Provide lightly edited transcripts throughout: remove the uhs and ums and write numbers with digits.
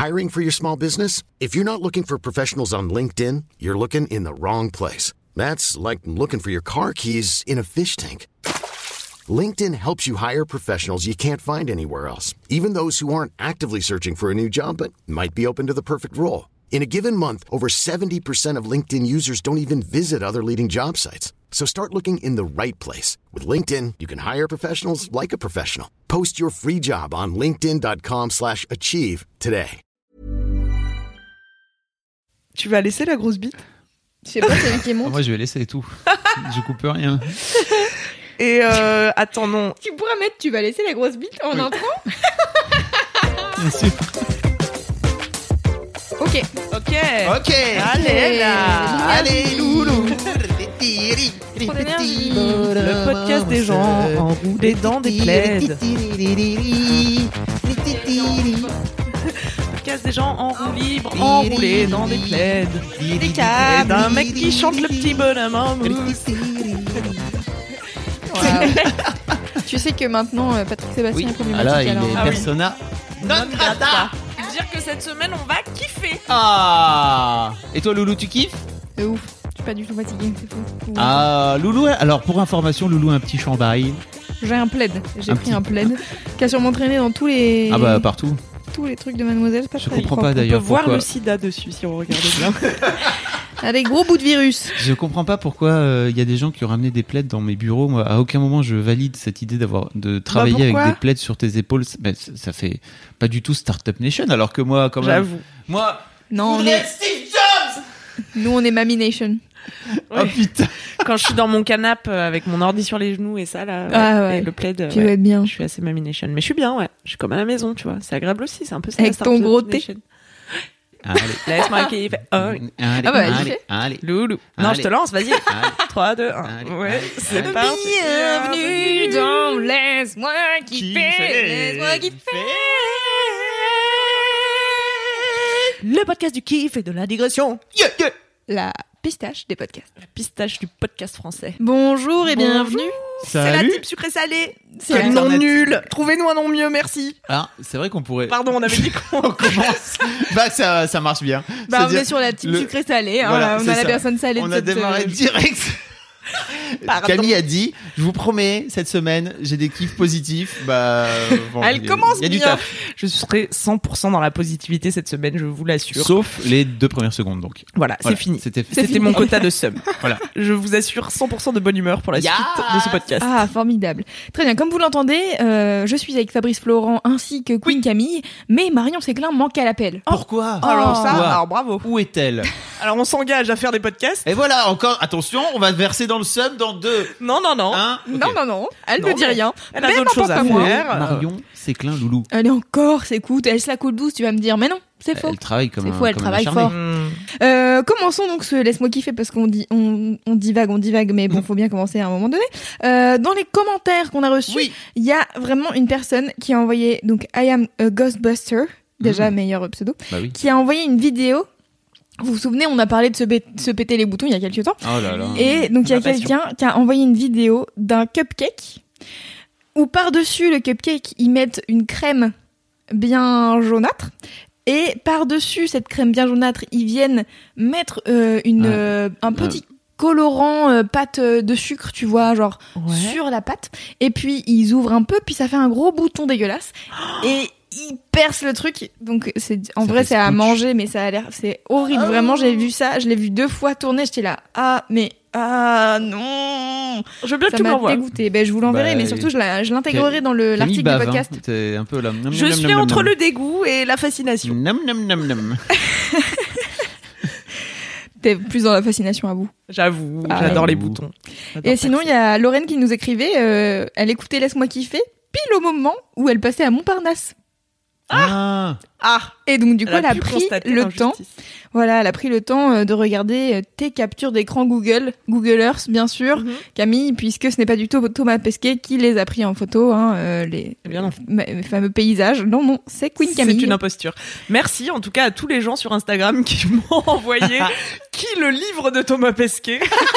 Hiring for your small business? If you're not looking for professionals on LinkedIn, you're looking in the wrong place. That's like looking for your car keys in a fish tank. LinkedIn helps you hire professionals you can't find anywhere else, even those who aren't actively searching for a new job but might be open to the perfect role. In a given month, over 70% of LinkedIn users don't even visit other leading job sites. So start looking in the right place. With LinkedIn, you can hire professionals like a professional. Post your free job on linkedin.com/achieve today. Tu vas laisser la grosse bite? Je sais pas, c'est lui qui monte. Moi, je vais laisser tout. Je coupe rien. Et attends, non. Tu pourras mettre tu vas laisser la grosse bite en intro? Bien sûr. Ok. Allez, là. Allez, loulou. Trop d'énergie. Le podcast des gens enroulés dans des plaids. Podcast des gens en roue libre, enroulés dans des plaids. Des câbles. Et d'un mec qui chante le petit bonhomme en mousse. Tu sais que maintenant, Patrick Sébastien est problématique. Ah là, il alors. est persona non grata. Dire que cette semaine, on va kiffer. Ah. Et toi, Loulou, tu kiffes? C'est ouf. Je suis pas du tout fatiguée, c'est fou. Ah, Loulou, alors pour information, Loulou a un petit chambail. J'ai un plaid. J'ai pris un plaid qui a sûrement traîné dans tous les... Ah bah partout. Tous les trucs de Mademoiselle. C'est pas Je très comprends propre. pas d'ailleurs On peut voir pourquoi. le sida dessus si on regarde bien. Ah, des gros bouts de virus. Je comprends pas pourquoi il y a des gens qui ont ramené des plaids dans mes bureaux. Moi, à aucun moment je valide cette idée de travailler avec pourquoi des plaids sur tes épaules. Ça fait pas du tout Startup Nation. Alors que moi, quand même. J'avoue. Moi, Non, je voudrais être Steve Jobs. nous on est Mamie Nation. Oh putain. Quand je suis dans mon canapé avec mon ordi sur les genoux et ça là, Ouais. et le plaid, Tu vas être bien. je suis assez Mamie Nation. Mais je suis bien, ouais. Je suis comme à la maison, tu vois. C'est agréable aussi, c'est un peu ça. Avec la ton Startup gros thé. Nation. Allez. Laisse-moi kiffer. Allez, Ah bah, vas-y, allez, fais. allez. Loulou. Non, Allez. je te lance, vas-y. Allez. 3, 2, 1. Allez, Ouais, allez, c'est allez. parti. Bienvenue dans Laisse-moi kiffer. Laisse-moi kiffer. Le podcast du kiff et de la digression. Yeah, yeah. La pistache des podcasts. La pistache du podcast français. Bonjour et bienvenue. C'est la Salut. type sucré-salé. C'est Quel nom Internet. nul. Trouvez-nous un nom mieux, merci. Alors, c'est vrai qu'on pourrait. Pardon, on avait dit qu'on On commence. Bah, ça marche bien. Bah, on C'est-à-dire est sur la type le- sucré salé. Hein, Voilà, là, on c'est a la ça. personne salée. On de a cette, démarré direct. Pardon. Camille a dit, je vous promets, cette semaine, j'ai des kiffs positifs. Bah, bon, Elle commence il y a du bien. taf. Je serai 100% dans la positivité cette semaine, je vous l'assure. Sauf les 2 premières secondes, donc. Voilà, Voilà, c'est fini. C'était fini. mon quota de sub. Voilà. Je vous assure 100% de bonne humeur pour la suite de ce podcast. Ah, formidable. Très bien. Comme vous l'entendez, je suis avec Fabrice Florent ainsi que Queen Camille, mais Marion Séclin manque à l'appel. Pourquoi Alors ça, Pourquoi alors bravo. Où est-elle? Alors on s'engage à faire des podcasts. Et voilà, encore, attention, on va verser dans le sub dans 2. Non, non, non. Hein? Ok. Non. Elle Non, ne dit mais rien. Elle a Mais d'autres choses à n'importe quoi. faire. Marion Séclin Loulou. Elle est encore, s'écoute, elle se la coule douce, tu vas me dire, mais non, c'est faux. Elle travaille comme C'est un faux, elle comme un travaille acharné. fort. Commençons donc ce Laisse-moi kiffer parce qu'on dit, on divague, mais bon, faut bien commencer à un moment donné. Dans les commentaires qu'on a reçus, Oui. il y a vraiment une personne qui a envoyé, donc I am a Ghostbuster, déjà meilleur pseudo, Bah oui. qui a envoyé une vidéo. Vous vous souvenez, on a parlé de se péter les boutons il y a quelques temps. Oh là là. Et donc, il y a Ma passion. quelqu'un qui a envoyé une vidéo d'un cupcake où par-dessus le cupcake, ils mettent une crème bien jaunâtre. Et par-dessus cette crème bien jaunâtre, ils viennent mettre un petit colorant pâte de sucre, tu vois, genre Ouais. sur la pâte. Et puis, ils ouvrent un peu, puis ça fait un gros bouton dégueulasse. Et ils percent le truc. Donc, en Ça vrai, fait c'est à scotch. manger, mais ça a l'air... C'est horrible. Vraiment, j'ai vu ça. Je l'ai vu 2 fois tourner. J'étais là, ah non, Je veux bien que ça tu me m'a l'envoies. dégoûté. Ben, je vous l'enverrai, Bah, mais surtout je l'intégrerai dans Camille l'article du bave, hein. podcast. C'est un peu là. Je suis entre le dégoût et la fascination. Nam nam nam nam. T'es plus dans la fascination à vous. J'avoue, Ah, j'adore ouais. les boutons. Et sinon, il y a Lorraine qui nous écrivait, elle écoutait Laisse-moi kiffer, pile au moment où elle passait à Montparnasse. Ah. Ah, Et donc du coup, elle a pu pris constater le temps. l'injustice. Voilà, elle a pris le temps de regarder tes captures d'écran Google Earth, bien sûr, Camille, puisque ce n'est pas du tout Thomas Pesquet qui les a pris en photo, les fameux paysages. Non, c'est Queen Camille. C'est une imposture. Merci en tout cas à tous les gens sur Instagram qui m'ont envoyé le livre de Thomas Pesquet,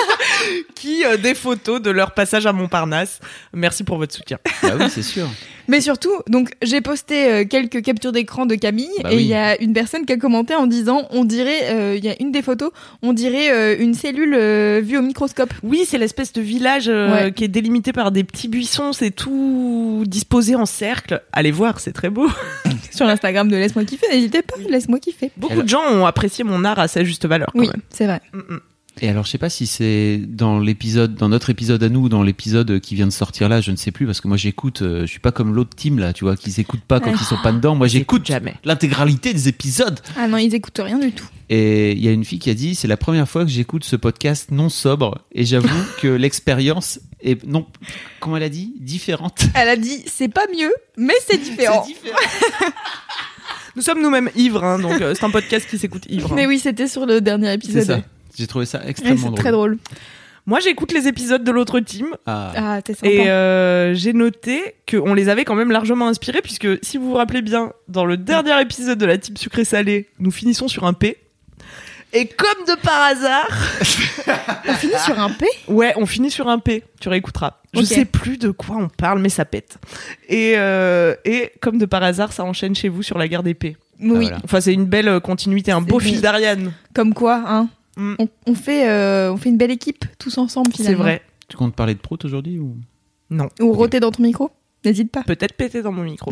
des photos de leur passage à Montparnasse. Merci pour votre soutien. Bah oui, c'est sûr. Mais surtout, donc j'ai posté quelques captures d'écran de Camille et il y a une personne qui a commenté en disant, on dirait, il y a une des photos, on dirait une cellule vue au microscope. Oui, c'est l'espèce de village qui est délimité par des petits buissons, c'est tout disposé en cercle. Allez voir, c'est très beau. Sur l'Instagram de Laisse-moi kiffer, n'hésitez pas, laisse-moi kiffer. Beaucoup de gens ont apprécié mon art à sa juste valeur. Quand même. C'est vrai. Et alors, je sais pas si c'est dans notre épisode à nous, dans l'épisode qui vient de sortir là, je ne sais plus, parce que moi j'écoute, je suis pas comme l'autre team là, tu vois, qui s'écoutent pas quand ils sont pas dedans. Moi j'écoute jamais l'intégralité des épisodes. Ah non, ils écoutent rien du tout. Et il y a une fille qui a dit, c'est la première fois que j'écoute ce podcast non sobre, et j'avoue que l'expérience est, non, comment elle a dit, différente. Elle a dit, c'est pas mieux, mais c'est différent. C'est différent. Nous sommes nous-mêmes ivres, donc c'est un podcast qui s'écoute ivre. Mais oui, c'était sur le dernier épisode. C'est ça. J'ai trouvé ça extrêmement drôle. C'est très drôle. Moi, j'écoute les épisodes de l'autre team. T'es sympa. Et j'ai noté qu'on les avait quand même largement inspirés, puisque si vous vous rappelez bien, dans le dernier épisode de la team sucré-salé, nous finissons sur un P. Et comme de par hasard... On finit sur un P ? Ouais, on finit sur un P. Tu réécouteras. Je sais plus de quoi on parle, mais ça pète. Et comme de par hasard, ça enchaîne chez vous sur la guerre des P. Oui. Voilà. Enfin, c'est une belle continuité, un beau fil d'Ariane. Comme quoi, hein. On fait une belle équipe tous ensemble finalement. C'est vrai. Tu comptes parler de Prout aujourd'hui ou Non. Ou rôter dans ton micro ? N'hésite pas. Peut-être péter dans mon micro.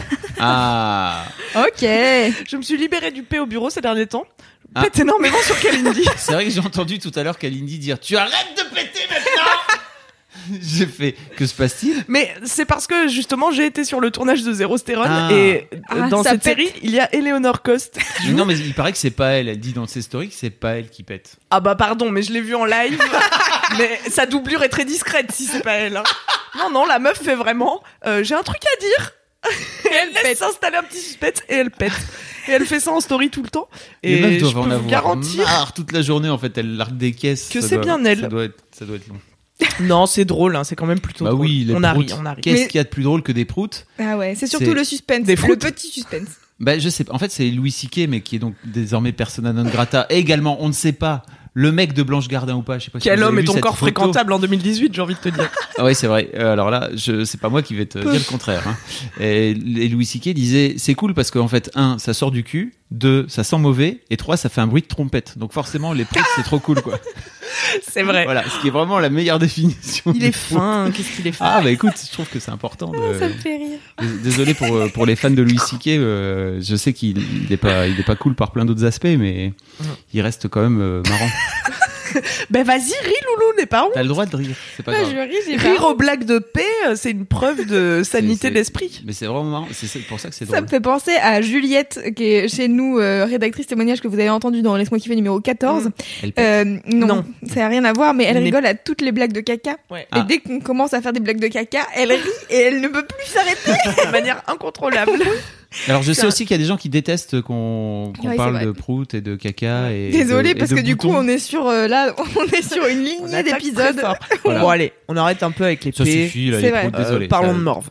Ok. Je me suis libérée du P au bureau ces derniers temps. Je pète énormément sur Kalindi. C'est vrai que j'ai entendu tout à l'heure Kalindi dire « Tu arrêtes de péter maintenant !» J'ai fait « Que se passe-t-il ?» Mais c'est parce que justement j'ai été sur le tournage de Zéro Stérone et dans cette série il y a Eleanor Cost. Non mais il paraît que c'est pas elle. Elle dit dans ses stories que c'est pas elle qui pète. Ah bah pardon, mais je l'ai vue en live. Mais sa doublure est très discrète si c'est pas elle. Non, la meuf fait vraiment j'ai un truc à dire. Et elle laisse s'installer un petit suspense et elle pète. Et elle fait ça en story tout le temps. Et les meufs doivent je en peux vous avoir garantir marre toute la journée en fait. Elle largue des caisses. que c'est bien elle. Ça doit être long. Non, c'est drôle, c'est quand même plutôt drôle. Oui, on arrive. Qu'est-ce qu'il y a de plus drôle que des proutes ? Ah ouais, c'est surtout le suspense, le petit suspense. Je sais pas. En fait, c'est Louis C.K. mais qui est donc désormais persona non grata. Et également, on ne sait pas. Le mec de Blanche Gardin ou pas, je sais pas si quel vous avez homme vu est cette encore photo. fréquentable en 2018, j'ai envie de te dire. Ah oui, c'est vrai. Alors là, c'est pas moi qui vais te dire le contraire. Hein. Et Louis C.K. disait, c'est cool parce qu'en fait, 1, ça sort du cul, 2, ça sent mauvais, et 3, ça fait un bruit de trompette. Donc forcément, les proutes, c'est trop cool, quoi. C'est vrai. Voilà, ce qui est vraiment la meilleure définition. Il est fin, qu'est-ce qu'il est fin. Ah bah écoute, je trouve que c'est important. Ça me fait rire. Désolé pour les fans de Louis C.K. Je sais qu'il est pas cool par plein d'autres aspects, mais il reste quand même marrant. Ben vas-y, ris Loulou, n'aie pas honte. T'as le droit de rire, c'est pas grave. Je ris, j'ai Rire aux blagues de paix, c'est une preuve de sanité d'esprit. Mais c'est vraiment marrant, c'est pour ça que c'est drôle. Ça me fait penser à Juliette, qui est chez nous, rédactrice témoignage que vous avez entendu dans Laisse-moi kiffer numéro 14. Non, ça n'a rien à voir, mais elle rigole à toutes les blagues de caca. Ouais. Et dès qu'on commence à faire des blagues de caca, elle rit et elle ne peut plus s'arrêter. De manière incontrôlable. Alors je sais aussi qu'il y a des gens qui détestent qu'on parle de prout et de caca. Désolé parce que du coup on est sur on est sur une lignée d'épisodes. Voilà. Bon allez, on arrête un peu avec les ça P. suffit là, les proutes, désolé. Parlons de morve.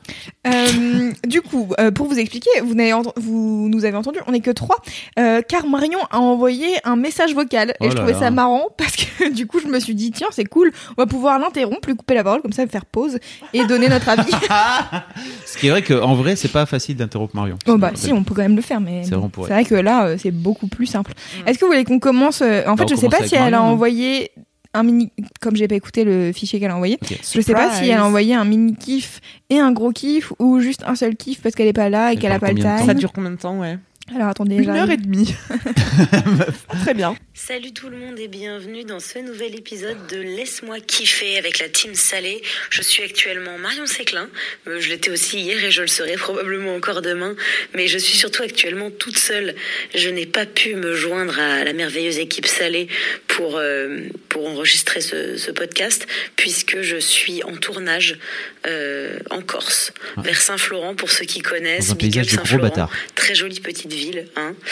Du coup, pour vous expliquer, vous nous avez entendu, on n'est que 3, car Marion a envoyé un message vocal et je trouvais ça marrant parce que du coup je me suis dit tiens c'est cool, on va pouvoir l'interrompre, lui couper la parole comme ça, faire pause et donner notre avis. Ce qui est vrai qu'en vrai c'est pas facile d'interrompre Marion. Oh bah si, on peut quand même le faire, mais c'est vrai que là c'est beaucoup plus simple. Est-ce que vous voulez qu'on commence En fait, je sais pas si elle a envoyé un mini, comme j'ai pas écouté le fichier qu'elle a envoyé, je sais pas si elle a envoyé un mini kiff et un gros kiff ou juste un seul kiff parce qu'elle est pas là et qu'elle a pas le time. Ça dure combien de temps, ouais? Alors attendez, 1h30. Très bien. Salut tout le monde et bienvenue dans ce nouvel épisode de Laisse-moi kiffer avec la team Salé. Je suis actuellement Marion Séclin. Je l'étais aussi hier et je le serai probablement encore demain. Mais je suis surtout actuellement toute seule. Je n'ai pas pu me joindre à la merveilleuse équipe Salé pour enregistrer ce podcast puisque je suis en tournage en Corse, vers Saint-Florent pour ceux qui connaissent. Dans un paysage de gros bâtards. Très jolie petite ville, hein.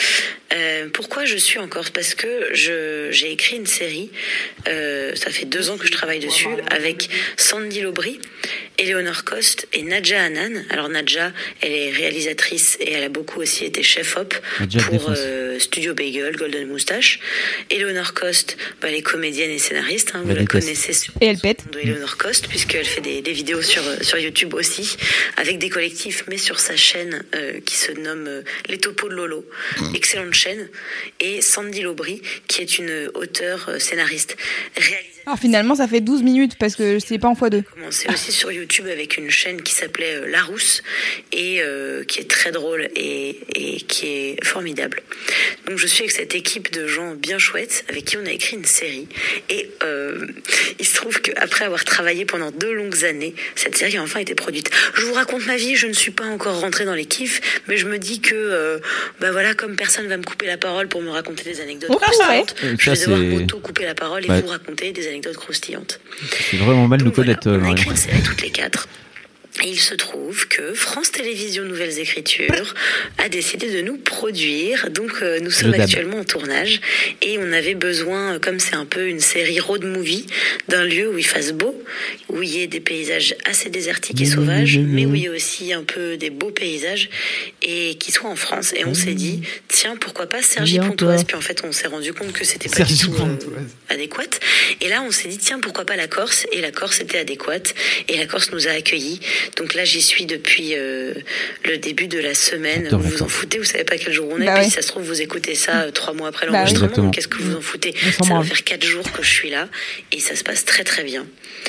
Pourquoi je suis en Corse ? Parce que j'ai écrit une série, ça fait 2 ans que je travaille dessus, avec Sandy Lobry, Eleonore Coste et Nadja Hanan. Alors Nadja, elle est réalisatrice et elle a beaucoup aussi été chef-op pour Studio Bagel, Golden Moustache. Eleonore Coste, elle est comédienne et scénariste, vous la connaissez sur et elle pète. Eleonore Coste, puisqu'elle fait des vidéos sur YouTube aussi, avec des collectifs, mais sur sa chaîne qui se nomme Les Topos de Lolo. Excellente chaîne. Et Sandy Lobry, qui est une auteure scénariste réalisatrice. Alors finalement, ça fait 12 minutes parce que c'est pas en x2. J'ai commencé aussi sur YouTube avec une chaîne qui s'appelait Larousse et qui est très drôle et qui est formidable. Donc je suis avec cette équipe de gens bien chouettes avec qui on a écrit une série. Et il se trouve qu'après avoir travaillé pendant 2 longues années, cette série a enfin été produite. Je vous raconte ma vie, je ne suis pas encore rentrée dans les kiffs, mais je me dis que voilà, comme personne va me couper la parole pour me raconter des anecdotes croustillantes, je vais devoir auto-couper la parole et vous raconter des anecdotes croustillantes. C'est vraiment mal nous connaître, on a Marion. écrit une série toutes les 4. Et il se trouve que France Télévisions Nouvelles Écritures a décidé de nous produire. Donc nous sommes actuellement en tournage et on avait besoin, comme c'est un peu une série road movie, d'un lieu où il fasse beau, où il y ait des paysages assez désertiques et sauvages, mais où il y ait aussi un peu des beaux paysages et qui soient en France. Et on s'est dit, tiens, pourquoi pas Cergy-Pontoise ? Puis en fait, on s'est rendu compte que c'était pas du tout adéquat. Et là, on s'est dit, tiens, pourquoi pas la Corse ? Et la Corse était adéquate et la Corse nous a accueillis. Donc là, j'y suis depuis le début de la semaine. Vous vous en foutez, vous savez pas quel jour on est. Puis si ça se trouve, vous écoutez ça 3 mois après l'enregistrement. Donc qu'est-ce que vous en foutez ? Ça va faire 4 jours que je suis là et ça se passe très très bien.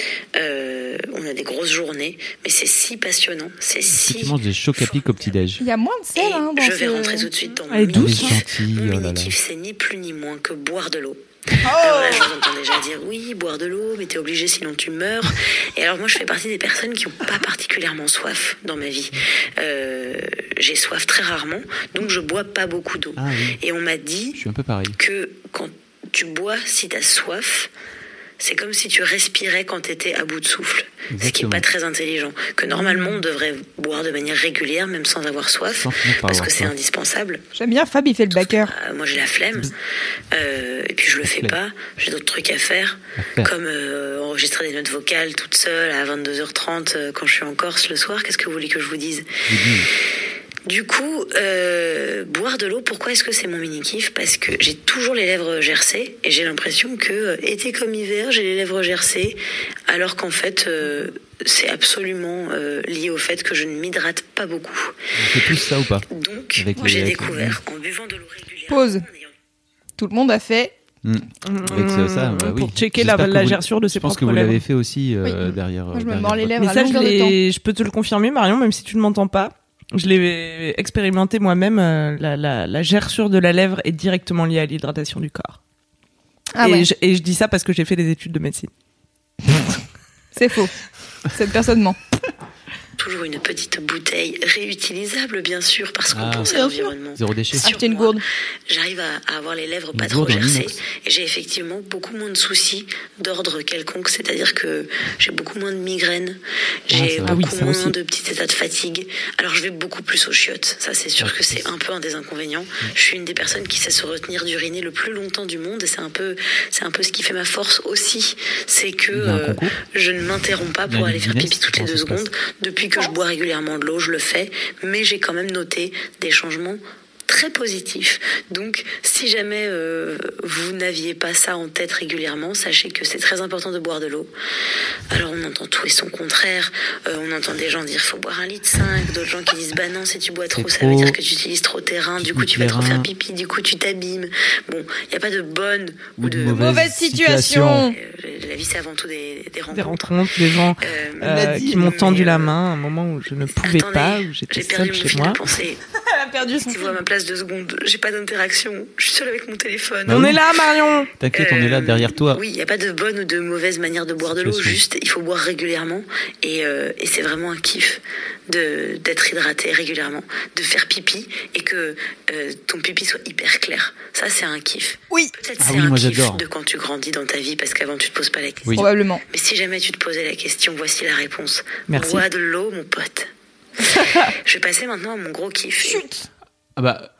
On a des grosses journées, mais c'est si passionnant. C'est si. Tu manges des chocs à pic au petit-déj. Il y a moins de sel dans je vais rentrer tout de suite dans mon mini-kiff. C'est ni plus ni moins que boire de l'eau. Alors là, je vous entends déjà dire oui, boire de l'eau, mais t'es obligé sinon tu meurs. Et alors moi, je fais partie des personnes qui n'ont pas particulièrement soif dans ma vie. J'ai soif très rarement, donc je bois pas beaucoup d'eau. Et on m'a dit je suis un peu pareil. Que quand tu bois, si t'as soif, c'est comme si tu respirais quand t'étais à bout de souffle. Exactement. Ce qui n'est pas très intelligent. Que normalement, on devrait boire de manière régulière, même sans avoir soif, parce que c'est indispensable. J'aime bien Fab, il fait le backer. Moi, j'ai la flemme. Et puis, je le fais pas. J'ai d'autres trucs à faire. Comme enregistrer des notes vocales toute seule à 22h30 quand je suis en Corse le soir. Qu'est-ce que vous voulez que je vous dise ? Du coup, boire de l'eau, pourquoi est-ce que c'est mon mini-kiff ? Parce que j'ai toujours les lèvres gercées et j'ai l'impression que, été comme hiver, j'ai les lèvres gercées, alors qu'en fait, c'est absolument lié au fait que je ne m'hydrate pas beaucoup. On fait tous ça ou pas ? Donc, j'ai découvert, en buvant de l'eau régulièrement... Pause. Tout le monde a fait... Avec ça, pour checker la gerçure de ses propres lèvres. Je pense que vous l'avez fait aussi derrière... Moi, je me mords les lèvres à longueur de temps. Je peux te le confirmer, Marion, même si tu ne m'entends pas. Je l'ai expérimenté moi-même, la gerçure de la lèvre est directement liée à l'hydratation du corps. Et je dis ça parce que j'ai fait des études de médecine. C'est faux. Cette personne ment. Toujours une petite bouteille réutilisable, bien sûr, parce qu'on pense à l'environnement. Zéro déchet. Acheter une gourde. J'arrive à avoir les lèvres pas trop gercées et j'ai effectivement beaucoup moins de soucis d'ordre quelconque, c'est-à-dire que j'ai beaucoup moins de migraines, j'ai beaucoup moins de petits états de fatigue. Alors je vais beaucoup plus aux chiottes, ça c'est sûr que c'est un peu un des inconvénients. Je suis une des personnes qui sait se retenir d'uriner le plus longtemps du monde et c'est un peu ce qui fait ma force aussi, c'est que je ne m'interromps pas pour aller faire pipi toutes les 2 secondes. Depuis que je bois régulièrement de l'eau, je le fais, mais j'ai quand même noté des changements très positif. Donc, si jamais vous n'aviez pas ça en tête régulièrement, sachez que c'est très important de boire de l'eau. Alors, on entend tout et son contraire. On entend des gens dire faut boire 1,5 litre, d'autres gens qui disent bah non, si tu bois trop, ça veut dire que tu utilises trop tes reins, du coup tu vas trop faire pipi, du coup tu t'abîmes. Bon, il n'y a pas de bonne ou de mauvaise situation. La vie, c'est avant tout des rencontres. Des rencontres, des gens qui m'ont tendu la main à un moment où je ne pouvais pas, où j'étais seule chez moi. Elle a perdu son Si vous à ma place 2 secondes, j'ai pas d'interaction, je suis seule avec mon téléphone. On est là, Marion. T'inquiète, on est là derrière toi. Oui, il n'y a pas de bonne ou de mauvaise manière de boire de l'eau, juste il faut boire régulièrement et c'est vraiment un kiff d'être hydraté régulièrement, de faire pipi et que ton pipi soit hyper clair. Ça, c'est un kiff. Oui. Peut-être c'est un kiff de quand tu grandis dans ta vie parce qu'avant tu te poses pas la question. Oui. Probablement. Mais si jamais tu te posais la question, voici la réponse. Merci. Bois de l'eau, mon pote. Je vais passer maintenant à mon gros kiff. Chut. Ah bah,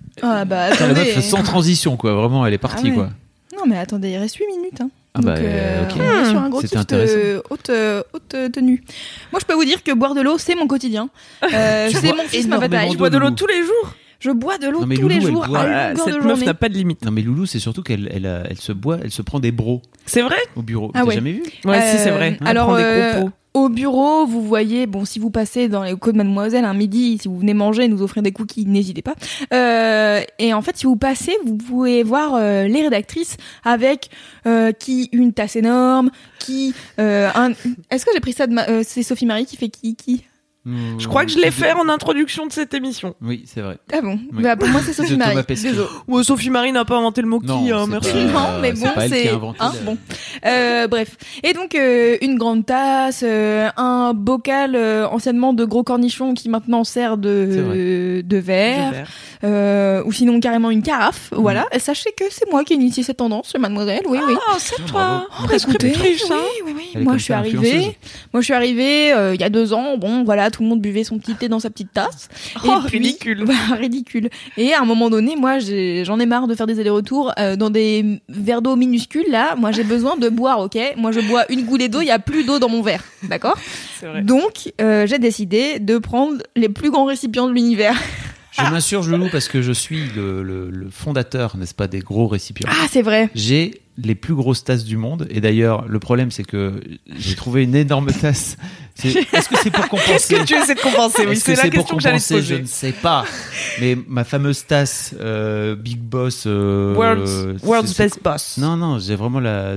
Ah bah Putain, la attendez. meuf sans transition, quoi. Vraiment, elle est partie, Ah ouais. quoi. Non mais attendez, il reste 8 minutes. Hein. Ah bah, Donc, ok. on est sur un gros C'était kiff de intéressant. haute tenue. Moi, je peux vous dire que boire de l'eau, c'est mon quotidien. C'est bois mon fils, ma énormément bataille. Je bois de l'eau Loulou. tous les jours. Je bois de l'eau Non, mais tous les Loulou, elle jours boit. à Voilà, longueur cette de meuf journée. n'a pas de limite. Non, mais Loulou, c'est surtout elle se boit, elle se prend des bros C'est vrai? au bureau. Ah T'as ouais. jamais vu? Ouais, si, c'est vrai. Euh, alors, Prendre des gros pots. Au bureau, vous voyez, bon, si vous passez dans les locaux de Mademoiselle un midi, si vous venez manger, nous offrir des cookies, n'hésitez pas. Et en fait, si vous passez, vous pouvez voir les rédactrices avec qui une tasse énorme, qui Est-ce que j'ai pris ça de c'est Sophie Marie qui fait qui Je crois que je l'ai fait en introduction de cette émission. Oui, c'est vrai. Ah bon. Oui. Bah pour moi c'est Sophie De Marie. Thomas Pesquet. Désolé. Ouais, Sophie Marie n'a pas inventé le mot Non, qui, hein, c'est merci. pas- Non, mais c'est bon, pas elle qui a c'est inventé la- bon. Bref. Et donc une grande tasse, un bocal anciennement de gros cornichons qui maintenant sert de verre, ou sinon carrément une carafe. Voilà. Et sachez que c'est moi qui ai initié cette tendance, Mademoiselle. Oui, oui. Ah, c'est toi. Bravo. Prescriptrice, hein. oui, oui. Elle est Moi comme je suis ça, arrivée. influenceuse. Moi je suis arrivée il y a 2 ans. Bon, voilà, tout le monde buvait son petit thé dans sa petite tasse. Oh, puis- ridicule. Bah, ridicule. Et à un moment donné, moi, j'en ai marre de faire des allers-retours dans des verres d'eau minuscules. Là, moi, j'ai besoin de boire, ok? Moi, je bois une goulée d'eau, il y a plus d'eau dans mon verre, d'accord? C'est vrai. Donc, j'ai décidé de prendre les plus grands récipients de l'univers. Je m'insurge, Loulou, parce que je suis le fondateur, n'est-ce pas, des gros récipients. Ah, c'est vrai. J'ai les plus grosses tasses du monde. Et d'ailleurs, le problème, c'est que j'ai trouvé une énorme tasse. Est-ce que c'est pour compenser? Qu'est-ce que tu essaies de compenser? Oui, Est-ce c'est que la c'est pour question que j'allais te compenser? Je poser. ne sais pas. Mais ma fameuse tasse Big Boss. World's c'est- Best Boss. Non, j'ai vraiment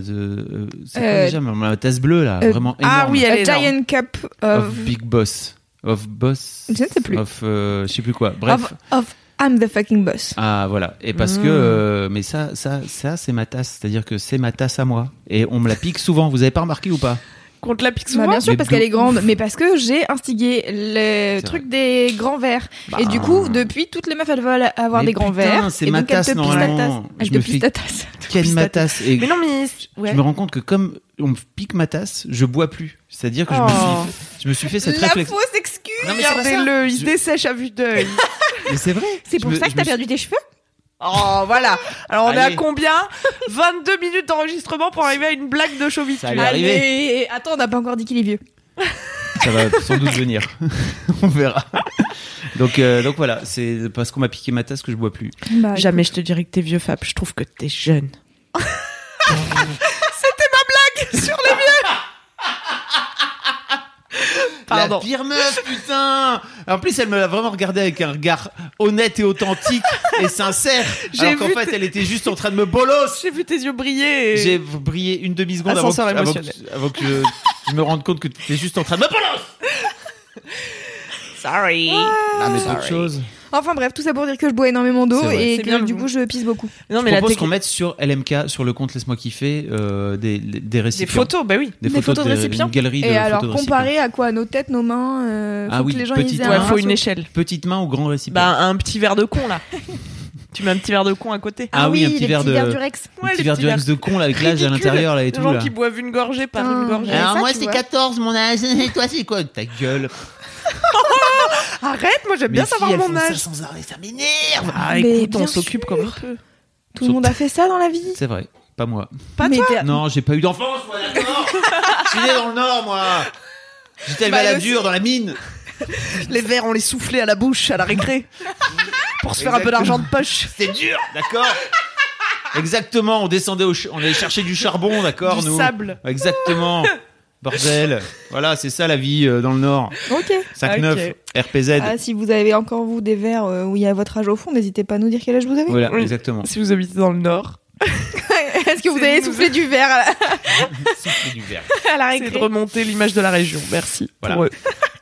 c'est quoi déjà ma tasse bleue là, vraiment énorme. ah oui, elle A est énorme. giant cup Of Big Boss. Of Boss. Je ne sais plus. Of, je sais plus quoi. Bref. of I'm the fucking boss. Ah voilà. Et parce que mais ça c'est ma tasse, c'est-à-dire que c'est ma tasse à moi et on me la pique souvent. Vous avez pas remarqué ou pas? Qu'on te la pique Bah, souvent? bien sûr, Mais parce qu'elle est grande, mais parce que j'ai instigé le C'est truc des grands verres. Bah. Et du coup, depuis, toutes les meufs, elles veulent avoir Mais des grands putain, verres. c'est et ma donc, elles tasse, te pissent ta tasse. normalement. Elles Je te me pissent fais ta tasse. Ken ma tasse et Mais non, mais ouais. je me rends compte que comme on me pique ma tasse, je bois plus. C'est-à-dire que Oh. je me suis fait cette La réflexion. fausse excuse. Non, mais c'est pas ça. Regardez-le, il se Je- dessèche à vue d'œil. Mais c'est vrai. C'est pour ça que t'as perdu tes cheveux? Oh, voilà. Alors, on est à Allez. combien? 22 minutes d'enregistrement pour arriver à une blague de chauviture. Ça allait arriver. Allez, attends, on n'a pas encore dit qu'il est vieux. Ça va sans doute venir. On verra. Donc voilà, c'est parce qu'on m'a piqué ma tasse que je bois plus. Bah, Jamais je te dirais que t'es vieux, Fab. Je trouve que t'es jeune. C'était ma blague sur les vieux. Pardon. La pire meuf, putain. En plus, elle me l'a vraiment regardé avec un regard honnête et authentique et sincère. J'ai Alors qu'en vu fait, elle était juste en train de me bolos. J'ai vu tes yeux briller. J'ai brillé une demi-seconde avant Ascenseur que, émotionnel. avant que je me rende compte que tu étais juste en train de me bolos. Sorry. Ah, mais Sorry. d'autres choses. Enfin bref, tout ça pour dire que je bois énormément d'eau C'est vrai. et C'est que bien, du vous. coup je pisse beaucoup. Non, Je mais la propose technique- qu'on mette sur LMK, sur le compte Laisse-moi kiffer, des des récipients. photos, bah oui. Des Des photos de récipients. Une galerie de Et alors photos de récipients. comparé à quoi? Nos têtes, nos mains, Ah faut oui, que les gens petite ils aient main. un Ouais, faut ratio. une échelle. Petite main ou grand récipient? Bah, un petit verre de con, là. Tu mets un petit verre de con à côté. Ah oui, un petit les verre petits de- verres du Rex. Un petit verre du Rex de con là, avec l'âge à Ridicule. l'intérieur là et Les tout gens là. qui boivent une gorgée par Putain. une gorgée. Ouais. Alors ça, moi tu c'est vois. 14 mon âge, et toi c'est quoi? Ta gueule. Arrête, moi j'aime bien Mais si, savoir elles mon font ça âge. sans arrêt, ça m'énerve. Ah, Mais écoute, on bien s'occupe comme on peut. Tout le monde a fait ça dans la vie. C'est vrai, pas moi. Pas Mais toi. t'es- Non, j'ai pas eu d'enfance moi, d'accord. Je suis né dans le Nord moi. J'étais élevé à la dure dans la mine. Les verres, on les soufflait à la bouche, à la récré. Pour se faire un peu d'argent de poche. C'est dur, d'accord. Exactement, on descendait on allait chercher du charbon, d'accord, Du nous. sable. Exactement. Bordel. Voilà, c'est ça la vie dans le Nord. Ok. 5-9, Ok. RPZ. Ah, si vous avez encore vous des verres où il y a votre âge au fond, n'hésitez pas à nous dire quel âge vous avez. Voilà, Oui. exactement. Si vous habitez dans le Nord, Est-ce que vous C'est avez nous. soufflé du verre à Souffler du verre. la c'est de récré? remonter l'image de la région. Merci Voilà. pour eux.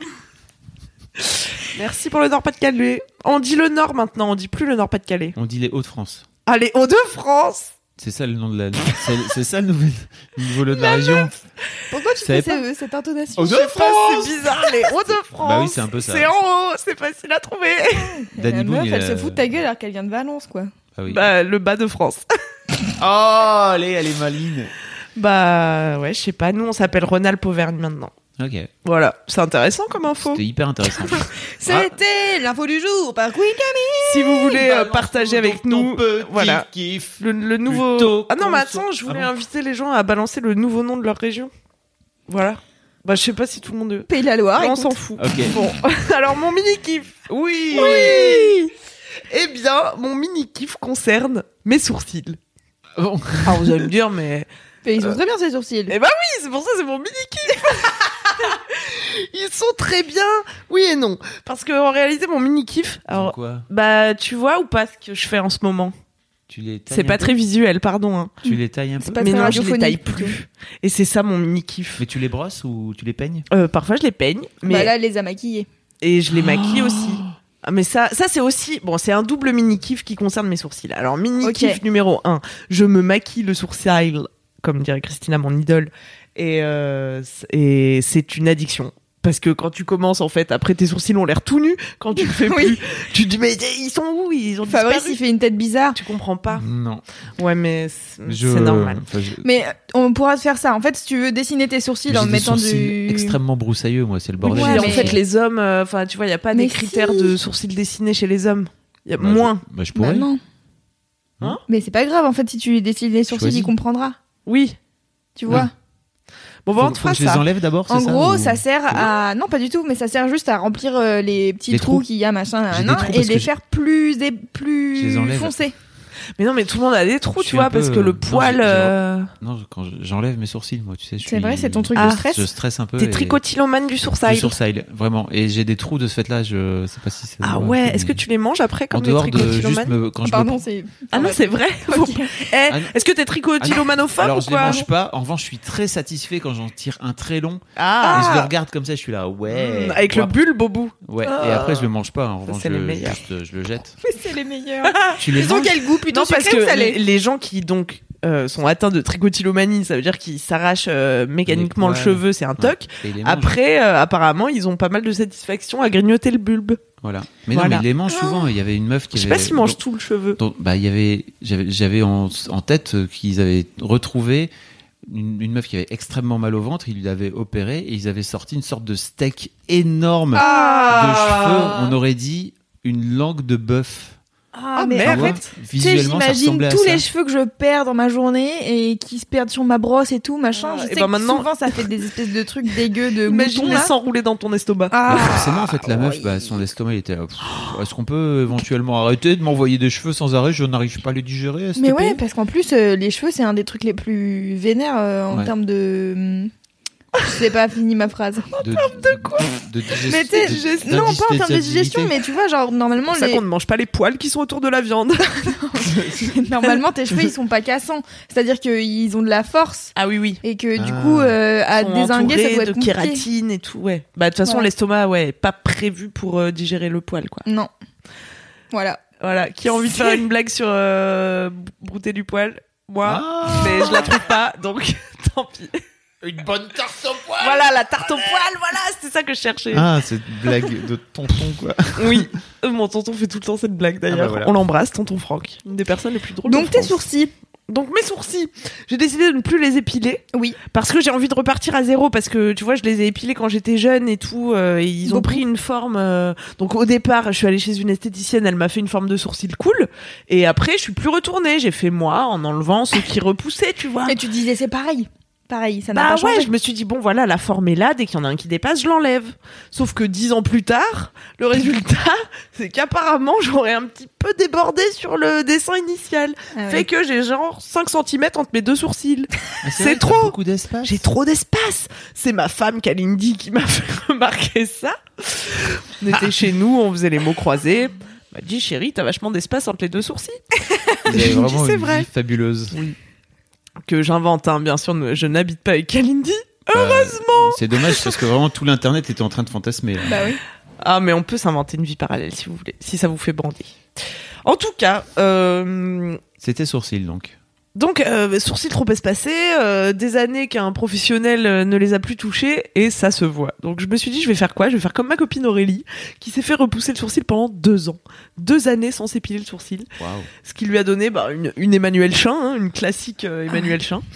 Merci pour le Nord-Pas-de-Calais. On dit le Nord maintenant, on dit plus le Nord-Pas-de-Calais. On dit les Hauts-de-France. Allez, Hauts-de-France. C'est ça le nom de la. C'est ça le nouveau lot de la région. Pourquoi tu savais fais cette intonation? Aux Je sais pas, Hauts-de-France. c'est bizarre, les Hauts-de-France. Bah oui, c'est un peu ça. C'est en haut, c'est facile à trouver. Danny La Boone, meuf, il elle a- se fout de ta gueule alors qu'elle vient de Valence, quoi. Ah oui. Bah, le bas de France. Oh, allez, elle est maligne. Bah, ouais, je sais pas, nous on s'appelle Rhône-Alpes Auvergne maintenant. Ok. Voilà, c'est intéressant comme info. C'était hyper intéressant. C'était l'info du jour par Queen Camille. Si vous voulez partager avec nous, voilà, kiff. le nouveau. Plutôt Ah non, mais qu'on attends, je voulais Ah bon inviter les gens à balancer le nouveau nom de leur région. Voilà. Bah, je sais pas si tout le monde. Pays de la Loire. On écoute. s'en fout. Ok. Bon, alors mon mini kiff. Oui. Eh bien, mon mini kiff concerne mes sourcils. Bon. Alors vous allez me dire, mais Mais ils sont très bien ces sourcils. eh ben oui, c'est pour ça c'est mon mini kiff. Ils sont très bien, oui et non, parce que en réalité mon mini kiff. Alors, Quoi bah tu vois ou pas ce que je fais en ce moment. Tu les tailles C'est un pas peu très visuel, pardon. Hein. Tu les tailles un peu. C'est pas Mais très non, je les taille radiophonique, plus. Et c'est ça mon mini kiff. Mais tu les brosses ou tu les peignes? Parfois je les peigne, mais Bah là, elle les a maquillés. et je les maquille aussi. Ah, mais ça c'est aussi bon, c'est un double mini kiff qui concerne mes sourcils. Alors mini kiff numéro 1, je me maquille le sourcil comme dirait Christina, mon idole, et c'est une addiction. Parce que quand tu commences, en fait, après tes sourcils ont l'air tout nus, quand tu le fais plus, tu te dis, mais ils sont où? Ils ont Fabrice, disparu. il fait une tête bizarre. Tu comprends pas? Non. Ouais, mais c'est normal. Mais on pourra te faire ça. En fait, si tu veux dessiner tes sourcils en mettant du... extrêmement broussailleux, moi, c'est le bordel. Oui, Ouais, en mais- fait, les hommes, enfin, tu vois, il n'y a pas Mais des critères si. de sourcils dessinés chez les hommes. Il y a Bah, moins. Je Bah pourrais. non. Hein Mais c'est pas grave, en fait, si tu lui dessines les sourcils, Choisis. il comprendra. Oui. Tu vois. Bon, bah, on te Faut fera que je les ça. enlève d'abord, c'est En ça, gros, ou- ça sert à... Non, pas du tout, mais ça sert juste à remplir les petits Les trous trous. qu'il y a, machin, J'ai des nan, trous et parce les que faire plus, Je les plus enlève. foncés. Mais non, mais tout le monde a des trous, Je tu suis vois, un peu- parce que le non, poil. Non, quand j'enlève mes sourcils, moi, tu sais. C'est vrai, c'est ton truc Ah. de stress. Je stresse un peu. T'es et- tricotylomane du Du sourcil. sourcil, vraiment. Et j'ai des trous de ce fait-là, je sais pas si c'est. Ah ouais, est-ce que tu les manges après En comme les dehors de juste tricotylomanes quand je Pardon, me... c'est... Ah non, c'est vrai. Faut- Ok. Eh, Ah non. est-ce que t'es tricotylomanophobe Alors ou je les quoi? mange pas. En revanche, je suis très satisfait quand j'en tire un très long. Ah, Et je le regarde comme ça, je suis là, ouais. avec Bon, le bulbe au bout. Ouais. Ah. Et après, je le mange pas. En revanche, c'est les meilleurs. je le jette. Mais c'est les meilleurs. Tu les Ils ont manges? quel goût? Plutôt Non, parce sucré ou que salé? les gens qui donc sont atteints de tricotylomanie, ça veut dire qu'ils s'arrachent mécaniquement le poils. cheveu, c'est un toc. Et ils les mangent. Après, apparemment, ils ont pas mal de satisfaction à grignoter le bulbe. Voilà. Mais Voilà. non, mais ils les mangent souvent. Il y avait une meuf qui Je sais avait. pas s'ils mangent tout le cheveu. Bah, il y avait, j'avais en tête qu'ils avaient retrouvé une meuf qui avait extrêmement mal au ventre. Ils lui avaient opéré et ils avaient sorti une sorte de steak énorme de cheveux. On aurait dit une langue de bœuf. Ah, mais mais merde. en Tu vois, fait, tu sais, visuellement, ça j'imagine ressemblait à tous ça. les cheveux que je perds dans ma journée et qui se perdent sur ma brosse et tout, machin. Ah, Je et sais ben que maintenant- souvent, ça fait des espèces de trucs dégueux de Imagine moutons, les là. s'enrouler dans ton estomac. Ah, Bah, forcément, en fait, la meuf, oui. bah, son estomac, il était là. Est-ce qu'on peut éventuellement arrêter de m'envoyer des cheveux sans arrêt? Je n'arrive pas à les digérer. Mais ouais, parce qu'en plus, les cheveux, c'est un des trucs les plus vénères en Ouais. termes de... Je sais pas, fini ma phrase. de quoi? De Mais tu sais, non, pas en termes de digestion, mais tu vois, genre, normalement, C'est pour ça qu'on ne mange pas les poils qui sont autour de la viande. normalement, tes cheveux, ils sont pas cassants. C'est-à-dire qu'ils ont de la force Ah oui, oui. et que du Ah. coup, à Ils sont dézinguer, ça entourés doit être de compliqué. kératine et tout, ouais. Bah, de toute façon, Ouais. l'estomac, ouais, est pas prévu pour digérer le poil, quoi. Non. Voilà. Voilà. Qui a envie de faire une blague sur brouter du poil? Moi. Ah. Mais je la trouve pas, donc tant pis. Une bonne tarte au poil! Voilà, la tarte au poil, voilà, c'était ça que je cherchais. Ah, cette blague de tonton, quoi. Oui. Mon tonton fait tout le temps cette blague, d'ailleurs. Ah bah voilà. On l'embrasse, tonton Franck. Une des personnes les plus drôles Donc, de tes France. sourcils. Donc mes sourcils, j'ai décidé de ne plus les épiler. Oui. Parce que j'ai envie de repartir à zéro, parce que tu vois, je les ai épilés quand j'étais jeune et tout, et ils ont Beaucoup. pris une forme. Donc au départ, je suis allée chez une esthéticienne, elle m'a fait une forme de sourcils cool, et après, je suis plus retournée. J'ai fait moi en enlevant ceux qui repoussaient, tu vois. Et tu disais, c'est pareil. Pareil, ça n'a Bah pas changé. ouais, je me suis dit bon voilà, la forme est là, dès qu'il y en a un qui dépasse, je l'enlève. Sauf que 10 ans plus tard, le résultat, c'est qu'apparemment j'aurais un petit peu débordé sur le dessin initial. Ah ouais. Fait que j'ai genre 5 cm entre mes deux sourcils. C'est vrai que t'as trop. beaucoup d'espace. J'ai trop d'espace. C'est ma femme Kalindi qui m'a fait remarquer ça. On était chez nous, on faisait les mots croisés. Elle m'a dit chérie, t'as vachement d'espace entre les deux sourcils. Vous avez Je me dis, vraiment c'est une vrai. vie fabuleuse. Que j'invente, hein. Bien sûr, je n'habite pas avec Kalindi. C'est dommage parce que vraiment tout l'internet était en train de fantasmer. Là. Bah oui. Ah, mais on peut s'inventer une vie parallèle si vous voulez, si ça vous fait bander. En tout cas, C'était sourcil donc. donc sourcils trop espacés, des années qu'un professionnel ne les a plus touchés et ça se voit. Donc je me suis dit, je vais faire quoi? Je vais faire comme ma copine Aurélie qui s'est fait repousser le sourcil pendant 2 ans. 2 années sans s'épiler le sourcil. Waouh. Ce qui lui a donné une Emmanuel Chin, hein, une classique Emmanuel Chin.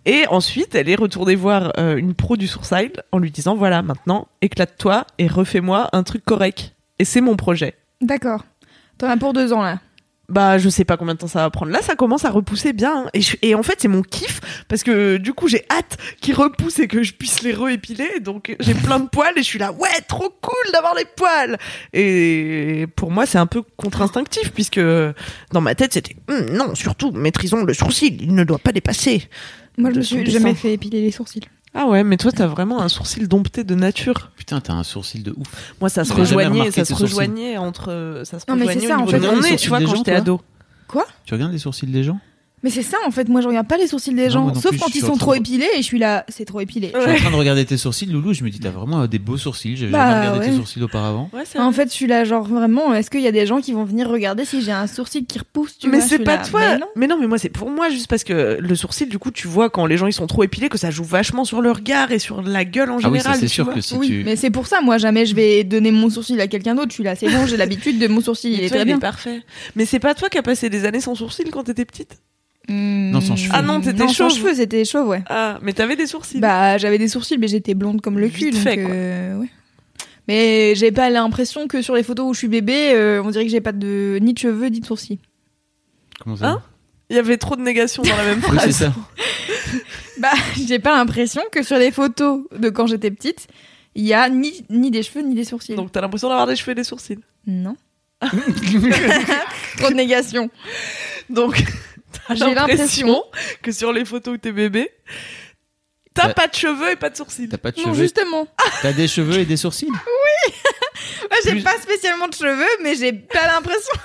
Et ensuite, elle est retournée voir une pro du sourcil en lui disant voilà, maintenant, éclate-toi et refais-moi un truc correct. Et c'est mon projet. D'accord. T'en as pour 2 ans, là. Bah, je sais pas combien de temps ça va prendre. Là, ça commence à repousser bien. Hein. Et en fait, c'est mon kiff parce que du coup, j'ai hâte qu'ils repoussent et que je puisse les réépiler. Donc, j'ai plein de poils et je suis là, ouais, trop cool d'avoir les poils. Et pour moi, c'est un peu contre-instinctif puisque dans ma tête, c'était non, surtout, maîtrisons le sourcil. Il ne doit pas dépasser. Moi, je me de son suis dessin. jamais fait épiler les sourcils. Ah ouais, mais toi, t'as vraiment un sourcil dompté de nature. Putain, t'as un sourcil de ouf. Moi, ça se J'aurais jamais rejoignait, remarqué ça se tes sourcils. rejoignait entre, ça se Non, mais rejoignait c'est ça, au en niveau fait, de regarde mon les nez, tu vois, sourcils quand des j'étais gens, ado. Tu regardes les sourcils des gens? Mais c'est ça, en fait. Moi, je regarde pas les sourcils des Non, gens. moi non Sauf plus, quand je ils suis sont en trop train de- épilés et je suis là, c'est trop épilé. Je suis en train de regarder tes sourcils, Loulou. Je me dis, t'as vraiment des beaux sourcils. J'avais Bah, jamais regardé tes ouais. sourcils auparavant. Ouais, c'est En fait, je suis là, genre vraiment, est-ce qu'il y a des gens qui vont venir regarder si j'ai un sourcil qui repousse, tu mais vois, je c'est suis pas là, toi. mais non. Mais moi c'est pour moi juste parce que le sourcil du coup tu vois quand les gens ils sont trop épilés que ça joue vachement sur le regard et sur la gueule en Ah oui, général. ça c'est tu sûr vois. que si Oui, tu. mais c'est pour ça, moi, jamais je vais donner mon sourcil à quelqu'un d'autre. Je suis là, c'est bon, j'ai l'habitude de mon sourcil, il Mais est toi, très il bien. est parfait. Mais c'est pas toi qui as passé des années sans sourcil quand t'étais petite. Non, sans cheveux. Ah non, t'étais sans chauve. cheveux, c'était chauve, ouais. Ah, mais t'avais des sourcils. Bah, j'avais des sourcils, mais j'étais blonde comme le cul, Vite donc fait, quoi. ouais. Mais j'ai pas l'impression que sur les photos où je suis bébé, on dirait que j'ai pas ni de cheveux ni de sourcils. Comment ça? Hein Il y avait trop de négations dans la même Oui, c'est phrase. ça. Bah, j'ai pas l'impression que sur les photos de quand j'étais petite, il y a ni des cheveux ni des sourcils. Donc t'as l'impression d'avoir des cheveux et des sourcils. Non. Trop de négation. Donc t'as J'ai l'impression que sur les photos où t'es bébé, t'as pas de cheveux et pas de sourcils. T'as pas de Non, cheveux. justement. T'as des cheveux et des sourcils. Moi, j'ai Plus- pas spécialement de cheveux, mais j'ai pas l'impression.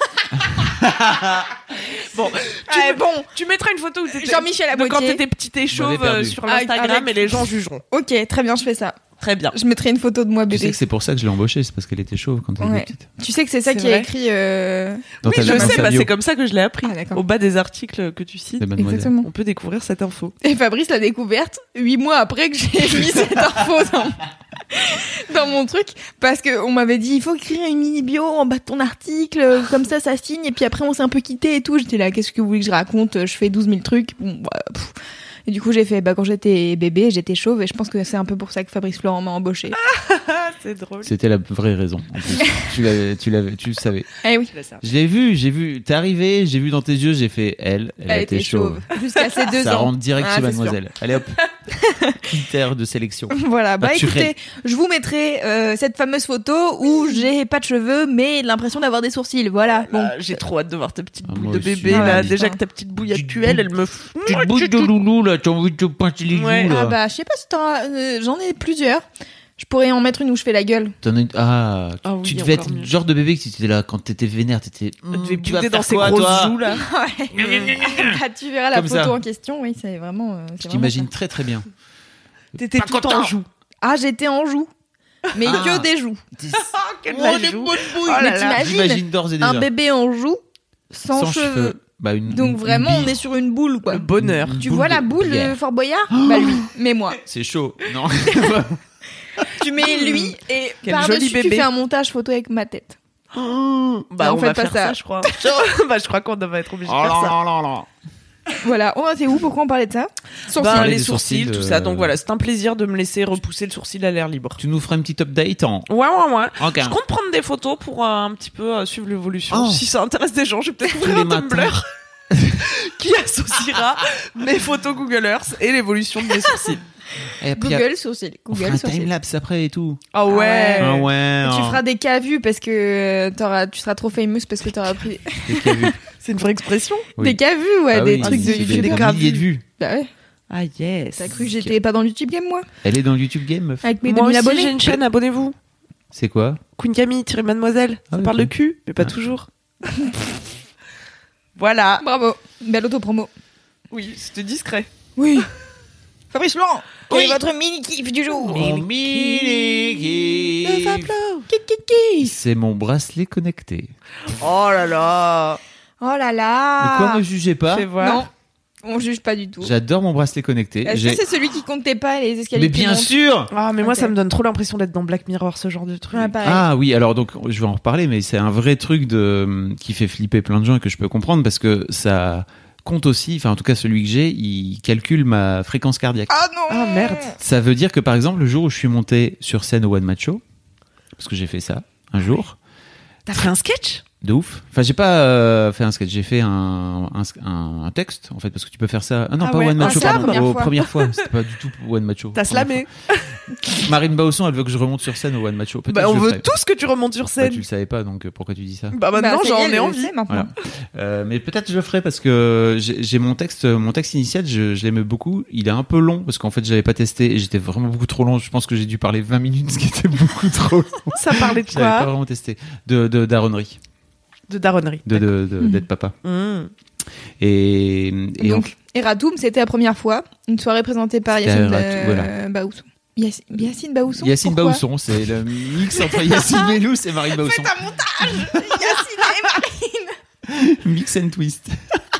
Bon, Bon, tu mettras une photo où t'étais Jean-Michel de quand Aboitier. t'étais petite et m'avez chauve perdu. sur l'Instagram Avec- et les gens jugeront. Ok, très bien, je fais ça. Très bien. Je mettrai une photo de moi Tu sais bébé. que c'est pour ça que je l'ai embauchée, c'est parce qu'elle était chauve quand elle Ouais. était petite. Tu sais que c'est ça C'est qui est vrai écrit. Dans Oui, ta- je dans sais, sa bah, bio c'est comme ça que je l'ai appris. Ah, d'accord. Au bas des articles que tu cites, de Mademoiselle. Exactement. on peut découvrir cette info. Et Fabrice l'a découverte 8 mois après que j'ai mis cette info dans mon truc. Parce qu'on m'avait dit, il faut écrire une mini bio en bas de ton article, comme ça signe. Et puis après, on s'est un peu quitté et tout. J'étais là, qu'est-ce que vous voulez que je raconte? Je fais 12 000 trucs. Bon, bah, pff. Et du coup, j'ai fait, quand j'étais bébé, j'étais chauve. Et je pense que c'est un peu pour ça que Fabrice Florent m'a embauché. Ah, c'est drôle. C'était la vraie raison. En plus. tu le savais. Eh oui. Je l'ai vu. T'es arrivé, j'ai vu dans tes yeux, j'ai fait elle a été chauve. Jusqu'à ses 2 Ça ans. rentre direct Ah, chez c'est sûr. Mademoiselle. Allez hop. Critère de sélection. Voilà, bah Naturel. écoutez, je vous mettrai cette fameuse photo où j'ai pas de cheveux mais l'impression d'avoir des sourcils. Voilà. Bon. Là, j'ai trop hâte de voir ta petite Ah, bouille moi de aussi. bébé Ah, là. ouais, Déjà putain. que ta petite bouille Petite actuelle, bouille. elle me. Petite bouche de loulou là, t'as envie de te pincer les joues Ouais. là. Ah bah je sais pas si j'en ai plusieurs. Je pourrais en mettre une où je fais la gueule. Ah, Ah oui, tu devais être encore le mieux. genre de bébé que tu étais là quand t'étais vénère, t'étais. Elle devait tu vas bouder dans faire ses quoi, grosses toi joues là. Ah, tu verras la Comme photo ça. en question. Oui, c'est vraiment. Je t'imagine très très bien. T'étais tout en joue. Ah, j'étais en joue. Mais Ah. que des joues. Ah, quelle Oh, la les joue. bonnes Oh bouilles. là Mais là. t'imagines J'imagine d'ores et déjà. un bébé en joue sans cheveux. Bah, Donc vraiment, on est sur une boule quoi. Le bonheur. Tu vois la boule de de Fort Boyard? Bah lui, mais moi. C'est chaud, non? Tu mets lui et Quel par-dessus joli tu bébé. fais un montage photo avec ma tête. Bah, Non, on va faites pas faire ça. ça, je crois. Bah, je crois qu'on va être obligé de Oh faire là ça. là là là. Voilà, on en était où? Pourquoi on parlait de ça? Sourcils. Ben, parlait les des sourcils, sourcils, tout ça. Donc voilà, c'est un plaisir de me laisser repousser le sourcil à l'air libre. Tu nous feras une petite update en. Ouais. Ok. Je compte prendre des photos pour un petit peu suivre l'évolution. Oh. Si ça intéresse des gens, je vais peut-être Tous ouvrir les un matins. Tumblr qui associera mes photos Google Earth et l'évolution de mes sourcils. Et puis, Google sourcils. on fera Google un sourcils. timelapse après et tout. Ah ouais. Ah Ah ouais. Et tu hein. feras des cas vus parce que tu seras trop famous parce que t'auras pris Des cas vus. C'est une vraie expression. Oui. des cas vus, ouais, Ah des oui, trucs de c'est YouTube. des cas milliers vus. de vues. Bah ouais. Ah yes. T'as cru que j'étais pas dans le YouTube Game, moi? Elle est dans le YouTube Game, meuf. Avec mes Moi 2000 aussi, abonnés. j'ai une chaîne, abonnez-vous. C'est quoi? Queen Camille, Mademoiselle. Ah, Ça ok. parle de cul, mais pas Ah. toujours. Voilà. Bravo. Belle auto-promo. Oui, c'était discret. Oui. Fabrice Laurent, quel Oui. est votre mini-kiff du jour? Mon mini Kiki. C'est mon bracelet connecté. Oh là là. Oh là là. De quoi me jugez pas? Fais voir. Non, on juge pas du tout. J'adore mon bracelet connecté. Est-ce que c'est celui qui compte tes pas et les escaliers Mais qui bien montent? sûr! Ah, mais moi, Ok. ça me donne trop l'impression d'être dans Black Mirror, ce genre de truc. Ouais, pareil. Ah oui, alors donc je vais en reparler, mais c'est un vrai truc qui fait flipper plein de gens et que je peux comprendre parce que ça compte aussi, enfin en tout cas celui que j'ai, il calcule ma fréquence cardiaque. Ah non. Ah merde. Ça veut dire que par exemple le jour où je suis monté sur scène au One Man Show, parce que j'ai fait ça un jour, T'as fait un sketch? de ouf. Enfin j'ai pas fait un sketch, j'ai fait un texte en fait parce que tu peux faire ça. Ah non, Ah pas ouais, One Man un Show, slam. pardon, Première fois. première fois. C'était pas du tout One Man Show. T'as Première slamé? fois. Marine Bausson, elle veut que je remonte sur scène au One Man Show. Peut-être Bah, que on je le veut ferai. tous que tu remontes sur Bah, scène. tu le savais pas, donc pourquoi tu dis ça? Bah maintenant, ça y est, j'en elle ai le envie. sait maintenant. Voilà. Mais peut-être je le ferai parce que j'ai mon texte initial, je l'aimais beaucoup. Il est un peu long parce qu'en fait j'avais pas testé et j'étais vraiment beaucoup trop long. Je pense que j'ai dû parler 20 minutes, ce qui était beaucoup trop long. Ça parlait de J'avais pas quoi? vraiment testé. De daronnerie, De daronnerie. d'être papa. Mmh. Et Donc, Eratoum, c'était la première fois. Une soirée présentée par C'était Yacine Eratoum, voilà. Baousson. Yacine Baousson. Yacine Pourquoi Baousson, c'est le mix entre Yacine Bellous et Marine Baousson. Faites un montage. Yacine et Marine. Mix and twist.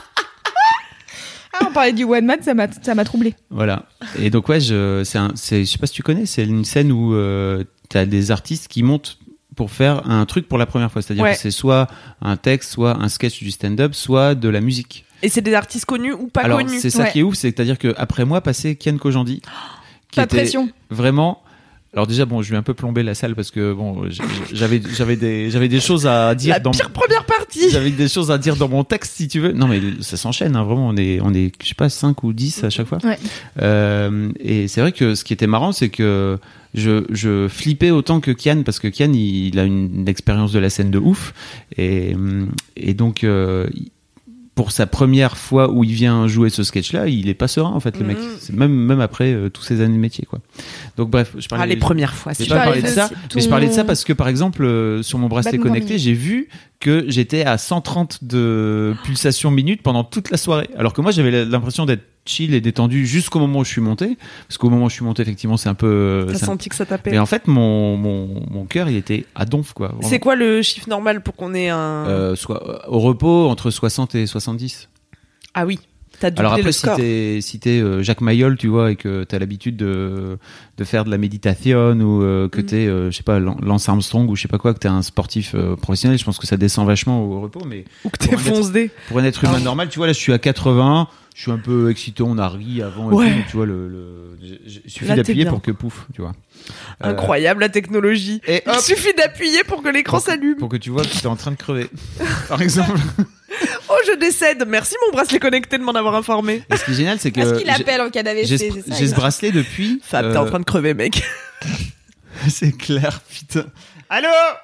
Ah, on parlait du one man, ça m'a troublé. Voilà. Et donc ouais, je sais pas si tu connais, c'est une scène où t'as des artistes qui montent pour faire un truc pour la première fois. C'est-à-dire Ouais. que c'est soit un texte, soit un sketch du stand-up, soit de la musique. Et c'est des artistes connus ou pas Alors connus? c'est ça Ouais. qui est ouf, c'est-à-dire que après moi passait Kian Kojandi, qui Pas de était pression. vraiment. Alors déjà bon, je lui ai un peu plombé la salle parce que bon, j'avais des choses à dire La dans pire première partie. j'avais des choses à dire dans mon texte si tu veux. Non mais ça s'enchaîne hein, vraiment, on est je sais pas 5 ou 10 à chaque fois. Ouais. Et c'est vrai que ce qui était marrant c'est que je flippais autant que Kian parce que Kian il a une expérience de la scène de ouf et donc pour sa première fois où il vient jouer ce sketch-là, il est pas serein en fait le mec. C'est même après tous ces années de métier quoi. Donc bref, je parlais Ah, les premières fois. j'ai Si pas parlais parlé de de ça, ton- mais je parlais de ça parce que par exemple sur mon bracelet Battement connecté, minute. j'ai vu que j'étais à 130 de pulsations minutes pendant toute la soirée. Alors que moi j'avais l'impression d'être chill et détendu jusqu'au moment où je suis monté, parce qu'au moment où je suis monté effectivement c'est un peu. T'as c'est un- senti que ça tapait. Mais en fait mon cœur il était à donf quoi. Vraiment. C'est quoi le chiffre normal pour qu'on ait un... Soit au repos entre 60 et 70. Ah oui, t'as doublé Alors après, le score. si t'es Jacques Mayol, tu vois, et que t'as l'habitude de faire de la méditation ou que t'es, je sais pas, Lance Armstrong ou je sais pas quoi, que t'es un sportif professionnel, je pense que ça descend vachement au repos. Mais Ou que t'es pour un être- foncé. pour un être humain normal, tu vois, là, je suis à 80, je suis un peu excité, on a ri avant, et Ouais. tout, mais tu vois, il suffit Là, t'es d'appuyer bien. pour que pouf, tu vois. Incroyable la technologie. Et Il hop, suffit d'appuyer pour que l'écran s'allume. pour que tu vois que t'es en train de crever, par exemple. Oh, je décède. Merci mon bracelet connecté de m'en avoir informé. Et ce qui est génial, c'est que Est-ce qu'il j'ai- appelle en cas d'AVC? j'ai c'est ce- ça, j'ai ce bracelet depuis. Fab, t'es en train de crever, mec. C'est clair, putain. Allô.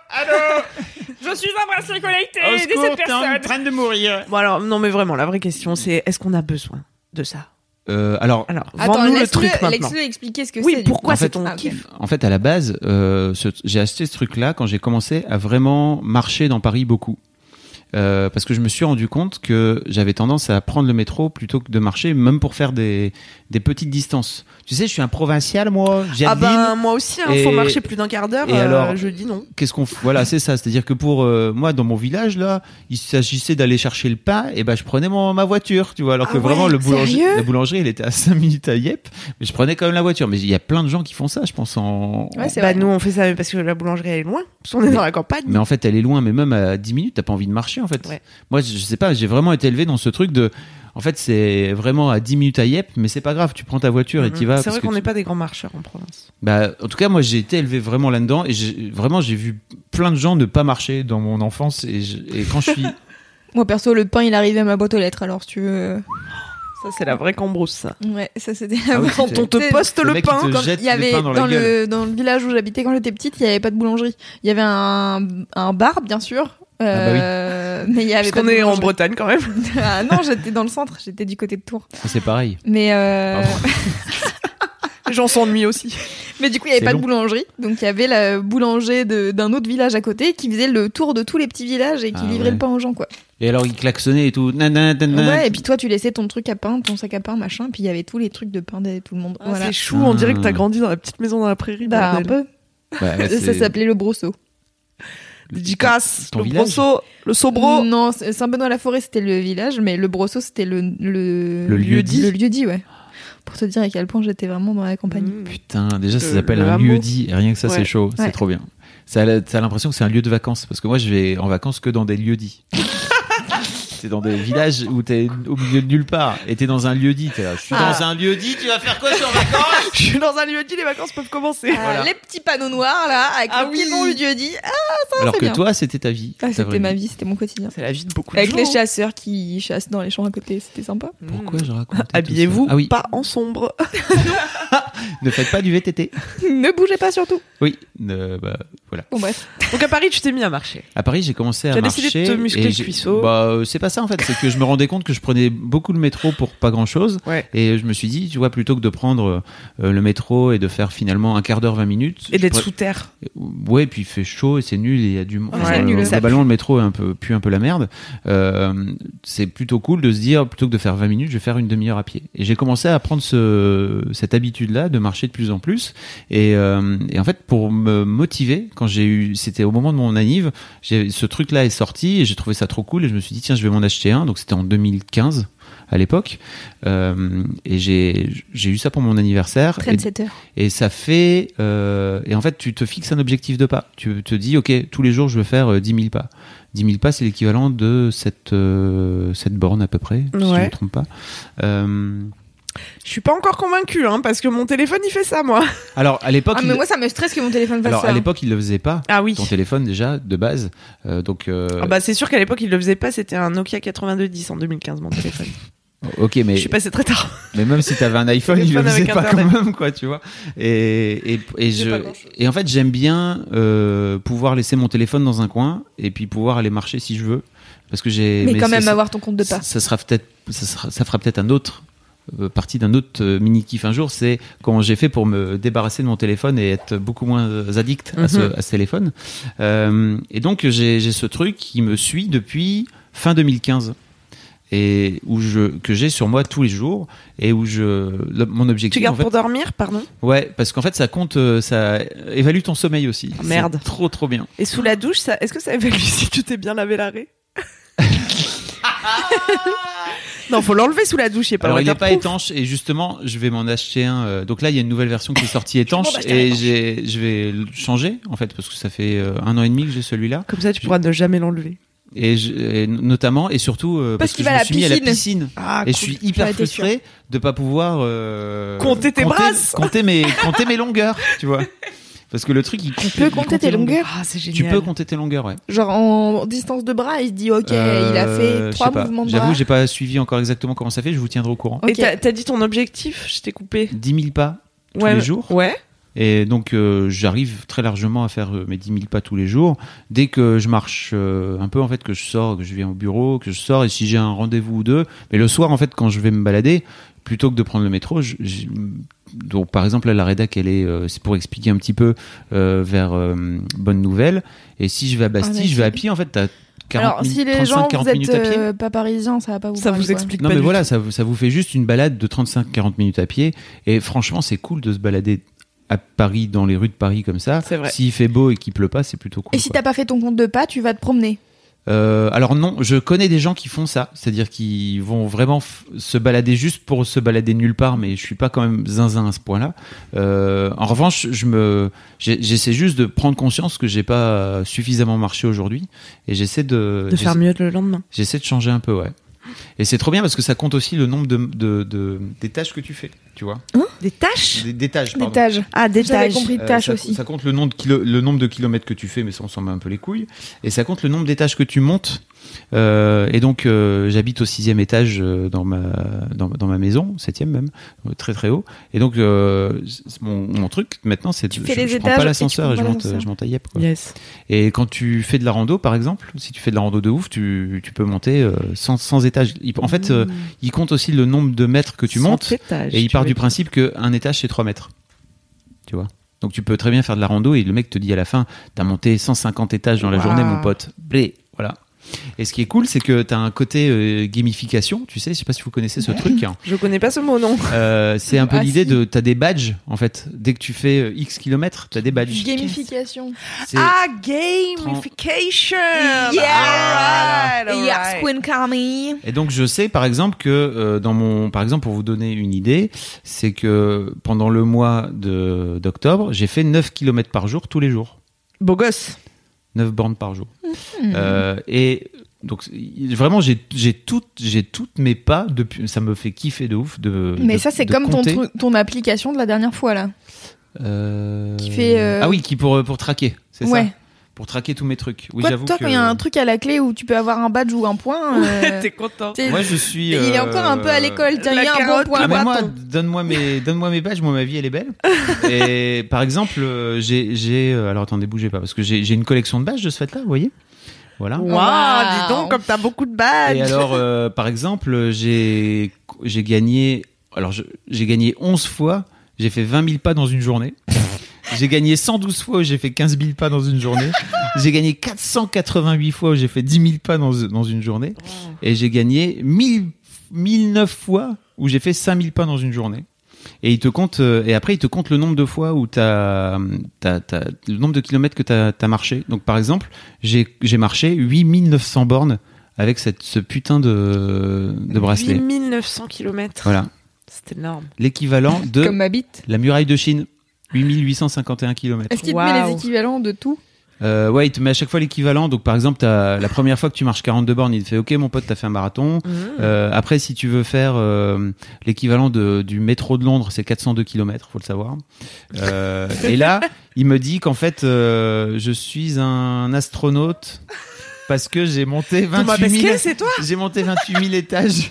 Je suis un bracelet connecté. Au secours, t'es en train de mourir. Bon alors, non mais vraiment, la vraie question c'est est-ce qu'on a besoin de ça? Alors, Alors, Attends, vends-nous le truc maintenant. laisse-le expliquer ce que Oui, c'est. pourquoi En c'est fait, ton Ah, ok. kiff? en fait, à la base, j'ai acheté ce truc-là quand j'ai commencé à vraiment marcher dans Paris beaucoup. Parce que je me suis rendu compte que j'avais tendance à prendre le métro plutôt que de marcher, même pour faire des petites distances. Tu sais, je suis un provincial, moi. J'ai Ah Adeline. ben moi aussi, hein, faut Et- marcher plus d'un quart d'heure. et alors- je dis non. Qu'est-ce qu'on voilà, c'est ça. C'est-à-dire que pour moi, dans mon village là, il s'agissait d'aller chercher le pain, et ben je prenais ma voiture, tu vois. Alors Ah que vraiment ouais, la sérieux boulangerie, elle était à 5 minutes à Yep, mais je prenais quand même la voiture. Mais il y a plein de gens qui font ça, je pense Ouais, c'est Bah vrai. nous on fait ça parce que la boulangerie elle est loin. Parce qu'on est dans la campagne. Mais en fait, elle est loin, mais même à 10 minutes, t'as pas envie de marcher, en fait. Ouais. Moi, je sais pas, j'ai vraiment été élevé dans ce truc de. En fait, c'est vraiment à 10 minutes à Yep, mais c'est pas grave, tu prends ta voiture et t'y vas. C'est parce vrai que qu'on n'est pas des grands marcheurs en province. Bah, en tout cas, moi, j'ai été élevé vraiment là-dedans et j'ai vu plein de gens ne pas marcher dans mon enfance et quand je suis. Moi, perso, le pain, il arrivait à ma boîte aux lettres, alors si tu veux. Ça c'est la vraie cambrousse ça. Ouais, ça c'était Ah oui, Quand on te C'est- poste le le mec, pain, il te quand- jette Il y avait des pains dans la dans gueule. le village où j'habitais quand j'étais petite, il y avait pas de boulangerie. Il y avait un bar, bien sûr. Mais il y avait parce pas qu'on de est en boulangerie. Bretagne quand même. Ah non, j'étais dans le centre, j'étais du côté de Tours. C'est pareil. Mais Pardon. Les gens s'ennuient aussi. mais du coup, il y avait C'est pas long. de boulangerie. Donc il y avait le boulanger d'un autre village à côté qui faisait le tour de tous les petits villages et qui Ah livrait ouais. le pain aux gens, quoi. Et alors, il klaxonnait et tout. Ouais, et puis toi, tu laissais ton truc à pain, ton sac à pain, machin, puis il y avait tous les trucs de pain de tout le monde. Voilà. C'est chou, on dirait que t'as grandi dans la petite maison dans la prairie. Bah, un bordel. peu. Bah, Ça s'appelait le Brosso. Dédicace, Ton le village brosso, le sobro. Non, Saint-Benoît-la-Forêt, c'était le village, mais le Brosso, c'était le lieu-dit. Le lieu-dit, ouais. Pour te dire à quel point j'étais vraiment dans la campagne. Mmh. Putain, déjà, ça Le- s'appelle le un hameau. lieu-dit. Et rien que ça, Ouais. c'est chaud. C'est Ouais. trop bien. Ça a l'impression que c'est un lieu de vacances. Parce que moi, je vais en vacances que dans des lieux-dits. t'es dans des villages où t'es au milieu de nulle part et t'es dans un lieu-dit. T'es là, je suis dans un lieu-dit, tu vas faire quoi sur vacances? Je suis dans un lieu dit, les vacances peuvent commencer. Voilà. Les petits panneaux noirs là, avec le petit nom du dieu dit. Alors c'est que bien. toi, c'était ta vie. Ah, ta vraie c'était ma vie. vie, c'était mon quotidien. C'est la vie de beaucoup de Avec gens. les chasseurs qui chassent dans les champs à côté, c'était sympa. Pourquoi je raconte tout ça? Habillez-vous Ah oui, pas en sombre. ne faites pas du VTT. Ne bougez pas surtout. Oui, voilà. Bon bref. Donc à Paris, tu t'es mis à marcher. À Paris, j'ai commencé à Tu as marcher. décidé de te muscler et le j'ai- cuisseau. C'est pas ça en fait, c'est que je me rendais compte que je prenais beaucoup le métro pour pas grand chose. Ouais. Et je me suis dit, tu vois, plutôt que de prendre le métro et de faire finalement un quart d'heure, 20 minutes. Et d'être je sous terre. Ouais, et puis il fait chaud et c'est nul et il y a du monde. Ouais, c'est nul, ça Globalement, le métro est pue un peu la merde. C'est plutôt cool de se dire, plutôt que de faire 20 minutes, je vais faire une demi-heure à pied. Et j'ai commencé à prendre cette habitude-là de marcher de plus en plus. Et en fait, pour me motiver, c'était au moment de mon anniv, ce truc-là est sorti et j'ai trouvé ça trop cool et je me suis dit, tiens, je vais m'en acheter un. Donc c'était en 2015 à l'époque. Et j'ai eu ça pour mon anniversaire. Trendsetter. Et ça fait... et en fait, tu te fixes un objectif de pas. Tu te dis, OK, tous les jours, je veux faire 10 000 pas. 10 000 pas, c'est l'équivalent de cette borne à peu près, si je ne Ouais. me trompe pas. Je suis pas encore convaincue, hein, parce que mon téléphone, il fait ça, moi. Alors, à l'époque... Ah mais moi ça me stresse que mon téléphone fasse Alors, ça. à l'époque, il le faisait pas. Ah oui. Ton téléphone, déjà, de base. Donc... Ah bah c'est sûr qu'à l'époque, il le faisait pas. C'était un Nokia 8210 en 2015, mon téléphone. OK, mais... Je suis passée très tard. Mais même si t'avais un iPhone, il le Téléphone faisait avec pas quand Internet. même, quoi, tu vois. Et J'ai pas grand-chose. en fait, j'aime bien pouvoir laisser mon téléphone dans un coin et puis pouvoir aller marcher si je veux, parce que Mais quand même ça, avoir ton compte de pas. ça fera peut-être un autre partie d'un autre mini kiff un jour. C'est comment j'ai fait pour me débarrasser de mon téléphone et être beaucoup moins addict à ce téléphone. Et donc j'ai ce truc qui me suit depuis fin 2015. Et que j'ai sur moi tous les jours et où mon objectif Tu gardes en fait, pour dormir, pardon. ouais, parce qu'en fait ça compte, ça évalue ton sommeil aussi. Oh, merde. C'est trop bien. Et sous la douche, est-ce que ça évalue si tu t'es bien lavé l'arrêt? Non, faut l'enlever sous la douche, il est pas Alors il n'est pas waterproof. étanche et justement je vais m'en acheter un. Donc là il y a une nouvelle version qui est sortie étanche m'en acheter et un je vais le changer en fait parce que ça fait 1 an et demi que j'ai celui-là. Comme ça, tu pourras ne jamais l'enlever. Et notamment et surtout parce que qu'il je va me à la suis mis à la piscine. piscine. Ah, Et je suis hyper J'en étais frustré de pas pouvoir Compter tes brasses. compter mes longueurs, tu vois. Parce que le truc, il compte. Tu peux compter tes longueurs. Ah, c'est génial. Tu peux compter tes longueurs, ouais. Genre en distance de bras, il se dit ok, il a fait Je 3 sais pas. mouvements de bras. J'avoue, j'ai pas suivi encore exactement comment ça fait. Je vous tiendrai au courant. Ok. Et t'as dit ton objectif, je t'ai coupé. 10 000 pas tous les jours. Ouais. Et donc, j'arrive très largement à faire mes 10 000 pas tous les jours. Dès que je marche un peu, en fait, que je sors, que je viens au bureau, que je sors, et si j'ai un rendez-vous ou deux. Mais le soir, en fait, quand je vais me balader, plutôt que de prendre le métro, donc par exemple là, la rédac, c'est pour expliquer un petit peu vers Bonne Nouvelle. Et si je vais à Bastille, Ah, je vais à pied. En fait, t'as 40 Alors si les gens 35-40 vous minutes à pied. êtes pas parisiens, ça va pas vous Ça parler, vous quoi. explique Non pas mais du voilà, tout. ça vous fait juste une balade de 35-40 minutes à pied. Et franchement, c'est cool de se balader à Paris, dans les rues de Paris comme ça. C'est vrai. S'il fait beau et qu'il pleut pas, c'est plutôt cool. Et si quoi. t'as pas fait ton compte de pas, tu vas te promener. Alors non, je connais des gens qui font ça, c'est-à-dire qu'ils vont vraiment se balader juste pour se balader nulle part, mais je suis pas quand même zinzin à ce point-là. En revanche, j'essaie juste de prendre conscience que j'ai pas suffisamment marché aujourd'hui, et j'essaie De faire mieux le lendemain. J'essaie de changer un peu, ouais. Et c'est trop bien parce que ça compte aussi le nombre des tâches que tu fais, tu vois. Des tâches? Des tâches, Des pardon. tâches. Ah, des J'avais tâches. compris tâches ça, aussi. ça compte le nombre de kilomètres que tu fais, mais ça on s'en met un peu les couilles. Et ça compte le nombre d'étages que tu montes. Et donc j'habite au 6e étage dans ma maison, 7e même, très très haut. Et donc mon truc maintenant, c'est Tu que fais les je prends étages pas et l'ascenseur et tu je prends pas monte, l'ascenseur. je monte à Yep, quoi. Yes. Et quand tu fais de la rando, par exemple, si tu fais de la rando de ouf, tu peux monter sans étage. En fait, il compte aussi le nombre de mètres que tu montes. Et il part du principe qu'un étage, c'est 3 mètres. Tu vois. Donc tu peux très bien faire de la rando et le mec te dit à la fin, t'as monté 150 étages dans la journée, mon pote. Blé, voilà. Et ce qui est cool, c'est que t'as un côté gamification, tu sais, je sais pas si vous connaissez ce truc. Je connais pas ce mot, non. C'est un peu Ah, l'idée si. de, t'as des badges, en fait. Dès que tu fais X kilomètres, t'as des badges. Gamification. C'est- Ah, gamification. Yeah. Alright, Yes, alright. Queen Carmi. Et donc je sais par exemple que par exemple pour vous donner une idée, c'est que pendant le mois d'octobre, j'ai fait 9 km par jour tous les jours. Beau gosse. 9 bornes par jour. Et donc vraiment j'ai toutes mes pas depuis, ça me fait kiffer de ouf Mais ça c'est comme compter. ton application de la dernière fois là. Qui fait Ah oui, qui pour traquer, c'est ouais. ça. Pour traquer tous mes trucs. Oui, Quoi, j'avoue toi que quand il y a un truc à la clé où tu peux avoir un badge ou un point, T'es content. moi je suis il est encore un peu à l'école. Tiens, la il y a un bon carotte, point. Ah mais moi, bâton. donne-moi mes badges, moi ma vie elle est belle. Et par exemple, j'ai alors attendez, bougez pas parce que j'ai une collection de badges de ce fait là, vous voyez. Voilà. Waouh, Wow. dis donc, comme t'as beaucoup de badges. Et alors par exemple, j'ai gagné 11 fois, j'ai fait 20 000 pas dans une journée. J'ai gagné 112 fois où j'ai fait 15 000 pas dans une journée. J'ai gagné 488 fois où j'ai fait 10 000 pas dans une journée. Et j'ai gagné 1009 fois où j'ai fait 5 000 pas dans une journée. Et il te compte, et après il te compte le nombre de fois où le nombre de kilomètres que t'as marché. Donc par exemple, j'ai marché 8900 bornes avec ce putain de bracelet. 8900 km. Voilà. C'est énorme. L'équivalent de Comme ma bite. la muraille de Chine. 8851 km. Est-ce qu'il te met Waouh. les équivalents de tout? Ouais, il te met à chaque fois l'équivalent. Donc, par exemple, la première fois que tu marches 42 bornes, il te fait OK, mon pote, t'as fait un marathon. Après, si tu veux faire l'équivalent du métro de Londres, c'est 402 km, faut le savoir. Et là, il me dit qu'en fait, je suis un astronaute parce que j'ai monté Thomas 28 000. Pesquet, c'est toi? J'ai monté 28 000 étages.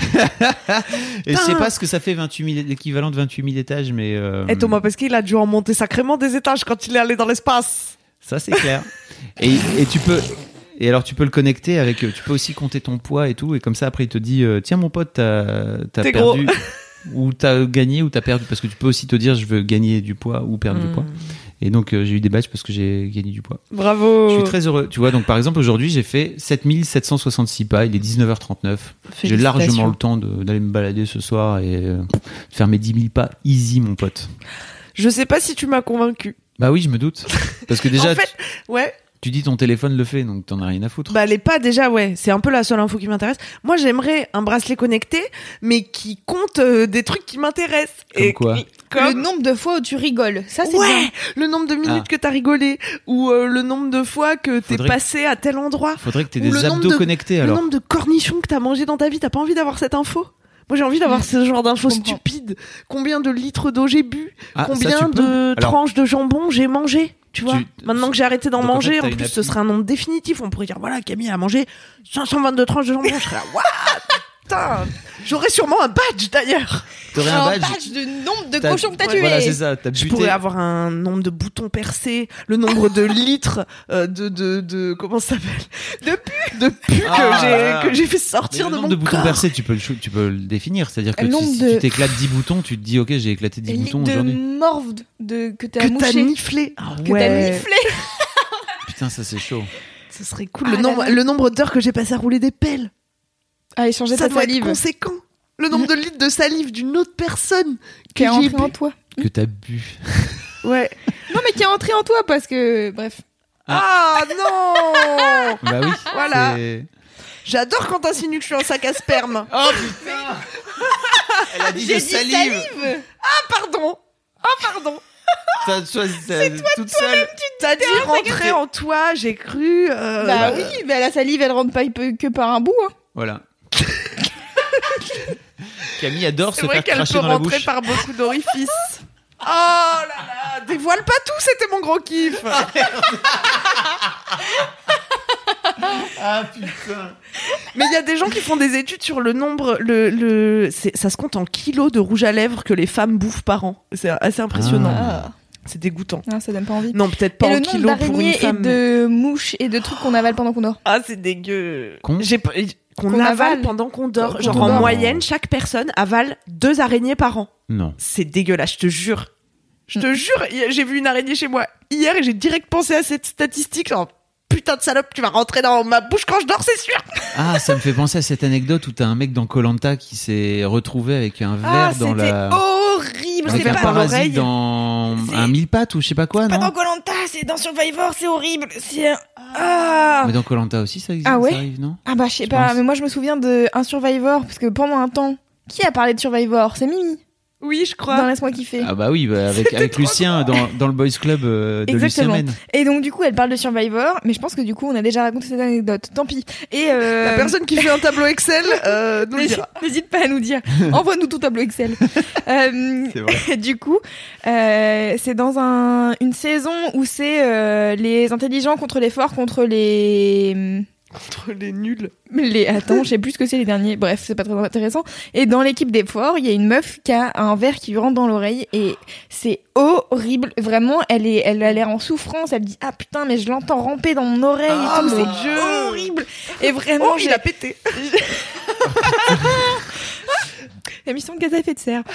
Et je sais pas ce que ça fait 28 000, l'équivalent de 28 000 étages, mais. Et Thomas Pesquet, il a dû en monter sacrément des étages quand il est allé dans l'espace. Ça, c'est clair. et tu peux. Et alors, tu peux le connecter avec. Tu peux aussi compter ton poids et tout. Et comme ça, après, il te dit tiens, mon pote, t'as T'es perdu. gros. Ou t'as gagné ou t'as perdu. Parce que tu peux aussi te dire je veux gagner du poids ou perdre du poids. Et donc, j'ai eu des badges parce que j'ai gagné du poids. Bravo. Je suis très heureux. Tu vois, donc par exemple, aujourd'hui, j'ai fait 7766 pas. Il est 19h39. J'ai largement le temps d'aller me balader ce soir et faire mes 10 000 pas easy, mon pote. Je sais pas si tu m'as convaincu. Bah oui, je me doute. Parce que déjà, En fait, ouais. tu dis ton téléphone le fait, donc t'en as rien à foutre. Bah les pas déjà, ouais, c'est un peu la seule info qui m'intéresse. Moi, j'aimerais un bracelet connecté, mais qui compte des trucs qui m'intéressent. Comme quoi Le nombre de fois où tu rigoles. Ça, c'est Ouais, bien. le nombre de minutes que t'as rigolé, ou le nombre de fois que t'es Faudrait- passé à tel endroit, Faudrait que t'aies Ou des le nombre abdos de- connectés le alors. nombre de cornichons que t'as mangé dans ta vie. T'as pas envie d'avoir cette info? Moi, j'ai envie d'avoir ce genre d'infos Je comprends. stupides. Combien de litres d'eau j'ai bu? Ah, ça, Combien tu peux. de Alors, tranches de jambon j'ai mangé? Tu vois, maintenant que j'ai arrêté d'en donc, en manger, fait, t'as en une plus, ce appli. serait un nombre définitif. On pourrait dire, voilà, Camille a mangé 522 tranches de jambon. Je serais là, what? Putain, j'aurais sûrement un badge d'ailleurs. T'aurais un badge. de nombre de T'as- cochons que t'as Ouais, tués. Voilà, c'est ça. T'as Je buté. pourrais avoir un nombre de boutons percés, le nombre de litres de comment ça s'appelle? De pu Ah, que j'ai fait Mais sortir le de nombre mon de boutons corps. percés, tu peux le définir. C'est-à-dire que Le nombre si de- tu t'éclates 10 boutons, tu te dis ok, j'ai éclaté 10 boutons de aujourd'hui. morve que t'as Que t'as mouché. niflé. Ah Que ouais. t'as niflé. Putain, ça c'est chaud. Ce serait cool. Ah Le là nombre, là. le nombre d'heures que j'ai passé à rouler des pelles. À échanger Ça ta doit salive. être conséquent. Le nombre de litres de salive d'une autre personne Qui est que j'ai entré en bu. toi. Que t'as bu. Ouais. Non, mais qui est entré en toi parce que. Bref. Ah non. Bah oui. Voilà. c'est- J'adore quand t'insinues que je suis un sac à sperme. Oh putain. Elle a dit de salive. Pardon. Ah pardon. T'as choisi toute seule. T'as dit rentrer en toi. J'ai cru. Bah oui, mais la salive, elle rentre pas que par un bout. Hein. Voilà. Camille adore C'est se vrai faire qu'elle cracher peut dans la rentrer bouche. par beaucoup d'orifices. Oh là là, dévoile pas tout, c'était mon gros kiff. Ah putain. Mais il y a des gens qui font des études sur le nombre, ça se compte en kilos de rouge à lèvres que les femmes bouffent par an. C'est assez impressionnant. Ah. C'est dégoûtant. Non, ça donne pas envie. Non, peut-être pas Et en le nombre kilos pour une d'araignées et femme. de mouches et de trucs qu'on avale pendant qu'on dort. Ah, c'est dégueu. Qu'on Qu'on Qu'on avale avale. pendant qu'on dort. Qu'on Genre dort. en moyenne, chaque personne avale 2 araignées par an. Non. C'est dégueulasse, je te jure. Je te jure, j'ai vu une araignée chez moi hier et j'ai direct pensé à cette statistique. Genre, putain de salope, tu vas rentrer dans ma bouche quand je dors, c'est sûr. Ah, ça me fait penser à cette anecdote où t'as un mec dans Koh-Lanta qui s'est retrouvé avec un verre dans c'était la. horrible. Avec C'est un pas dans parasite l'oreille. dans C'est- un mille pattes ou je sais pas quoi, Pas non dans Koh-Lanta, c'est dans Survivor, c'est horrible. C'est Ah. Mais dans Koh-Lanta aussi, ça existe, Ah ouais ça arrive, non? Ah bah je sais Je pas, pense. mais moi je me souviens de un Survivor parce que pendant un temps, qui a parlé de Survivor? C'est Mimi. Oui, je crois. dans Laisse-moi kiffer. Ah bah oui, avec Lucien dans le Boys Club de Lucien Exactement. Men. Et donc du coup elle parle de Survivor, mais je pense que du coup on a déjà raconté cette anecdote. Tant pis. Et La personne qui fait un tableau Excel nous le dira. n'hésite pas à nous dire. Envoie-nous ton tableau Excel. C'est vrai. Du coup, c'est dans une saison où c'est les intelligents contre les forts contre les Entre les nuls. Attends, je sais plus ce que c'est les derniers. Bref, c'est pas très intéressant. Et dans l'équipe des forts, il y a une meuf qui a un verre qui lui rentre dans l'oreille et c'est horrible. Vraiment, elle a l'air en souffrance. Elle dit ah putain, mais je l'entends ramper dans mon oreille. Ah, et tout. mon C'est Dieu. horrible. Et vraiment, Oh, il a pété. la mission de gaz à effet de serre.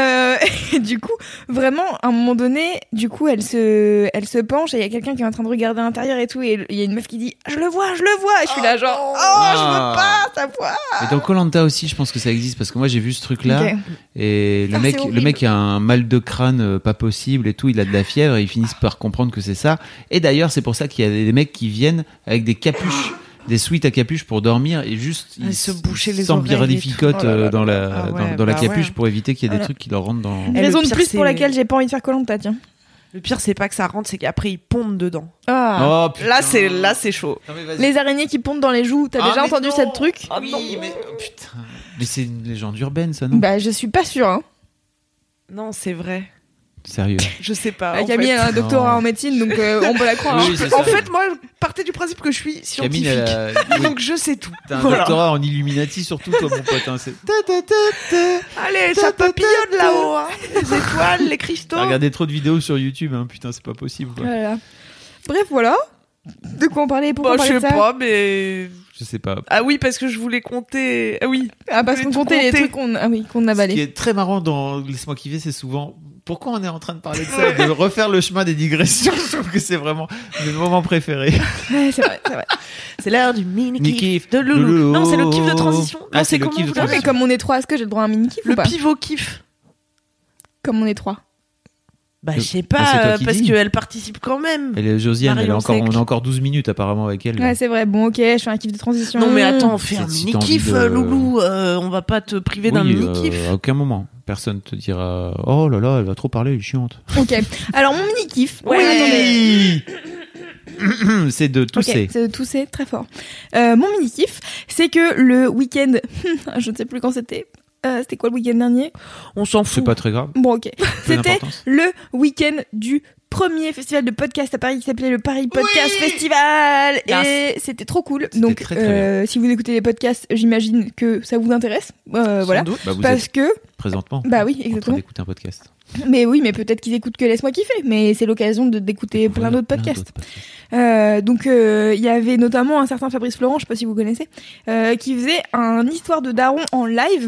Et du coup, vraiment, à un moment donné, du coup, elle se penche et il y a quelqu'un qui est en train de regarder à l'intérieur et tout, et il y a une meuf qui dit je le vois. Et je suis là genre je veux pas savoir. Mais dans Koh-Lanta aussi, je pense que ça existe parce que moi j'ai vu ce truc-là Ok. et Ah, c'est le horrible. mec a un mal de crâne pas possible et tout, il a de la fièvre et ils finissent par comprendre que c'est ça. Et d'ailleurs, c'est pour ça qu'il y a des mecs qui viennent avec des capuches. Des suites à capuche pour dormir et juste Ils se bouchaient les s'embirlificotent oreilles et tout. dans la Ah ouais, dans la bah capuche ouais. pour éviter qu'il y ait des Voilà. trucs qui leur rentrent dans. Et Raison le de pire, plus c'est- pour laquelle j'ai pas envie de faire Koh-Lanta, tiens. Le pire, c'est pas que ça rentre, c'est qu'après, ils pondent dedans. Ah. Oh putain. Là, c'est chaud. Non, mais vas-y. Les araignées qui pondent dans les joues, t'as Ah, déjà mais entendu non. cette truc Ah, Oui, non. mais oh, putain. Mais c'est une légende urbaine, ça non? Bah, je suis pas sûre. Hein. Non, c'est vrai. Sérieux. Je sais pas. Bah, en Camille, fait. elle a un doctorat Non. en médecine, donc on peut la croire. Oui, hein. c'est En ça. fait, moi, partez du principe que je suis Camille, scientifique. oui. Donc, je sais tout. T'as un Voilà. doctorat en Illuminati surtout, toi, mon pote. Hein. C'est... Allez, ça papillonne là-haut. Hein. Les étoiles, les cristaux. T'as regardé trop de vidéos sur YouTube, hein. Putain, c'est pas possible. Quoi. Voilà. Bref, voilà. De quoi on parlait pour Bah, je parler de sais ça pas, mais. Je sais pas. Ah oui, parce que je voulais compter. Ah oui. Ah, parce Je qu'on voulais tout comptait les compter. trucs qu'on a Ce qui avalés. est très marrant dans Laisse-moi kiffer, c'est souvent pourquoi on est en train de parler de ça, de refaire le chemin des digressions. Je trouve que c'est vraiment mes moments préférés. Ouais, c'est vrai. C'est l'heure du mini-kiff Mini-kiff de Loulou. de Loulou. Non, c'est le kiff de transition. Ah, Non, c'est le comment kiff de vous Non, l'appelez mais comme on est trois, est-ce que j'ai le droit à un mini-kiff ou Le pas pivot-kiff. Comme on est trois. Bah, je sais Bah, c'est toi pas, qui parce dis. qu'elle participe quand même. Et Josiane, Marion Sec. on a encore 12 minutes apparemment avec elle. Ouais, c'est vrai. Bon, ok, je fais un kiff de transition. Non, mais attends, on fait un Si t'as mini-kiff, envie de- Loulou. On va pas te priver d'un Oui, mini-kiff. à aucun moment. Personne te dira oh là là, elle va trop parler, elle est chiante. Ok. Alors, mon mini-kiff. Ouais. Attendez. C'est de tousser. Ok, c'est de tousser très fort. Mon mini-kiff, c'est que le week-end, je ne sais plus quand c'était. C'était quoi le week-end dernier On s'en C'est fout. pas très grave. Bon, ok. Peu C'était d'importance. le week-end du premier festival de podcast à Paris qui s'appelait le Paris Podcast Festival. Yes. Et c'était trop cool. C'était Donc, très, très si vous écoutez les podcasts, j'imagine que ça vous intéresse. Sans Voilà. doute. Bah, vous Parce êtes que, présentement bah oui, en train exactement. d'écouter un podcast. Mais oui, mais peut-être qu'ils écoutent que Laisse-moi kiffer. Mais c'est l'occasion d'écouter plein d'autres podcasts. Donc il y avait notamment un certain Fabrice Florent, je sais pas si vous connaissez, qui faisait un histoire de daron en live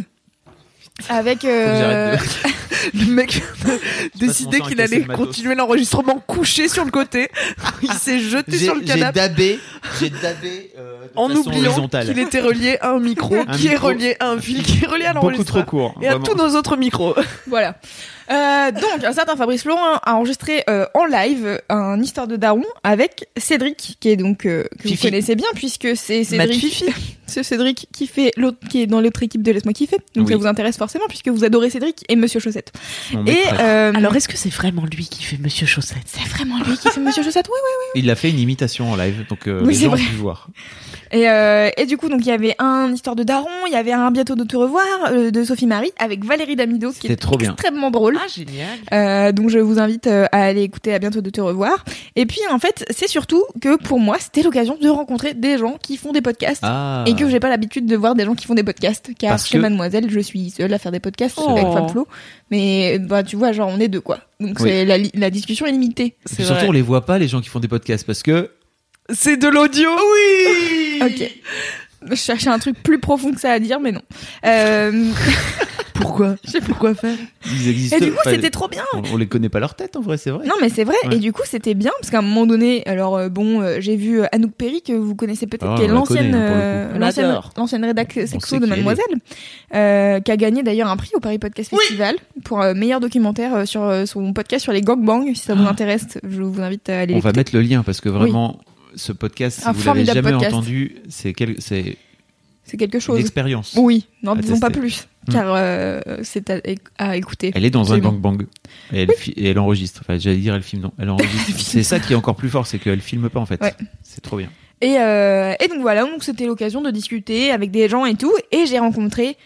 avec Faut que j'arrête Le mec a passe décidé mon temps à qu'il casser allait le matos. continuer l'enregistrement couché sur le côté. Il s'est jeté sur le canapé J'ai dabé de en façon oubliant horizontale. qu'il était relié à un micro, Un qui est micro relié à un fil, qui est relié à beaucoup trop l'enregistreur. court. Et à vraiment. tous nos autres micros. voilà. Donc un certain Fabrice Florent a enregistré en live un histoire de daron avec Cédric, qui est donc que vous Fifi. connaissez bien puisque c'est Matt Cédric, Fifi. c'est Cédric qui fait l'autre, qui est dans l'autre équipe de Laisse-moi kiffer. Donc Oui. ça vous intéresse forcément puisque vous adorez Cédric et Monsieur Chaussette. Mon mec Et prêtre. Alors, est-ce que c'est vraiment lui qui fait Monsieur Chaussette? c'est vraiment lui qui fait Monsieur Chaussette. Oui. Il a fait une imitation en live, donc Oui, les c'est gens ont vrai. pu voir. Et du coup, donc il y avait un histoire de daron, il y avait un bientôt de te revoir de Sophie Marie avec Valérie Damido qui C'était est trop bien. extrêmement drôle. Ah, génial. Donc je vous invite à aller écouter à bientôt de te revoir. Et puis en fait, c'est surtout que pour moi, c'était l'occasion de rencontrer des gens qui font des podcasts. Ah. Et que j'ai pas l'habitude de voir des gens qui font des podcasts, car Parce chez que- Mademoiselle, je suis seule à faire des podcasts Oh. avec Fab Flo. Mais bah tu vois, genre on est deux quoi. Donc Oui. c'est la discussion est limitée. Et C'est puis surtout, vrai. on les voit pas, les gens qui font des podcasts, parce que C'est de l'audio. Oui. Ok. Je cherchais un truc plus profond que ça à dire, mais non. Pourquoi? Je sais pourquoi faire. ils existent. Et du coup, Enfin, c'était trop bien. on les connaît pas leur tête, en vrai, c'est vrai. Non, mais c'est vrai. Ouais. Et du coup, c'était bien parce qu'à un moment donné, alors j'ai vu Anouk Perry que vous connaissez peut-être, Ah, qui est on la connaît, l'ancienne, hein, pour le coup. On l'adore. l'ancienne rédac sait sexo qui de elle est. Mademoiselle, qui a gagné d'ailleurs un prix au Paris Podcast Festival pour meilleur documentaire sur son podcast sur les gangbangs. Si ça vous intéresse, je vous invite à aller On va l'écouter. mettre le lien, parce que vraiment, ce podcast, si Un vous l'avez formidable jamais podcast. entendu, c'est C'est quelque une chose. expérience. Oui, non, À disons pas tester. plus. car c'est à écouter. Elle est dans Absolument. un gangbang et elle enregistre. Enfin, j'allais dire elle filme, non, elle enregistre. C'est ça qui est encore plus fort, c'est qu'elle filme pas en fait. Ouais. C'est trop bien. Et donc voilà, donc c'était l'occasion de discuter avec des gens et tout, et j'ai rencontré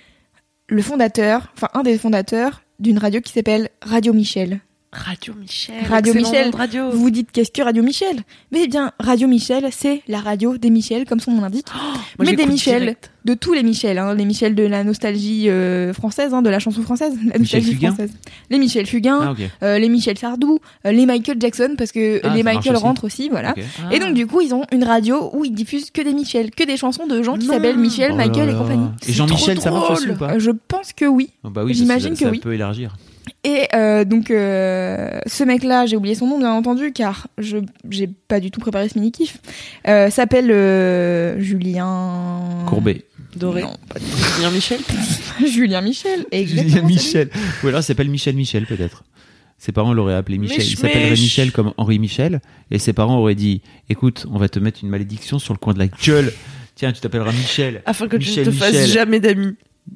un des fondateurs d'une radio qui s'appelle Radio Michel. Radio Michel. Radio excellent Michel. nom de radio. Vous vous dites qu'est-ce que Radio Michel ? Mais bien, Radio Michel, c'est la radio des Michel, comme son nom l'indique. Moi, mais des j'écoute Michel, direct. de tous les Michel, les Michel de la nostalgie française, de la chanson française, la Michel nostalgie Fugain. française. Les Michel Fugain, Ah, ok. les Michel Sardou, les Michael Jackson, parce que Ah, les ça marche Michael aussi. rentrent aussi, voilà. Ok. Et donc du coup, ils ont une radio où ils diffusent que des Michel, que des chansons de gens qui Non. s'appellent Michel, Oh Michael là et là. compagnie. Et Jean-Michel, trop ça marche aussi drôle. ou pas Je pense que oui. Oh, bah oui, J'imagine que ça oui. peut élargir. Et donc ce mec-là, j'ai oublié son nom bien entendu car j'ai pas du tout préparé ce mini kiff. S'appelle Julien Courbet. Doré. Non, pas Julien Michel. Julien Michel. Exactement, Julien c'est lui. Michel. Ou alors il s'appelle Michel peut-être. Ses parents l'auraient appelé Michel. Mich, Il s'appellerait mich. Michel comme Henri Michel. Et ses parents auraient dit écoute, on va te mettre une malédiction sur le coin de la gueule. Tiens, tu t'appelleras Michel. Afin que tu Michel, ne te fasses Michel. jamais d'amis.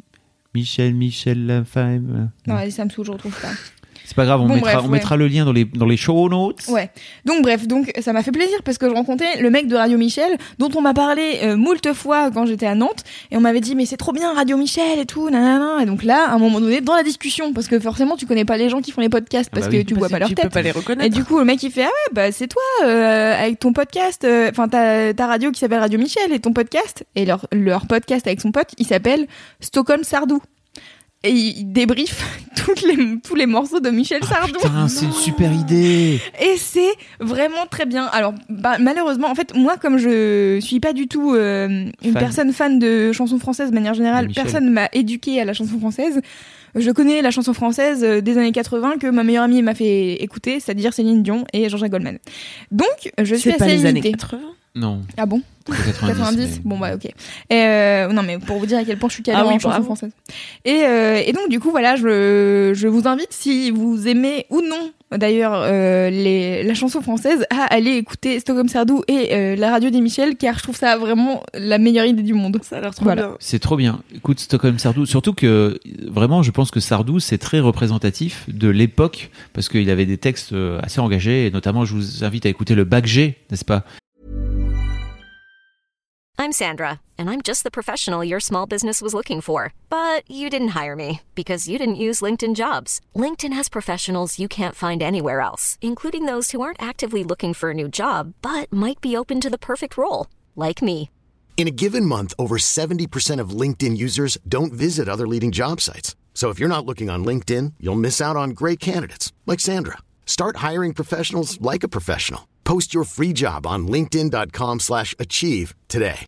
Michel, la femme. Non, allez, ça me saoule, je retrouve pas. C'est pas grave, on Bon, mettra, bref, on ouais. mettra le lien dans les show notes. Ouais. Donc bref, ça m'a fait plaisir parce que je rencontrais le mec de Radio Michel dont on m'a parlé moult fois quand j'étais à Nantes et on m'avait dit mais c'est trop bien Radio Michel et tout nanana. Et donc là à un moment donné dans la discussion parce que forcément tu connais pas les gens qui font les podcasts Ah parce bah que oui. tu vois pas leur Tu peux tête. pas les Et reconnaître. du coup le mec il fait ah ouais bah c'est toi avec ton podcast enfin ta radio qui s'appelle Radio Michel et ton podcast et leur podcast avec son pote il s'appelle Stockholm Sardou. Et il débriefe tous les morceaux de Michel Sardou. Putain, c'est une super idée. Et c'est vraiment très bien. Alors, malheureusement, en fait, moi, comme je suis pas du tout une personne fan de chansons françaises de manière générale, De Michel. personne m'a éduquée à la chanson française. Je connais la chanson française des années 80 que ma meilleure amie m'a fait écouter, c'est-à-dire Céline Dion et Jean-Jacques Goldman. Donc, je suis C'est pas assez les années limitée. 80. Non, Ah bon? 90. 90. Bon bah ok. Non mais pour vous dire à quel point je suis calée Ah oui, en chanson bravo. française. Et donc du coup voilà, je vous invite si vous aimez ou non d'ailleurs la chanson française à aller écouter Stockholm Sardou et la radio des Michel car je trouve ça vraiment la meilleure idée du monde. Ça a l'air trop Voilà. bien. C'est trop bien. Écoute, Stockholm Sardou, surtout que vraiment, je pense que Sardou, c'est très représentatif de l'époque parce qu'il avait des textes assez engagés et notamment, je vous invite à écouter le Bac G, n'est-ce pas? I'm Sandra, and I'm just the professional your small business was looking for. But you didn't hire me because you didn't use LinkedIn Jobs. LinkedIn has professionals you can't find anywhere else, including those who aren't actively looking for a new job, but might be open to the perfect role, like me. In a given month, over 70% of LinkedIn users don't visit other leading job sites. So if you're not looking on LinkedIn, you'll miss out on great candidates like Sandra. Start hiring professionals like a professional. Post your free job on linkedin.com/achieve today.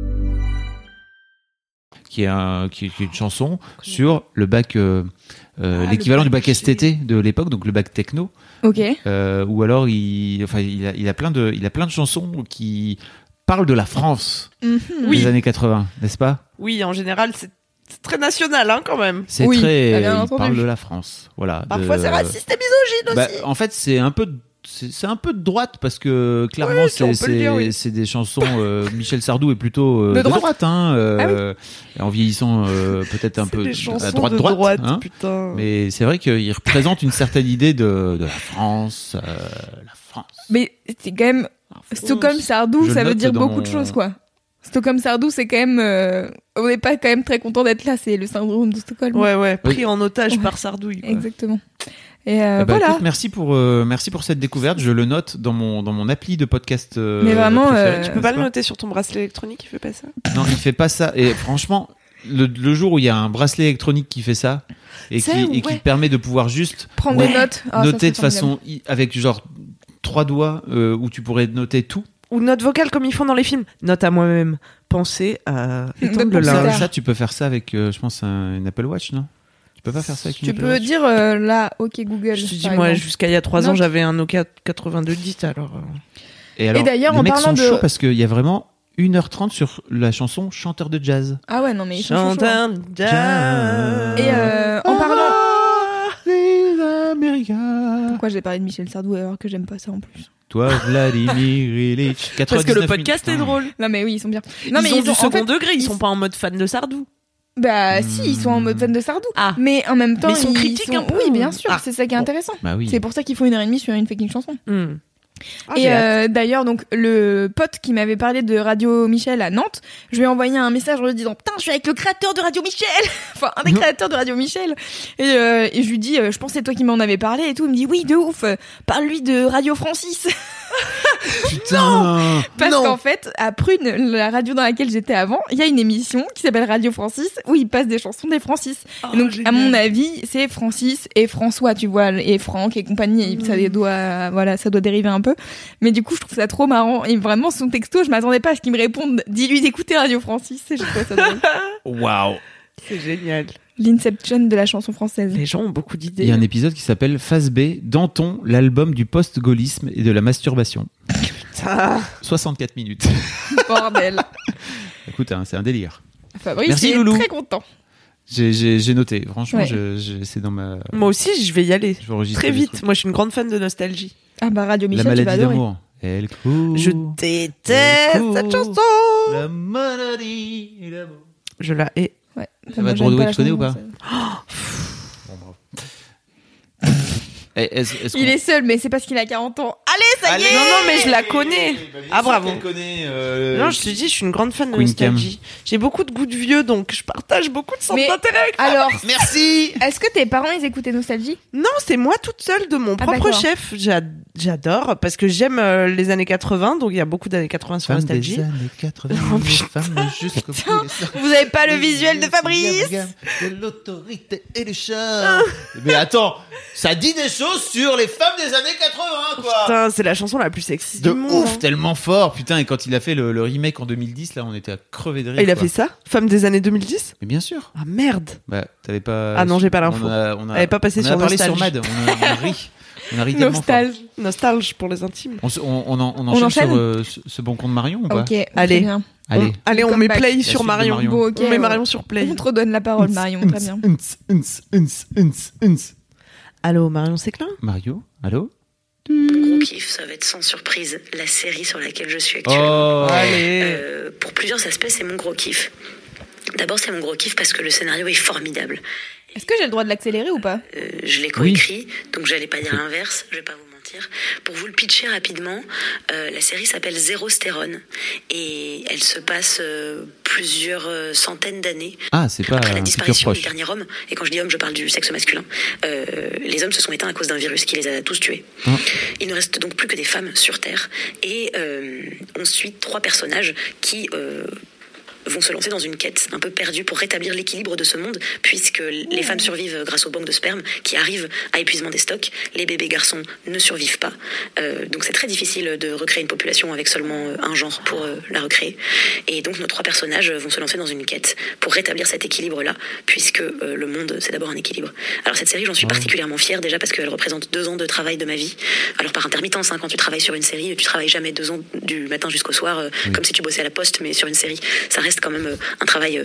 Qui est une chanson sur le bac, l'équivalent du bac STT de l'époque, donc le bac techno. Ok. Ou alors il a plein de chansons qui parlent de la France des années 80, n'est-ce pas? Oui, en général, c'est très national, hein, quand même. C'est Oui, très, bien il entendu. parle de la France, voilà. Parfois, de- c'est raciste et misogyne Bah, aussi. en fait, c'est un peu de droite parce que clairement Oui, on peut le dire, oui. c'est des chansons. Michel Sardou est plutôt De de droite. droite, hein, en vieillissant peut-être un C'est peu des à chansons droite, de droite, hein. putain. Mais c'est vrai qu'il représente une certaine idée de la France, la France. Mais c'est quand même Stockholm Sardou, Je ça veut note dire dans beaucoup de mon- choses quoi. Stockholm Sardou, c'est quand même on n'est pas quand même très content d'être là, c'est le syndrome de Stockholm. Ouais, pris Oui. en otage Ouais. par Sardouille, quoi. Exactement. Et Eh ben, voilà. écoute, merci pour cette découverte. Je le note dans mon appli de podcast. Mais vraiment, préféré, Tu peux pas n'est-ce le noter sur ton bracelet électronique, il fait pas ça? Non, il fait pas ça. Et franchement, le jour où il y a un bracelet électronique qui fait ça et C'est qui ouais. permet de pouvoir juste Prendre des notes. Ah, ça, noter c'est de façon avec genre 3 doigts où tu pourrais noter tout. Ou note vocale comme ils font dans les films. Note à moi-même. Pensez à étendre le Note Ça, Tard. linge. ça, tu peux faire ça avec, je pense, une Apple Watch, non? Tu peux pas faire ça avec une Tu Apple peux Watch dire là, ok Google. Je te dis, par moi, exemple. jusqu'à il y a 3 ans, Non. j'avais un Nokia 8210, alors. Et alors, d'ailleurs, les en mecs parlant sont de- chauds parce qu'il y a vraiment 1h30 sur la chanson Chanteur de jazz. Ah ouais, non mais ils sont chauds, hein. Chanteur jazz. Et en parlant. Ah, les Américains. Pourquoi j'ai parlé de Michel Sardou alors que j'aime pas ça en plus? Toi, Vladimir Ilitch. Parce que le 99 podcast est minutes. drôle. Non mais oui, ils sont bien. Non mais ils ont du en second fait, degré, ils ils- sont pas en mode fan de Sardou. Bah si, ils sont en mode fan de Sardou. Ah. Mais en même temps, Mais ils sont critiques un peu. Oui, bien sûr, Ah. c'est ça qui est Bon. intéressant. Bah oui. C'est pour ça qu'ils font 1h30 sur une fucking chanson. Ah, j'ai hâte. Et d'ailleurs, donc le pote qui m'avait parlé de Radio Michel à Nantes, je lui ai envoyé un message en lui disant putain, je suis avec le créateur de Radio Michel, enfin un des créateurs de Radio Michel. Et je lui dis, je pense que c'est toi qui m'en avais parlé et tout. Il me dit oui, de ouf. Parle-lui de Radio Francis. Putain. Parce qu'en fait, à Prune, la radio dans laquelle j'étais avant, il y a une émission qui s'appelle Radio Francis où ils passent des chansons des Francis. Oh, Et donc, génial. à mon avis, c'est Francis et François, tu vois, et Franck et compagnie. Et ça doit dériver un peu. Mais du coup, je trouve ça trop marrant. Et vraiment, son texto, je m'attendais pas à ce qu'il me réponde. Dis-lui d'écouter Radio Francis. Et je trouve ça drôle. Waouh. C'est génial. L'inception de la chanson française. Les gens ont beaucoup d'idées. Il y a un épisode qui s'appelle Phase B, Danton, l'album du post-gaullisme et de la masturbation. Putain. 64 minutes. Bordel. Écoute, hein, c'est un délire. Fabrice Merci, est Loulou. très content. J'ai noté. Franchement, Ouais. c'est dans ma. Moi aussi, je vais y aller. Je vais enregistrer Très des vite. trucs. Moi, je suis une grande fan de nostalgie. Ah bah Radio La Michel, tu vas maladie adorer. d'amour. Elle court. Je déteste court. cette chanson. La maladie d'amour. Je la hais. Ouais. Ça Moi, va, j'aime Broadway, pas la tu connais ou chanson, pas ça. Est-ce Il est seul, mais c'est parce qu'il a 40 ans. Allez, ça y est. Non, non, mais je la connais. Ah, bravo. Non, je te dis, je suis une grande fan de Queen nostalgie. J'ai beaucoup de goût de vieux, donc je partage beaucoup de centres Mais- d'intérêt avec Alors, Merci. est-ce que tes parents, ils écoutaient Nostalgie? Non, c'est moi toute seule de mon Ah, propre d'accord. chef. J'adore parce que j'aime les années 80, donc il y a beaucoup d'années 80 sur Femme Nostalgie. des années 80, Oh, putain. femme jusqu'au bout des seins. Vous avez pas le visuel de Fabrice? De l'autorité et du charme. Mais attends, ça dit des choses sur les femmes des années 80, quoi. Putain, c'est la chanson la plus sexy De du monde. ouf, tellement fort. Putain, et quand il a fait le remake en 2010, là, on était à crever de rire. Et il a quoi. fait ça Femme des années 2010 Mais bien sûr. Ah merde. Bah, t'avais pas. Ah non, j'ai pas l'info. On Elle est pas passée on sur a parlé Nostalgie. sur Mad. On a ri. On a ri tellement fort. Nostalgie. Nostalgie pour les intimes. On On enchaîne enchaîne sur ce bon con de Marion ou pas Ok, Allez. très bien. Allez. Allez, on Come met back. play La sur suite de Marion. Marion. Bon, ok. On met Marion sur play. On te redonne la parole, Marion, très bien. Allô, Marion Séclin Mario, allô. Mon gros kiff, ça va être sans surprise la série sur laquelle je suis actuellement. Oh. Allez. Pour plusieurs aspects, c'est mon gros kiff. D'abord, c'est mon gros kiff parce que le scénario est formidable. Est-ce que j'ai le droit de l'accélérer ou pas? Je l'ai coécrit, donc j'allais pas dire l'inverse, je vais pas vous mentir. Pour vous le pitcher rapidement, la série s'appelle Zéro Stérone et elle se passe plusieurs centaines d'années Ah, c'est pas après la un futur disparition du proche. dernier homme. Et quand je dis homme, je parle du sexe masculin. Les hommes se sont éteints à cause d'un virus qui les a tous tués. Ah. Il ne reste donc plus que des femmes sur Terre et on suit 3 personnages qui vont se lancer dans une quête un peu perdue pour rétablir l'équilibre de ce monde, puisque les femmes survivent grâce aux banques de sperme qui arrivent à épuisement des stocks. Les bébés garçons ne survivent pas. Donc c'est très difficile de recréer une population avec seulement un genre pour la recréer. Et donc nos 3 personnages vont se lancer dans une quête pour rétablir cet équilibre-là, puisque le monde, c'est d'abord un équilibre. Alors cette série, j'en suis particulièrement fière, déjà parce qu'elle représente 2 ans de travail de ma vie. Alors par intermittence, quand tu travailles sur une série, tu travailles jamais 2 ans du matin jusqu'au soir, comme si tu bossais à la poste, mais sur une série, ça reste quand même un travail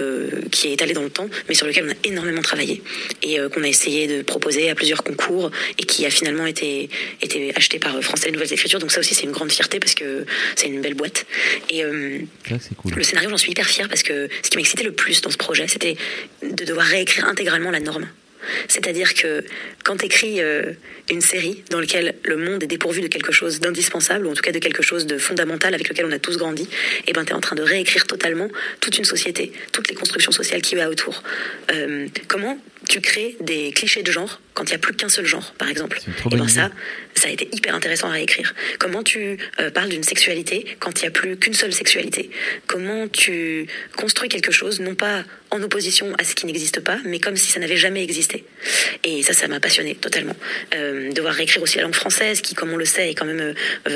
qui est étalé dans le temps, mais sur lequel on a énormément travaillé et qu'on a essayé de proposer à plusieurs concours et qui a finalement été acheté par France Télé Nouvelles Écritures. Donc ça aussi, c'est une grande fierté parce que c'est une belle boîte. Et Ça, c'est cool. le scénario, j'en suis hyper fière parce que ce qui m'excitait le plus dans ce projet, c'était de devoir réécrire intégralement la norme. C'est-à-dire que quand tu écris une série dans laquelle le monde est dépourvu de quelque chose d'indispensable, ou en tout cas de quelque chose de fondamental avec lequel on a tous grandi, et ben tu es en train de réécrire totalement toute une société, toutes les constructions sociales qui va autour. Comment tu crées des clichés de genre quand il n'y a plus qu'un seul genre, par exemple. C'est une trop Et bonne ben idée. ça a été hyper intéressant à réécrire. Comment tu parles d'une sexualité quand il n'y a plus qu'une seule sexualité. Comment tu construis quelque chose, non pas en opposition à ce qui n'existe pas, mais comme si ça n'avait jamais existé. Et ça m'a passionnée totalement. Devoir réécrire aussi la langue française, qui, comme on le sait, est quand même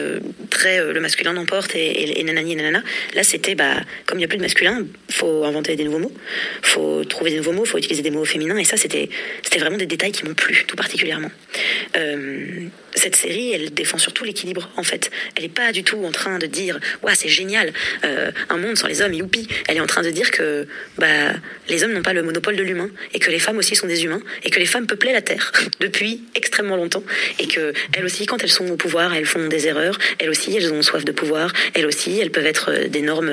très le masculin l'emporte et nanani et nanana. Là, c'était, comme il n'y a plus de masculin, faut inventer des nouveaux mots, faut trouver des nouveaux mots, faut utiliser des mots féminins, et ça, c'était vraiment des détails qui m'ont plu, tout particulièrement. Cette série, elle défend surtout l'équilibre, en fait. Elle n'est pas du tout en train de dire « Ouah, c'est génial, un monde sans les hommes, youpi !» Elle est en train de dire que les hommes n'ont pas le monopole de l'humain, et que les femmes aussi sont des humains, et que les femmes femmes peuplaient la Terre depuis extrêmement longtemps et que elles aussi, quand elles sont au pouvoir, elles font des erreurs. Elles aussi, elles ont soif de pouvoir. Elles aussi, elles peuvent être d'énormes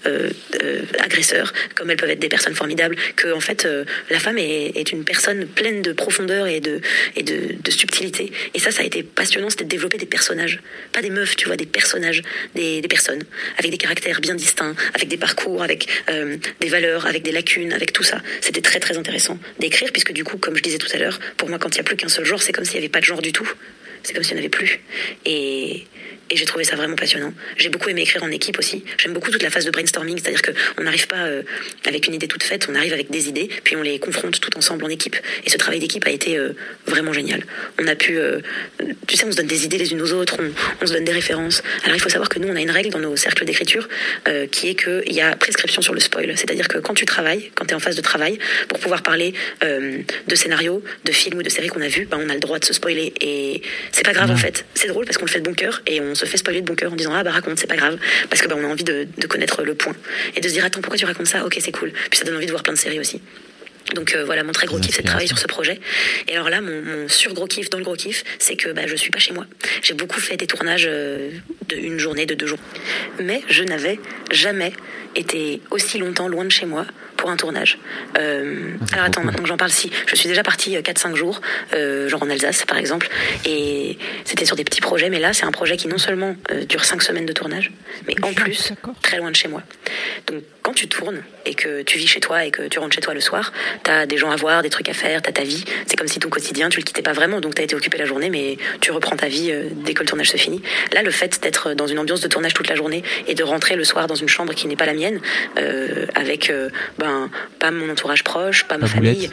agresseurs, comme elles peuvent être des personnes formidables. Que en fait, la femme est une personne pleine de profondeur et de subtilité. Et ça a été passionnant, c'était de développer des personnages, pas des meufs, tu vois, des personnages, des personnes avec des caractères bien distincts, avec des parcours, avec des valeurs, avec des lacunes, avec tout ça. C'était très très intéressant d'écrire, puisque du coup, comme je disais tout à l'heure, pour moi, quand il n'y a plus qu'un seul genre, c'est comme s'il n'y avait pas de genre du tout. C'est comme s'il n'y en avait plus. Et j'ai trouvé ça vraiment passionnant. J'ai beaucoup aimé écrire en équipe aussi. J'aime beaucoup toute la phase de brainstorming, c'est-à-dire qu'on n'arrive pas avec une idée toute faite, on arrive avec des idées, puis on les confronte tout ensemble en équipe. Et ce travail d'équipe a été vraiment génial. On a pu, tu sais, on se donne des idées les unes aux autres, on se donne des références. Alors il faut savoir que nous, on a une règle dans nos cercles d'écriture qui est qu'il y a prescription sur le spoil. C'est-à-dire que quand tu travailles, quand tu es en phase de travail, pour pouvoir parler de scénarios, de films ou de séries qu'on a vus, on a le droit de se spoiler. Et c'est pas grave en fait. C'est drôle parce qu'on le fait de bon cœur et on se fait spoiler de bon cœur en disant raconte, c'est pas grave, parce que on a envie de connaître le point et de se dire attends, pourquoi tu racontes ça, ok, c'est cool, puis ça donne envie de voir plein de séries aussi. Donc voilà, mon très gros kiff, c'est de travailler sur ce projet. Et alors là, mon sur-gros kiff dans le gros kiff, c'est que je suis pas chez moi. J'ai beaucoup fait des tournages d'une journée, de 2 jours. Mais je n'avais jamais été aussi longtemps loin de chez moi pour un tournage. Alors attends, maintenant que j'en parle, si, je suis déjà partie 4-5 jours, genre en Alsace par exemple, et c'était sur des petits projets, mais là c'est un projet qui non seulement dure 5 semaines de tournage, mais en plus très loin de chez moi. Donc quand tu tournes et que tu vis chez toi et que tu rentres chez toi le soir, t'as des gens à voir, des trucs à faire, t'as ta vie, c'est comme si ton quotidien tu le quittais pas vraiment, donc t'as été occupé la journée, mais tu reprends ta vie dès que le tournage se finit. Là, le fait d'être dans une ambiance de tournage toute la journée et de rentrer le soir dans une chambre qui n'est pas la mienne, avec pas mon entourage proche, pas ma famille,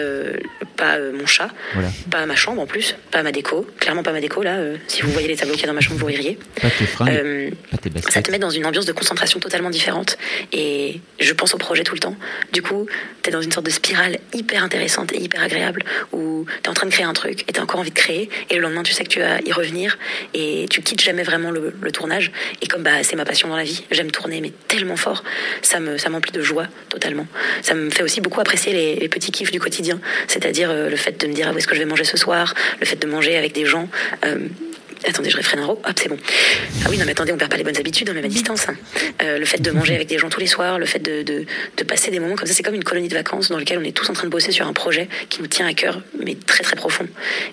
pas mon chat, pas ma chambre en plus, pas ma déco, clairement pas ma déco là, si vous voyez les tableaux qu'il y a dans ma chambre vous ririez. Pas tes fringues, pas tes baskets. Ça te met dans une ambiance de concentration totalement différente et je pense au projet tout le temps. Du coup, t'es dans une sorte de spirale hyper intéressante et hyper agréable où t'es en train de créer un truc et t'as encore envie de créer et le lendemain tu sais que tu vas y revenir et tu quittes jamais vraiment le tournage et comme c'est ma passion dans la vie, j'aime tourner mais tellement fort, ça m'emplit de joie totalement. Ça me fait aussi beaucoup apprécier les petits kiffs du quotidien, c'est-à-dire le fait de me dire où est-ce que je vais manger ce soir, le fait de manger avec des gens. Attendez, je réfrène un row. Hop, c'est bon. Ah oui, non, mais attendez, on perd pas les bonnes habitudes, même à distance. Le fait de manger avec des gens tous les soirs, le fait de passer des moments comme ça, c'est comme une colonie de vacances dans laquelle on est tous en train de bosser sur un projet qui nous tient à cœur, mais très très profond.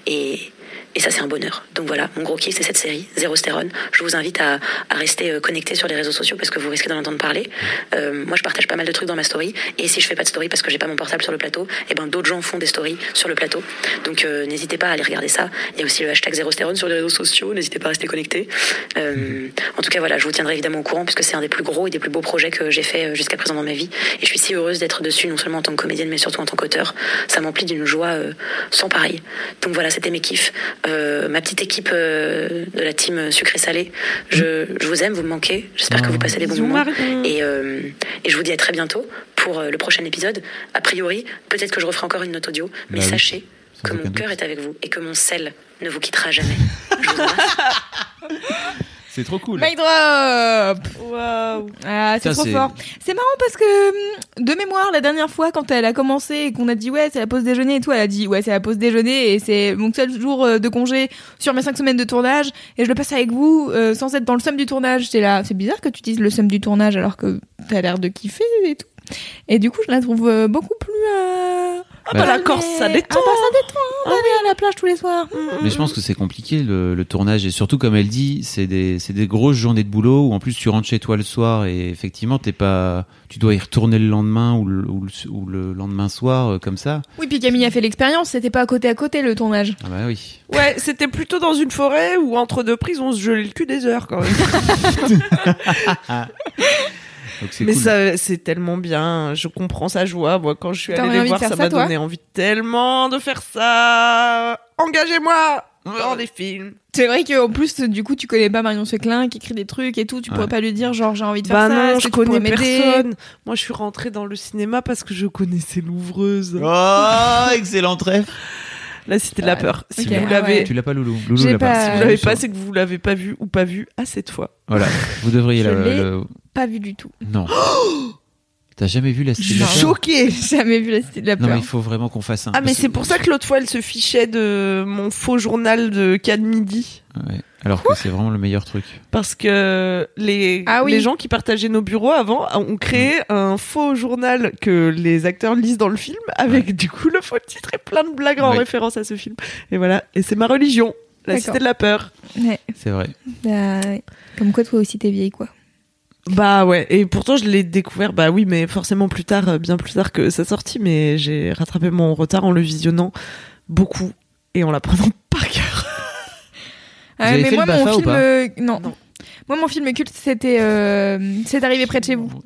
Et ça, c'est un bonheur. Donc voilà, mon gros kiff, c'est cette série, Zéro Stérone. Je vous invite à rester connectés sur les réseaux sociaux parce que vous risquez d'en entendre parler. Moi, je partage pas mal de trucs dans ma story. Et si je fais pas de story parce que j'ai pas mon portable sur le plateau, d'autres gens font des stories sur le plateau. Donc n'hésitez pas à aller regarder ça. Il y a aussi le hashtag Zéro Stérone sur les réseaux sociaux. N'hésitez pas à rester connectés. En tout cas, voilà, je vous tiendrai évidemment au courant puisque c'est un des plus gros et des plus beaux projets que j'ai fait jusqu'à présent dans ma vie. Et je suis si heureuse d'être dessus, non seulement en tant que comédienne, mais surtout en tant qu'auteur. Ça m'emplit d'une joie sans pareil. Donc voilà, c'était mes kiffs. Ma petite équipe de la team sucré-salé, je vous aime, vous me manquez. J'espère que vous passez des bons moments. Et je vous dis à très bientôt pour le prochain épisode. A priori, peut-être que je referai encore une note audio, mais sachez que mon cœur est avec vous et que mon sel ne vous quittera jamais. Je vous embrasse. C'est trop cool. Mic drop. Waouh. Ah, c'est trop fort. C'est marrant parce que de mémoire, la dernière fois quand elle a commencé et qu'on a dit ouais c'est la pause déjeuner et tout, elle a dit ouais c'est la pause déjeuner et c'est mon seul jour de congé sur mes 5 semaines de tournage et je le passe avec vous sans être dans le seum du tournage. J'étais là, c'est bizarre que tu dises le seum du tournage alors que t'as l'air de kiffer et tout. Et du coup je la trouve beaucoup plus la Corse, ça détend. Ça détend, d'aller à la plage tous les soirs. Mais je pense que c'est compliqué le tournage et surtout comme elle dit, c'est des grosses journées de boulot où en plus tu rentres chez toi le soir et effectivement tu dois y retourner le lendemain ou le lendemain soir comme ça. Oui, puis Camille a fait l'expérience, c'était pas à côté le tournage. Ah bah oui. Ouais, c'était plutôt dans une forêt où entre deux prises on se gelait le cul des heures quand même. Donc c'est mais cool. ça, c'est tellement bien. Je comprends sa joie. Moi, quand je suis allée les voir, ça m'a donné envie tellement de faire ça. Engagez-moi dans des films. C'est vrai qu'en plus, du coup, tu connais pas Marion Seclin qui écrit des trucs et tout. Tu pourrais pas lui dire genre j'ai envie de faire ça. Non, je connais personne. Moi, je suis rentrée dans le cinéma parce que je connaissais l'ouvreuse. Oh, excellent trèfle. La Cité de la Peur. Si Okay. vous l'avez, tu l'as pas, Loulou. Si vous l'avez pas, c'est que vous l'avez pas vu ou pas vu assez de fois. Voilà, vous devriez je l'ai pas vu du tout. Non. T'as jamais vu la Cité de la Je suis Peur? choquée. J'ai jamais vu la Cité de la Non, Peur. mais il faut vraiment qu'on fasse un. Ah, mais Parce c'est que- pour ça que l'autre fois, elle se fichait de mon faux journal de Cannes Midi. Ouais. Alors que c'est vraiment le meilleur truc. Parce que les gens qui partageaient nos bureaux avant ont créé un faux journal que les acteurs lisent dans le film avec du coup le faux titre et plein de blagues en Oui. référence à ce film. Et voilà. Et c'est ma religion. La D'accord. Cité de la Peur. Ouais. C'est vrai. Bah, ouais. Comme quoi, toi aussi, t'es vieille, quoi. Bah ouais, et pourtant je l'ai découvert, bah oui, mais forcément plus tard, bien plus tard que sa sortie, mais j'ai rattrapé mon retard en le visionnant beaucoup et en l'apprenant par cœur. avez fait le Bafa ou pas non. Non. Moi, mon film culte, c'était C'est arrivé près de chez vous.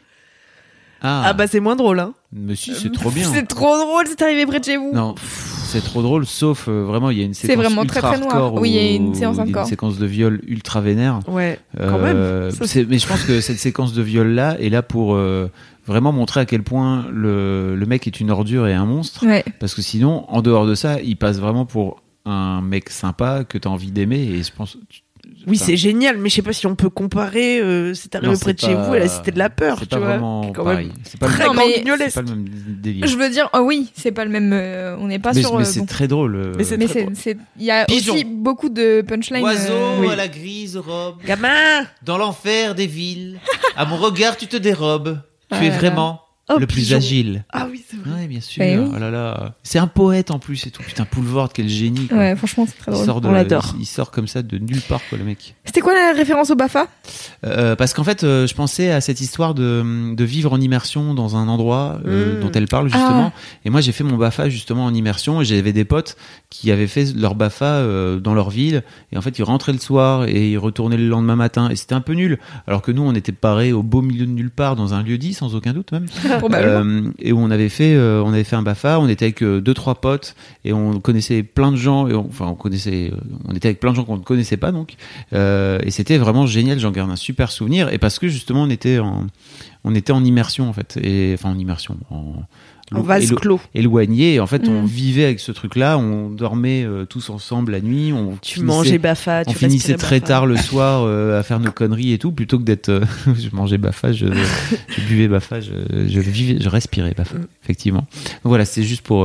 Ah bah c'est moins drôle, hein. Mais si, c'est trop bien. C'est trop drôle, c'est arrivé près de chez vous. Non, c'est trop drôle, sauf vraiment, il y a une séquence vraiment ultra très, très noir. hardcore Oui, il y a où une séance il y a hardcore. une séquence de viol ultra vénère. Ouais, quand même. Ça, Mais je pense que cette séquence de viol-là est là pour vraiment montrer à quel point le mec est une ordure et un monstre. Ouais. Parce que sinon, en dehors de ça, il passe vraiment pour un mec sympa que t'as envie d'aimer. Et je pense... Oui, Enfin, c'est génial, mais je sais pas si on peut comparer C'est arrivé non, près c'est de chez pas- vous et la Cité de la Peur, c'est tu pas vois. vraiment qui est quand pareil. même C'est pas, très Non, mais- c'est ganguignolesque. pas le même délire. Je veux dire, oh oui, c'est pas le même. On n'est pas mais sur. mais c'est bon. très drôle. Mais c'est Mais très drôle. il y a Pigeon. aussi beaucoup de punchlines. Oiseau oui. à la grise robe, Gamin. dans l'enfer des villes, à mon regard tu te dérobes, tu Ah es là vraiment Oh, le plus pigeon. agile. Ah oui, c'est vrai. Ouais, bien sûr. Eh oui. Oh là là. C'est un poète en plus et tout. Putain, Poulvord, quel génie. Quoi. Ouais, franchement, c'est très Il drôle. sort, On l'adore. il sort comme ça de nulle part, quoi, le mec. C'était quoi la référence au Bafa? Parce qu'en fait, je pensais à cette histoire de vivre en immersion dans un endroit dont elle parle justement. Et moi, j'ai fait mon Bafa justement en immersion et j'avais des potes qui avaient fait leur Bafa dans leur ville. Et en fait, ils rentraient le soir et ils retournaient le lendemain matin. Et c'était un peu nul. Alors que nous, on était parés au beau milieu de nulle part, dans un lieu dit, sans aucun doute même. Probablement. Et où on avait fait un Bafa. On était avec 2-3 potes et on connaissait plein de gens. Et on était avec plein de gens qu'on ne connaissait pas donc. Et c'était vraiment génial. J'en garde un super souvenir. Et parce que justement, on était en immersion en fait. Et enfin en immersion. En vase clos. Éloigné. Et en fait, on vivait avec ce truc-là. On dormait tous ensemble la nuit. Tu mangeais Bafa, tu on finissait respirais très Bafa. tard le soir à faire nos conneries et tout, plutôt que d'être. Je mangeais Bafa, je buvais Bafa, je respirais Bafa, effectivement. Donc voilà, c'est juste pour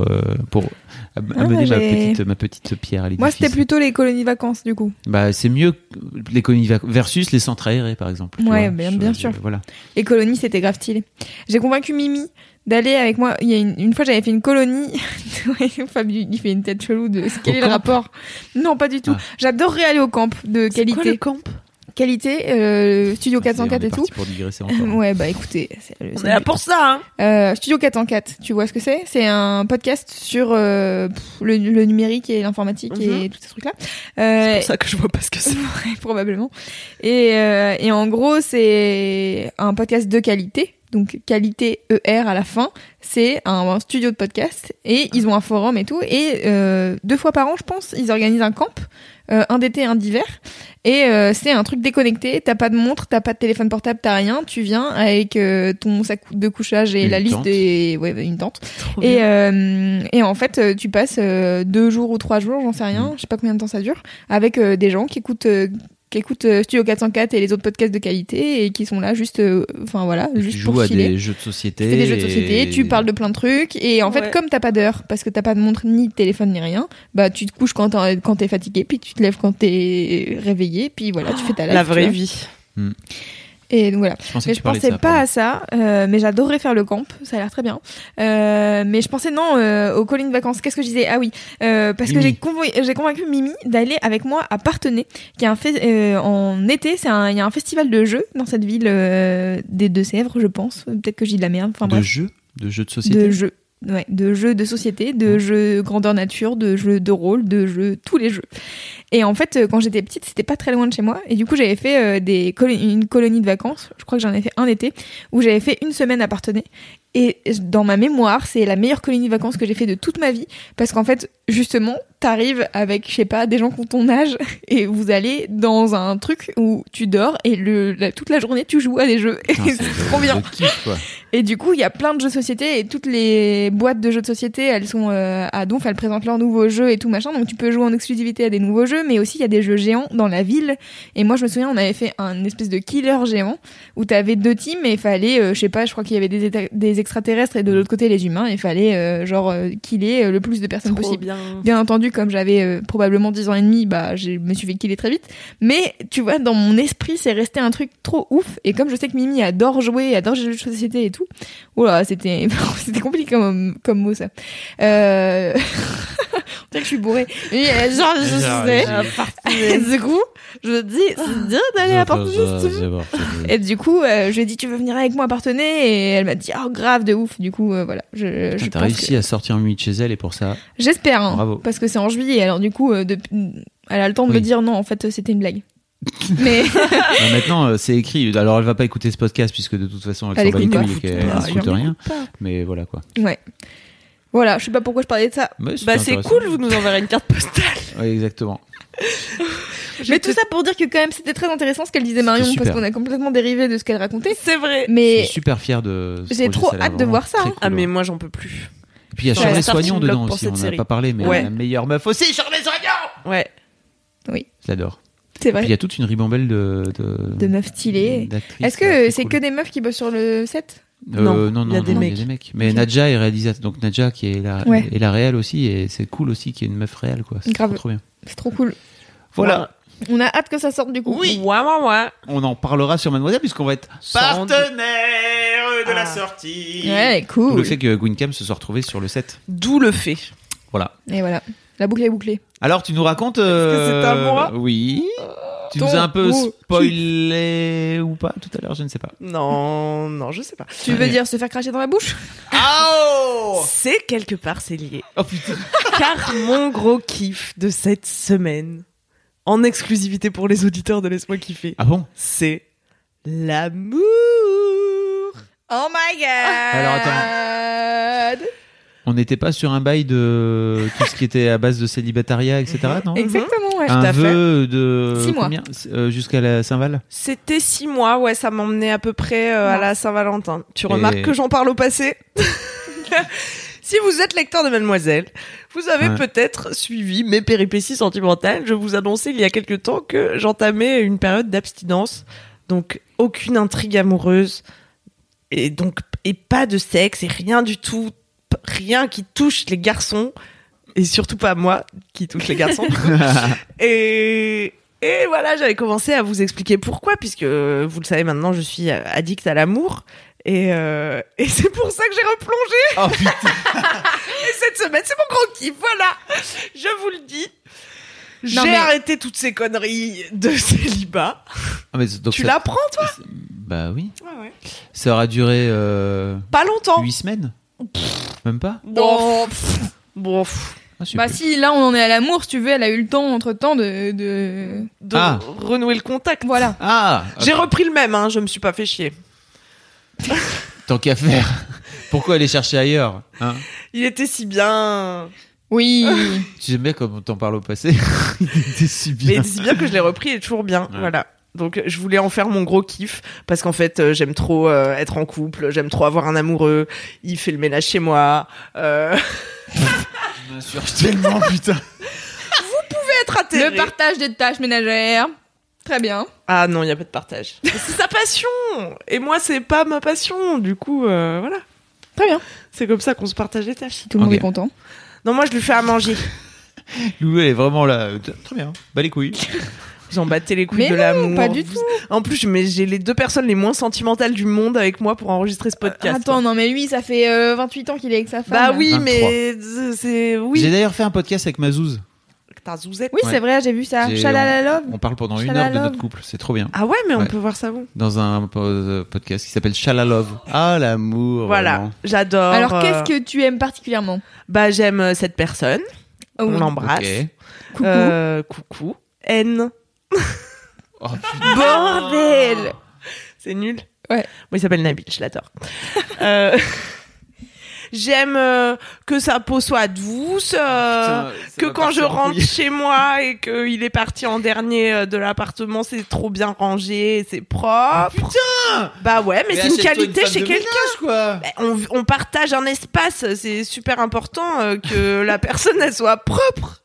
amener ma petite pierre à l'édifice. Moi, c'était plutôt les colonies de vacances, du coup. Bah, c'est mieux que les colonies versus les centres aérés, par exemple. tu Ouais, vois. bien sûr. Voilà. Les colonies, c'était grave stylé. J'ai convaincu Mimi d'aller avec moi. Il y a une fois, j'avais fait une colonie. Ouais, Fabien, il fait une tête chelou de quel est le camp rapport. Non, pas du tout. Ah. J'adorerais aller au camp de C'est quoi qualité. le camp? Qualité, Studio On 404 est et tout. parti pour digresser encore. Ouais, bah écoutez, On est là pour ça, hein. Studio 404, tu vois ce que c'est? C'est un podcast sur le numérique et l'informatique et tous ces trucs-là. C'est pour ça que je vois pas ce que c'est. Ouais, probablement. Et en gros, c'est un podcast de qualité. Donc qualité ER à la fin, c'est un studio de podcast et ils ont un forum et tout. Et 2 fois par an, je pense, ils organisent un camp, un d'été, un d'hiver. Et c'est un truc déconnecté. T'as pas de montre, t'as pas de téléphone portable, t'as rien. Tu viens avec ton sac de couchage et Une la liste tente. une tente. Trop bien. Et en fait, tu passes 2 jours ou 3 jours, j'en sais rien, je sais pas combien de temps ça dure, avec des gens qui écoutent Studio 404 et les autres podcasts de qualité et qui sont là juste, Tu juste joues pour à filer. des jeux de société. C'est des jeux de société, et- tu parles de plein de trucs et en fait Ouais. comme t'as pas d'heure parce que t'as pas de montre ni de téléphone ni rien, bah tu te couches quand t'es fatigué puis tu te lèves quand t'es réveillé puis voilà tu fais ta life. La tu vraie vois. vie. Et donc voilà. Je pensais Mais que je tu parlais de pensais ça, pas pardon. à ça, mais j'adorerais faire le camp, ça a l'air très bien. Mais je pensais aux collines de vacances. Qu'est-ce que je disais? Ah oui, parce que Mimi. j'ai convaincu Mimi d'aller avec moi à Parthenay, qui est en été, il y a un festival de jeux dans cette ville des Deux-Sèvres, je pense. Peut-être que j'ai de la merde. Enfin De bref, jeux de société. de jeux. Ouais, de jeux de société, de jeux grandeur nature, de jeux de rôle, de jeux, tous les jeux. Et en fait, quand j'étais petite, c'était pas très loin de chez moi. Et du coup, j'avais fait une colonie de vacances. Je crois que j'en ai fait un été où j'avais fait une semaine à Parthenay. Et dans ma mémoire, c'est la meilleure colonie de vacances que j'ai fait de toute ma vie. Parce qu'en fait, justement, t'arrives avec, je sais pas, des gens qui ont ton âge et vous allez dans un truc où tu dors et toute la journée tu joues à des jeux. Putain, Et c'est trop bien. le kiff, quoi. Et du coup, il y a plein de jeux de société et toutes les boîtes de jeux de société, elles sont à Donf, elles présentent leurs nouveaux jeux et tout machin. Donc tu peux jouer en exclusivité à des nouveaux jeux, mais aussi il y a des jeux géants dans la ville. Et moi, je me souviens, on avait fait un espèce de killer géant où t'avais 2 teams et il fallait, je sais pas, je crois qu'il y avait des extraterrestres et de l'autre côté les humains. Et il fallait killer le plus de personnes possible. Bien entendu, comme j'avais probablement 10 ans et demi, bah je me suis fait killer très vite. Mais tu vois, dans mon esprit, c'est resté un truc trop ouf. Et comme je sais que Mimi adore jouer, adore les jeux de société et tout, oula, c'était compliqué comme mot ça. On dirait que je suis bourrée. Et, genre, je sais. Du coup, je me dis, c'est bien d'aller à Partenay. Et du coup, je lui ai dit, tu veux venir avec moi à Partenay? Et elle m'a dit, oh grave, de ouf. Du coup, voilà. Je T'as réussi à sortir Mimi de chez elle et pour ça. J'espère, hein, bravo. parce que c'est en juillet. Alors du coup, elle a le temps de me dire non, en fait, c'était une blague. Mais maintenant, c'est écrit. Alors, elle va pas écouter ce podcast puisque de toute façon, elle s'en bat les écoute pas. couilles et qu'elle n'écoute rien. Mais voilà quoi. ouais. Voilà, je sais pas pourquoi je parlais de ça. Mais c'était Bah c'est intéressant. cool, vous nous enverrez une carte postale. Ouais, exactement. Mais tout ça pour dire que quand même c'était très intéressant ce qu'elle disait Marion, super. parce qu'on a complètement dérivé de ce qu'elle racontait. C'est vrai. Je Mais suis super fier de. ce j'ai projet, trop ça a l'air hâte de vraiment voir ça, très hein. cool, Ah mais ouais. moi j'en peux plus. Et puis il y a Sur Shirley la Soignon starting dedans block pour aussi. cette On en a série. pas parlé, mais Ouais. la meilleure meuf aussi, Shirley Soignon. Ouais. oui, Je l'adore. c'est Et puis il y vrai. a toute une ribambelle de meufs stylées. d'actrices, Est-ce là, que très c'est cool. que des meufs qui bossent sur le set? Non, non, il y a des mecs. Mais Nadja est réalisatrice, donc Nadja qui est Ouais. la réelle aussi, et c'est cool aussi qu'il y ait une meuf réelle, quoi. C'est Grave. trop bien. C'est trop cool. Voilà. On a hâte que ça sorte du coup. Oui. Ouais. On en parlera sur Mademoiselle puisqu'on va être Sans doute. partenaire de la Ah. sortie. Ouais, D'où cool. le fait que Gwyncam se soit retrouvé sur le set. D'où le fait. Voilà. Et voilà, la boucle est bouclée. Alors tu nous racontes que c'est à moi Oui. Tu Ton nous as un peu coup. spoilé ou pas tout à l'heure, je ne sais pas. Non, je sais pas. Tu veux dire se faire cracher dans la bouche? C'est quelque part c'est lié. Oh putain. Car mon gros kiff de cette semaine, en exclusivité pour les auditeurs de Laisse-moi kiffer, Ah bon? c'est l'amour. Oh my god! Alors, attends. On n'était pas sur un bail de tout ce qui était à base de célibataria, etc. Non? Exactement, ouais. à Un fait. vœu de 6 mois. combien jusqu'à la Saint-Val? C'était 6 mois, ouais, ça m'emmenait à peu près à la Saint-Valentin. Tu remarques que j'en parle au passé? Si vous êtes lecteur de Mademoiselle, vous avez Ouais. peut-être suivi mes péripéties sentimentales. Je vous annonçais il y a quelque temps que j'entamais une période d'abstinence. Donc, aucune intrigue amoureuse. Et donc, et pas de sexe et rien du tout. Rien qui touche les garçons. Et surtout pas moi qui touche les garçons. Et voilà, j'avais commencé à vous expliquer pourquoi, puisque vous le savez maintenant, je suis addict à l'amour. Et c'est pour ça que j'ai replongé. Oh putain. Et cette semaine, c'est mon gros kiff, voilà. Je vous le dis. Non, J'ai mais- arrêté toutes ces conneries de célibat. Ah, mais donc Tu ça- l'apprends, toi? Bah oui. Ouais. Ça aura duré Pas longtemps. 8 semaines. Même pas. Bon, Bon, Ah, super. bah si, là on en est à l'amour, si tu veux, elle a eu le temps entre-temps de... de Ah. renouer le contact. Voilà. Ah. J'ai repris le même, hein, je me suis pas fait chier. Tant qu'à faire. Pourquoi aller chercher ailleurs, hein? Il était si bien. Oui. J'aime bien comme on t'en parle au passé. Il était si Mais bien. c'est bien que je l'ai repris, il est toujours bien. Ouais. Voilà. Donc je voulais en faire mon gros kiff parce qu'en fait j'aime trop être en couple, j'aime trop avoir un amoureux, il fait le ménage chez moi, Je m'insurge tellement, putain. être atterré. Le partage des tâches ménagères. Très bien. Ah non, il y a pas de partage. C'est sa passion et moi c'est pas ma passion, du coup voilà. Très bien. C'est comme ça qu'on se partage les tâches. Tout le monde Ok. est content. Non, moi je lui fais à manger. Lou, elle est vraiment là. Très bien. Bah les couilles. J'en battais les couilles Mais de non, l'amour. pas du tout. En plus, mais j'ai les 2 personnes les moins sentimentales du monde avec moi pour enregistrer ce podcast. Attends, non mais lui, ça fait 28 ans qu'il est avec sa femme. Bah oui, 23. mais c'est oui. J'ai d'ailleurs fait un podcast avec Mazouz. T'as zouzette. Oui, Ouais. c'est vrai, j'ai vu ça. J'ai- Chalalalove. On parle pendant 1 heure de Chalalove. notre couple. C'est trop bien. Ah ouais, mais on Ouais. peut voir ça où? Dans un podcast qui s'appelle Chalalove. Ah, l'amour. Voilà, vraiment. j'adore. Alors, qu'est-ce que tu aimes particulièrement? Bah j'aime cette personne. Oh, On l'embrasse. Ok. Coucou. Coucou. N. Oh, putain. Bordel. C'est nul. Ouais. Moi, il s'appelle Nabil, je l'adore. Euh, J'aime que sa peau soit douce, Putain, ça que va quand je partir en rentre couille. chez moi et qu'il est parti en dernier de l'appartement, c'est trop bien rangé, c'est propre. Putain Bah ouais, mais c'est une achète-toi qualité femme chez de quelqu'un. ménage, quoi. On partage un espace, c'est super important que la personne elle soit propre.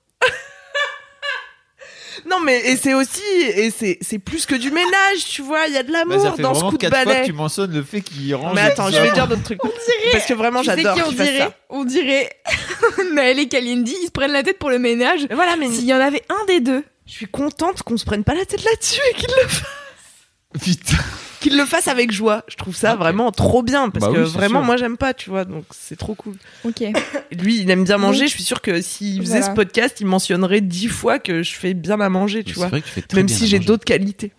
Non mais et c'est aussi c'est plus que du ménage, tu vois, il y a de Bah, l'amour ça fait dans ce vraiment coup de 4 fois que balai. tu mentionnes le fait qu'il range. Mais attends, tout je ça. vais dire d'autres trucs. Parce que vraiment Tu sais j'adore qui on qu'il fasse dirait ça. On dirait Naël et Kalindi, ils se prennent la tête pour le ménage. Mais voilà, mais S'il y en avait un des deux. je suis contente qu'on se prenne pas la tête là-dessus et Putain. qu'il le fasse avec joie. Je trouve ça Ok. vraiment trop bien parce Bah que oui, c'est vraiment sûr. moi j'aime pas, tu vois, donc c'est trop cool. Ok. Lui, il aime bien manger, Donc, je suis sûre que s'il faisait voilà. ce podcast, il mentionnerait 10 fois que je fais bien à manger, tu C'est vois. vrai que tu fais très Même bien si à j'ai manger. d'autres qualités.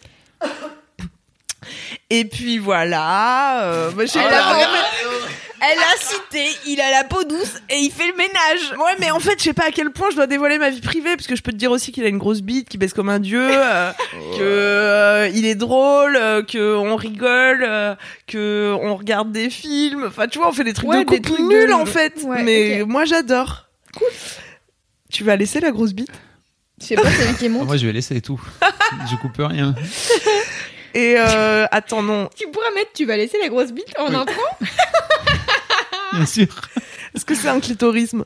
Et puis voilà, bah, je sais Elle pas, a regarde, Elle a cité, il a la peau douce et il fait le ménage. Ouais, mais en fait, je sais pas à quel point je dois dévoiler ma vie privée, parce que je peux te dire aussi qu'il a une grosse bite, qu'il baisse comme un dieu, que il est drôle, que on rigole, que on regarde des films. Enfin, tu vois, on fait des trucs Ouais, de des couple trucs nuls de- en fait. Ouais, mais ok. moi, j'adore. Cool. Tu vas laisser la grosse bite. Je sais pas, c'est lui qui est Ah, monte. moi, je vais laisser tout. Je coupe rien. Et attends, non. Tu pourras mettre, tu vas laisser la grosse bite en intro. Bien sûr. Est-ce que c'est un clitorisme?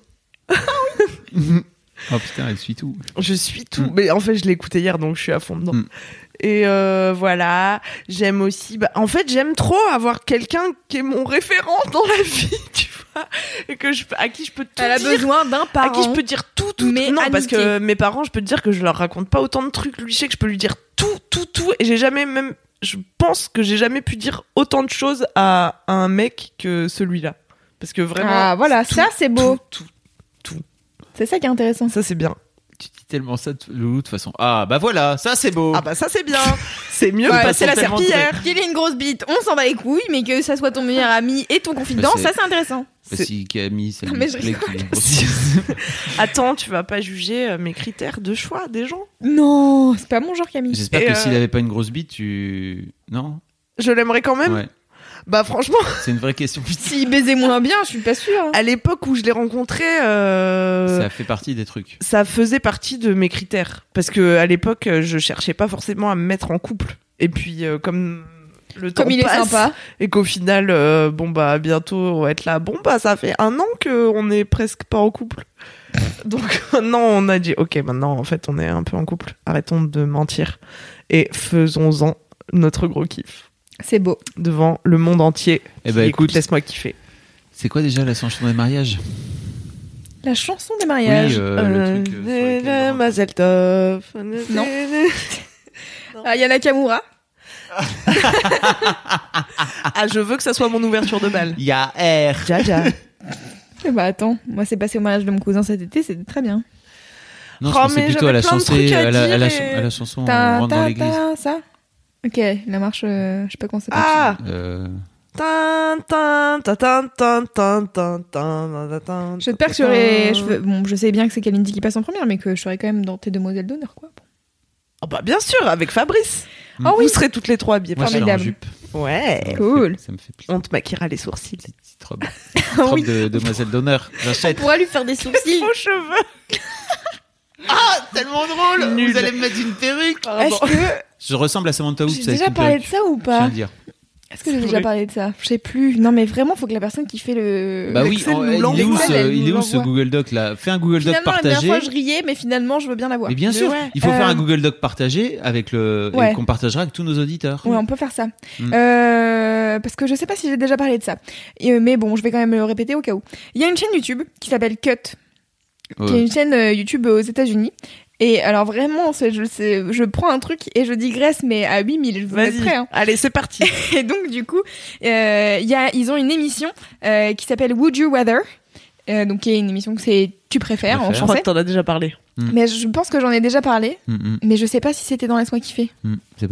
Oh putain, elle suit tout. Je suis tout. Mais en fait, je l'ai écouté hier, donc je suis à fond dedans. Mm. Et voilà, j'aime aussi. Bah, en fait, j'aime trop avoir quelqu'un qui est mon référent dans la vie, tu vois, et à qui je peux tout Elle a dire. besoin d'un À parent. qui je peux dire tout. Mais non, parce amitié. que mes parents, je peux te dire que je leur raconte pas autant de trucs. Lui, je sais que je peux lui dire tout. Et j'ai jamais même. Je pense que j'ai jamais pu dire autant de choses à un mec que celui-là. Parce que vraiment. Ah voilà, tout, ça c'est beau. Tout. C'est ça qui est intéressant. Ça, c'est bien. Tu dis tellement ça, Loulou, de toute façon. Ah, bah voilà, ça c'est beau. Ah bah ça, c'est bien. C'est mieux Ouais, de passer la ils sont tellement serpillière. Qu'il ait une grosse bite, on s'en bat les couilles, mais que ça soit ton meilleur ami et ton confident, c'est- ça c'est intéressant. Bah, si Camille, ça Non, lui mais je plaît rigole. qu'il- Attends, tu vas pas juger mes critères de choix des gens. Non, c'est pas mon genre Camille. J'espère Et que s'il avait pas une grosse bite, Non Je l'aimerais quand même. Ouais, Bah franchement, c'est une vraie question. Putain. S'il baisait moins bien, je suis pas sûre. à l'époque où je l'ai rencontré, Ça fait partie des trucs. ça faisait partie de mes critères. Parce que à l'époque, je cherchais pas forcément à me mettre en couple. Et puis, comme le temps Comme il est passe, sympa. et qu'au final, bon bah bientôt on va être là. Bon bah ça fait 1 an qu'on est presque pas en couple. Donc maintenant on a dit ok, maintenant en fait on est un peu en couple. Arrêtons de mentir et faisons-en notre gros kiff C'est beau. devant le monde entier. Eh ben, Qui écoute, laisse-moi kiffer. C'est quoi déjà la chanson des mariages? La chanson des mariages. Oui, le truc. sur lequel on- Mazel tov. Non. Ah, Yana Kamura. Ah, je veux que ça soit mon ouverture de bal. Il y a R. Jaja. Eh bah attends, moi c'est passé au mariage de mon cousin cet été, c'était très bien. Non, je Oh, pensais mais plutôt à la, j'avais plein de chanson, trucs à à, la, à, la, dire et- à la chanson On Ta rentre dans ta l'église. ta ça. Ok, la marche, je sais pas comment ça s'appelle. Ah. Euh, J'espère que bon, je sais bien que c'est Kalindi qui passe en première, mais que je serai quand même dans tes demoiselles d'honneur, quoi. Oh bah bien sûr, avec Fabrice. Oh Vous serez toutes les trois habillées. moi, je suis en formidable. jupe. Ouais. Cool. Ça me fait plaisir. On te maquillera les sourcils. Petite robe. Petite robe Oui. de demoiselle d'honneur. On J'achète. pourra lui faire des sourcils. Faux cheveux. Tellement drôle. Nul. Vous allez me mettre une perruque. Est-ce que Je ressemble à Samantha Woods j'ai avec déjà une parlé perruque. de ça ou Je viens pas? de dire. Est-ce que j'ai déjà parlé de ça? Je sais plus. Non, mais vraiment, faut que la personne qui fait le. Bah oui, l'Excel nous il est où l'envoie. il est où nous ce l'envoie. Google Doc là? Fais un Google Doc Finalement, la partagé. dernière fois, je riais, mais finalement, je veux bien l'avoir. Mais bien sûr, ouais. il faut faire un Google Doc partagé avec Ouais. et qu'on partagera avec tous nos auditeurs. Ouais, on peut faire ça. Mm. Parce que je sais pas si j'ai déjà parlé de ça. Mais bon, je vais quand même le répéter au cas où. Il y a une chaîne YouTube qui s'appelle Cut, qui est Ouais. une chaîne YouTube aux États-Unis. Et alors vraiment, je prends un truc et je digresse, mais à 8000, vous êtes Vas-y. prêts, hein. Allez, c'est parti. Et donc, du coup, ils ont une émission qui s'appelle Would You Rather, donc qui est une émission que c'est Tu préfères en Préfère. Je crois français. que t'en as déjà parlé. Mais je pense que j'en ai déjà parlé, Mm, mais je sais pas si c'était dans Laisse-moi kiffer. c'est pas.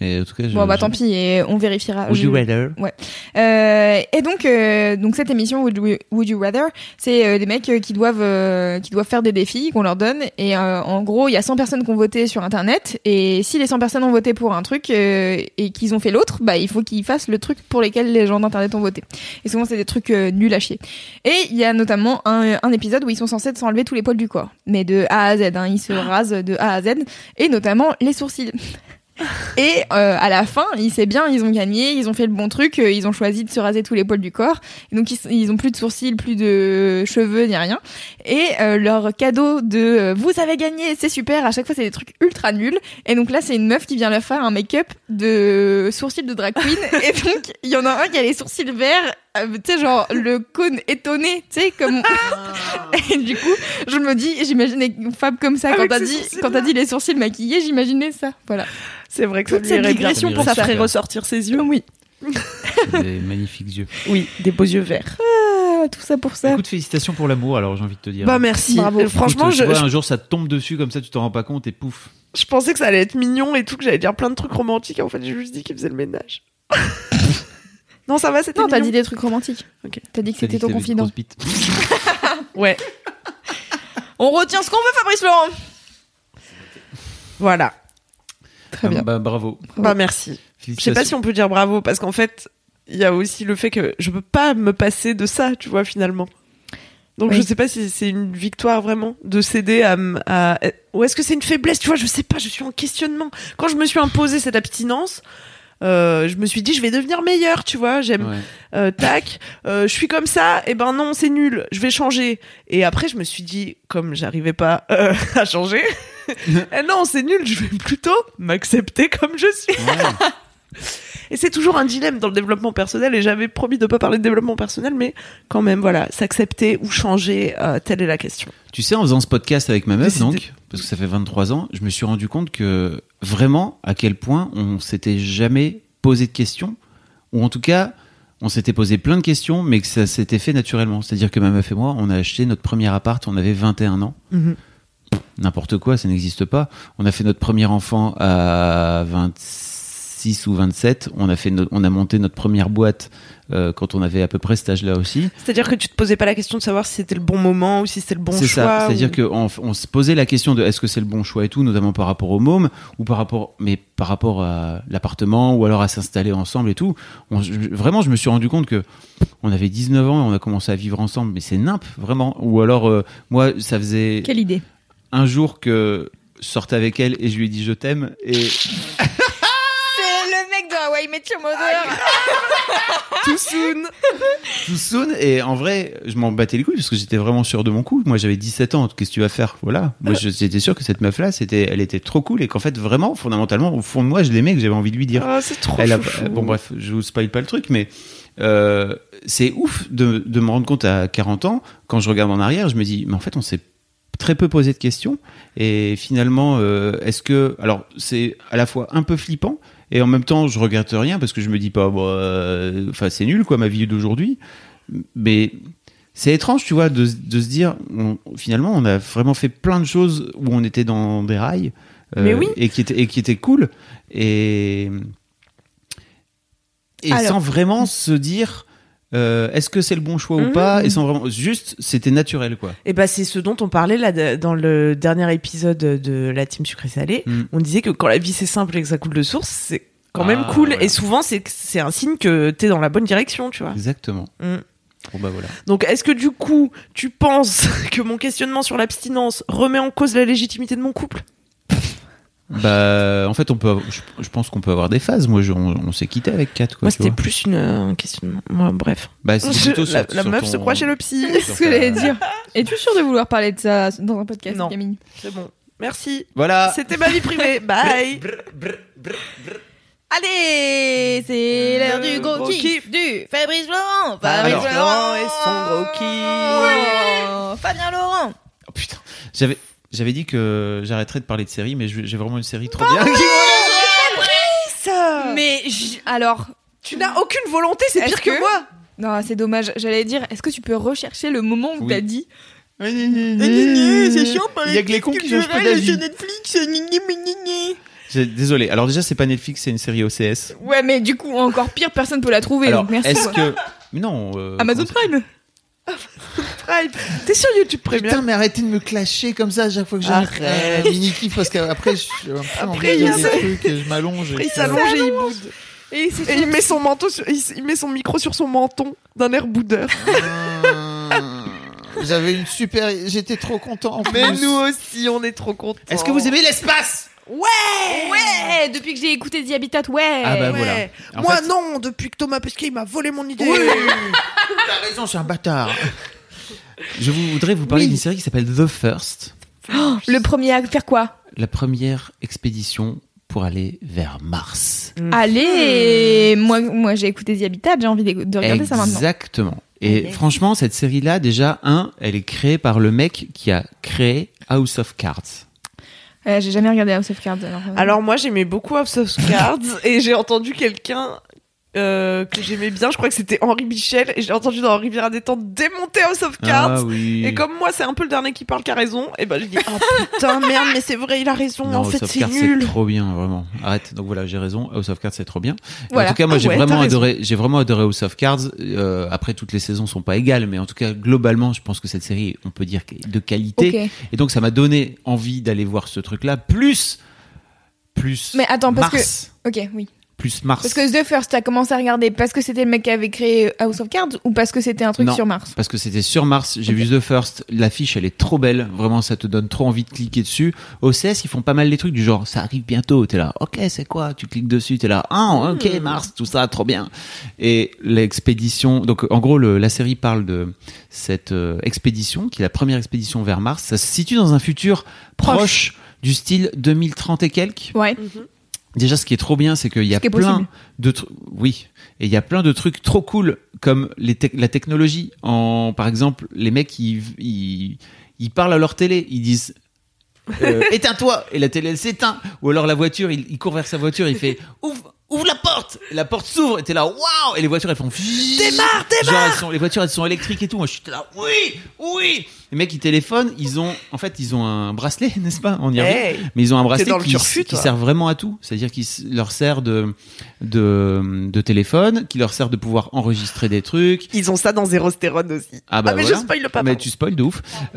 Et en tout cas, Bon, bah tant pis, et on vérifiera. Would you rather? Et donc cette émission Would You Rather, c'est des mecs qui doivent faire des défis qu'on leur donne. Et en gros, il y a 100 personnes qui ont voté sur Internet. Et si les 100 personnes ont voté pour un truc et qu'ils ont fait l'autre, bah il faut qu'ils fassent le truc pour lequel les gens d'Internet ont voté. Et souvent, c'est des trucs nuls à chier. Et il y a notamment un épisode où ils sont censés s'enlever tous les poils du corps. Mais de A à Z, hein, ils se rasent de A à Z. Et notamment les sourcils. Et à la fin, ils ont gagné, ils ont fait le bon truc, ils ont choisi de se raser tous les poils du corps. Et donc ils ont plus de sourcils, plus de cheveux, ni rien. Et leur cadeau de vous avez gagné, c'est super. À chaque fois, c'est des trucs ultra nuls. Et donc là, c'est une meuf qui vient leur faire un make-up de sourcils de drag queen. Et donc il y en a un qui a les sourcils verts. Tu sais, genre le cône étonné, tu sais, comme. Et du coup, je me dis, j'imaginais Fab comme ça quand t'as dit les sourcils maquillés, j'imaginais ça. Voilà. C'est vrai que ça Toute lui cette irait digression bien. pour Ça ça. ferait ressortir ses yeux. Oui. Des magnifiques yeux. Oui, des beaux yeux verts. Tout ça pour ça. Écoute, félicitations pour l'amour, alors j'ai envie de te dire. Bah merci. Bravo. Franchement, Écoute, tu vois, je un jour ça te tombe dessus comme ça, tu t'en rends pas compte et pouf. pensais que ça allait être mignon et tout, que j'allais dire plein de trucs romantiques. Et en fait, j'ai juste dit qu'il faisait le ménage. Non, ça va, c'était Non, mignon. t'as dit des trucs romantiques. Ok. T'as dit que T'as dit c'était ton que t'avais une confident. grosse bite. Ouais. On retient ce qu'on veut, Fabrice Laurent. Voilà. Très bien. Bah, bravo. Bah merci. Je sais pas si on peut dire bravo parce qu'en fait, il y a aussi le fait que je peux pas me passer de ça, tu vois, finalement. Donc Oui. je sais pas si c'est une victoire vraiment de céder à ou est-ce que c'est une faiblesse, tu vois, je sais pas, je suis en questionnement. Quand je me suis imposé cette abstinence, je me suis dit je vais devenir meilleure, tu vois, j'aime Ouais. je suis comme ça, et ben non, c'est nul, je vais changer. Et après je me suis dit comme j'arrivais pas à changer, eh non, c'est nul, je vais plutôt m'accepter comme je suis. Ouais. Et c'est toujours un dilemme dans le développement personnel, et j'avais promis de pas parler de développement personnel, mais quand même, voilà, s'accepter ou changer, telle est la question. Tu sais, en faisant ce podcast avec ma meuf, Décidé. donc, parce que ça fait 23 ans, je me suis rendu compte que vraiment, à quel point on s'était jamais posé de questions, ou en tout cas, on s'était posé plein de questions, mais que ça s'était fait naturellement. C'est-à-dire que ma meuf et moi, on a acheté notre premier appart, on avait 21 ans. N'importe quoi, ça n'existe pas. On a fait notre premier enfant à 26 ou 27. On a monté notre première boîte quand on avait à peu près cet âge-là aussi. C'est-à-dire que tu te posais pas la question de savoir si c'était le bon moment ou si c'était le bon C'est choix. ça, c'est-à-dire ou... qu'on se posait la question de est-ce que c'est le bon choix et tout, notamment par rapport au môme, ou par rapport à l'appartement, ou alors à s'installer ensemble et tout. Vraiment, je me suis rendu compte que on avait 19 ans et on a commencé à vivre ensemble, mais c'est nimp, vraiment. Ou alors, moi, ça faisait Quelle idée. un jour que je sortais avec elle et je lui ai dit je t'aime, et C'est le mec de Hawaii Met Your Mother. Too soon. tout soon, et en vrai, je m'en battais les couilles parce que j'étais vraiment sûr de mon coup. Moi, j'avais 17 ans, qu'est-ce que tu vas faire? Voilà. Moi, j'étais sûr que cette meuf-là, elle était trop cool et qu'en fait, vraiment, fondamentalement, au fond de moi, je l'aimais, que j'avais envie de lui dire. Oh, c'est trop chouchou. Bon, bref, je vous spoil pas le truc, mais c'est ouf de me rendre compte à 40 ans, quand je regarde en arrière, je me dis, mais en fait, on s'est très peu posé de questions, et finalement, est-ce que... Alors, c'est à la fois un peu flippant, et en même temps, je regrette rien, parce que je me dis pas, enfin, c'est nul, quoi, ma vie d'aujourd'hui, mais... C'est étrange, tu vois, de se dire, finalement, on a vraiment fait plein de choses où on était dans des rails, Mais oui. et qui étaient cool, et Alors. sans vraiment se dire, est-ce que c'est le bon choix ou pas, et sans vraiment, juste, c'était naturel, quoi. Et bah, c'est ce dont on parlait là dans le dernier épisode de la team sucré salé. On disait que quand la vie c'est simple et que ça coule de source, c'est quand même cool. Voilà. Et souvent, c'est un signe que t'es dans la bonne direction, tu vois. Exactement. Bon, bah voilà. Donc, est-ce que du coup, tu penses que mon questionnement sur l'abstinence remet en cause la légitimité de mon couple? Bah, en fait, je pense qu'on peut avoir des phases. Moi, on s'est quitté avec 4, quoi. Moi, tu c'était vois. plus un questionnement. Moi, bref. Bah, c'est plutôt La sur meuf ton- se croit chez le psy. C'est ce que j'allais dire. Es-tu sûr de vouloir parler de ça dans un podcast, Non. Camille? C'est bon. Merci. Voilà. C'était ma vie privée. Bye. Allez, c'est l'heure du gros Gros kiff kiff. du Fabrice Laurent. Fabrice Fabrice Laurent et son gros kiff. Oh, Fabien Laurent. Oh, putain. J'avais dit que j'arrêterais de parler de série, mais j'ai vraiment une série trop bien. Ça. Mais alors, Tu n'as aucune volonté, c'est Est-ce pire que que- moi. non, c'est dommage. J'allais dire, est-ce que tu peux rechercher le moment où Oui. t'as dit C'est chiant, Il y a que les cons qui changent pas d'avis. Netflix. Désolé. Alors déjà, c'est pas Netflix, c'est une série OCS. Ouais, mais du coup, encore pire, personne peut la trouver. Alors, donc merci. est-ce quoi. que non Amazon Prime. Prime. T'es sur YouTube Premium. Putain, mais arrêtez de me clasher comme ça à chaque fois que j'arrête. Arrête. Mini kiff parce qu'après je suis un peu en Après, train de il dire des trucs et je m'allonge. Après, il s'allonge et il boude. Et Et il met son manteau il met son micro sur son menton d'un air boudeur. J'avais une super. J'étais trop content en Mais plus. nous aussi, on est trop contents. Est-ce que vous aimez l'espace? Ouais, depuis que j'ai écouté The Habitat, ouais. Ah bah Ouais. voilà. En Moi fait- non, depuis que Thomas Pesquet il m'a volé mon idée. Oui. T'as raison, je suis un bâtard. Je voudrais vous parler d'une série qui s'appelle The First, Le premier à faire quoi? la première expédition pour aller vers Mars. Allez, moi j'ai écouté The Habitat, j'ai envie de regarder ça maintenant. Exactement. Et franchement, cette série-là, déjà, elle est créée par le mec qui a créé House of Cards. J'ai jamais regardé House of Cards. Alors moi j'aimais beaucoup House of Cards et j'ai entendu quelqu'un que j'aimais bien, je crois que c'était Henri Michel, et j'ai entendu dans Rivière à détente démonter House of Cards. Ah oui. Et comme moi c'est un peu le dernier qui parle qui a raison, et ben je dis oh putain merde mais c'est vrai il a raison, Non, en fait House of c'est Cards, nul. c'est trop bien, vraiment. Arrête. Donc voilà, j'ai raison. House of Cards, c'est trop bien. Et Voilà. En tout cas, moi, Ah j'ai ouais, vraiment t'as raison. adoré. J'ai vraiment adoré House of Cards. Après, toutes les saisons sont pas égales, mais en tout cas, globalement, je pense que cette série, on peut dire qu'elle est de qualité. Ok. Et donc, ça m'a donné envie d'aller voir ce truc-là. Plus. Mais attends, parce Mars. Ok, oui. Plus Mars. Parce que The First, t'as commencé à regarder parce que c'était le mec qui avait créé House of Cards ou parce que c'était un truc Non. sur Mars? Parce que c'était sur Mars, j'ai vu The First, l'affiche elle est trop belle, vraiment ça te donne trop envie de cliquer dessus. OCS ils font pas mal les trucs du genre ça arrive bientôt, t'es là ok c'est quoi, tu cliques dessus, t'es là ah ok Mars, tout ça trop bien. Et l'expédition, donc en gros la série parle de cette expédition qui est la première expédition vers Mars, ça se situe dans un futur proche du style 2030 et quelques. Ouais. Déjà, ce qui est trop bien, c'est qu'il y a Ce qui est plein possible. de oui, et il y a plein de trucs trop cool comme la technologie. Par exemple, les mecs ils parlent à leur télé, ils disent éteins-toi et la télé elle s'éteint. Ou alors la voiture, il court vers sa voiture, il fait ouvre la porte. Et la porte s'ouvre et t'es là waouh et les voitures elles font Démarre. genre les voitures elles sont électriques et tout. Moi je suis là oui. Les mecs ils téléphonent, ils ont un bracelet n'est-ce pas, on y revient. Hey. Mais ils ont un bracelet dans le qui turfu, toi. sert vraiment à tout. C'est-à-dire qu'il leur sert de téléphone, qui leur sert de pouvoir enregistrer des trucs. Ils ont ça dans Zéro Stérone aussi. Ah bah mais voilà. je spoil pas. Mais tu spoil de ouf.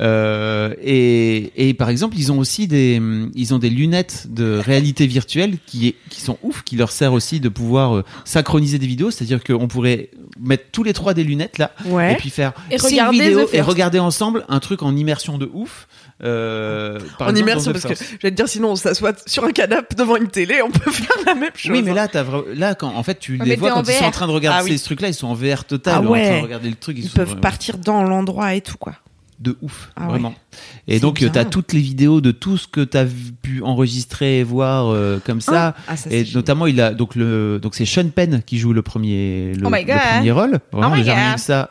Et par exemple, ils ont aussi des lunettes de réalité virtuelle qui sont ouf, qui leur sert aussi de pouvoir synchroniser des vidéos. C'est-à-dire qu'on pourrait mettre tous les trois des lunettes là, Ouais. et puis faire Et six regarder vidéos The et First. regarder ensemble un truc en immersion de ouf. Par En exemple, immersion dans The parce que First. je vais te dire sinon on s'assoit sur un canapé devant une télé, on peut faire la même chose. Oui, mais là, quand en fait tu Ouais, les mais vois t'es en quand ils sont en VR. train de regarder Ah oui. ces trucs-là, ils sont en VR total, Ah en train ouais. de regarder le truc. ils sont peuvent vraiment partir dans l'endroit et tout quoi. de ouf, Ah ouais. vraiment. Et C'est donc bien. t'as toutes les vidéos de tout ce que t'as pu enregistrer et voir comme ça. Ah, ça, Et c'est notamment il a donc c'est Sean Penn qui joue le premier Oh my le God. premier rôle. Vraiment, Oh my j'ai rien God. que ça.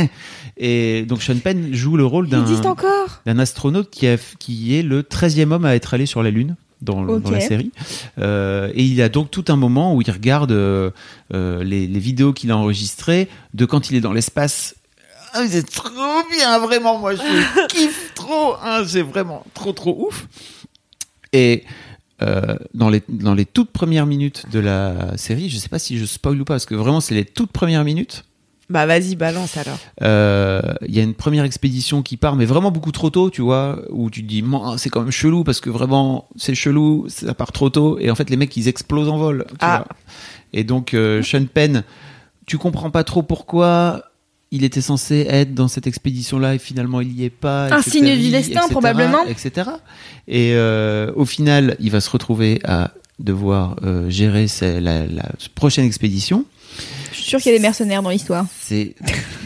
Et donc Sean Penn joue le rôle Il existe encore? d'un astronaute qui est le 13e homme à être allé sur la Lune dans Ok. la série. Et il a donc tout un moment où il regarde les vidéos qu'il a enregistrées de quand il est dans l'espace. Ah, c'est trop bien, vraiment, moi je kiffe trop. Hein, c'est vraiment trop ouf. Et dans les toutes premières minutes de la série, je sais pas si je spoil ou pas, parce que vraiment c'est les toutes premières minutes. Bah vas-y balance alors. Il y a une première expédition qui part, mais vraiment beaucoup trop tôt, tu vois, où tu te dis, c'est quand même chelou parce que vraiment c'est chelou, ça part trop tôt, et en fait les mecs ils explosent en vol. Tu Ah. vois. Et donc Sean Penn, tu comprends pas trop pourquoi il était censé être dans cette expédition-là et finalement il y est pas. Un etc., signe du destin, etc., probablement. etc. Et au final, il va se retrouver à devoir gérer la prochaine expédition. Je suis sûre qu'il y a des mercenaires dans l'histoire. C'est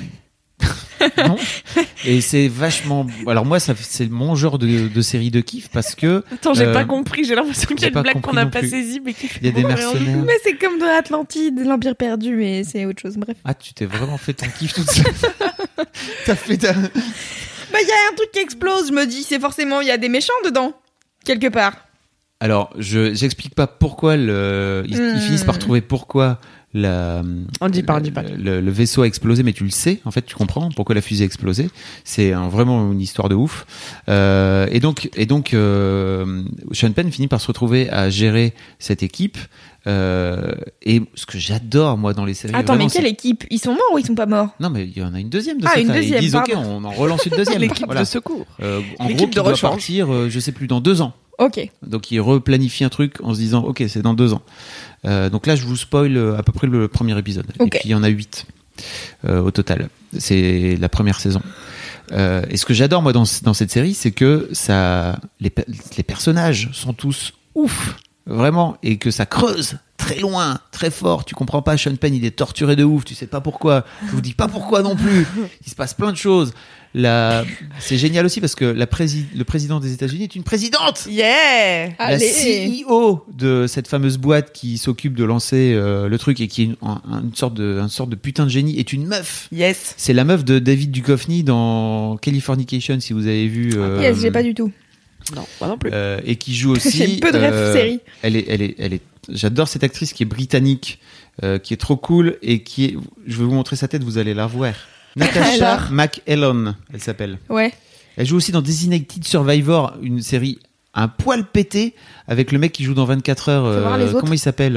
non. Et c'est vachement. Alors moi, c'est mon genre de série de kiff parce que Attends, j'ai pas compris, j'ai l'impression qu'il y a j'ai une pas blague compris qu'on n'a non pas plus. saisie mais qui il y a des mercenaires. Mais c'est comme dans Atlantide, l'Empire perdu, mais c'est autre chose. Bref. Ah, tu t'es vraiment fait ton kiff toute seule. T'as fait ta. Bah, il y a un truc qui explose, je me dis, c'est forcément, il y a des méchants dedans. Quelque part. Alors, j'explique pas pourquoi ils finissent par trouver pourquoi On dit pas. le vaisseau a explosé, mais tu le sais, en fait, tu comprends pourquoi la fusée a explosé. C'est vraiment une histoire de ouf. Et donc, Sean Penn finit par se retrouver à gérer cette équipe. Et ce que j'adore, moi, dans les séries. Attends, vraiment, mais quelle équipe ? Ils sont morts ou ils sont pas morts ? Non, mais il y en a une deuxième de Ah, cette. une deuxième, Ils disent, ok, pardon. on en relance une deuxième. L'équipe Voilà. de secours. En L'équipe gros, de qui doit rechange. partir, je sais plus, dans 2 ans. Ok. Donc il replanifie un truc en se disant ok, c'est dans 2 ans. Donc là je vous spoil à peu près le premier épisode. Ok. Et puis il y en a 8 au total. C'est la première saison. Et ce que j'adore moi dans cette série, c'est que les personnages sont tous ouf, vraiment, et que ça creuse très loin, très fort. Tu comprends pas, Sean Penn il est torturé de ouf, tu sais pas pourquoi. Je vous dis pas pourquoi non plus. Il se passe plein de choses. C'est génial aussi parce que le président des États-Unis est une présidente. Yeah. La Allez. CEO de cette fameuse boîte qui s'occupe de lancer le truc et qui est une sorte de putain de génie est une meuf. Yes. C'est la meuf de David Duchovny dans Californication, si vous avez vu. Yes, j'ai pas du tout. Non, pas non plus. Et qui joue aussi. J'ai peu de rêves série. Elle est. J'adore cette actrice qui est britannique, qui est trop cool et qui est. Je vais vous montrer sa tête, vous allez la voir. Natasha Alors McElhone, elle s'appelle. Ouais. Elle joue aussi dans Designated Survivor, une série un poil pété avec le mec qui joue dans 24 heures. Faut voir les autres. Comment il s'appelle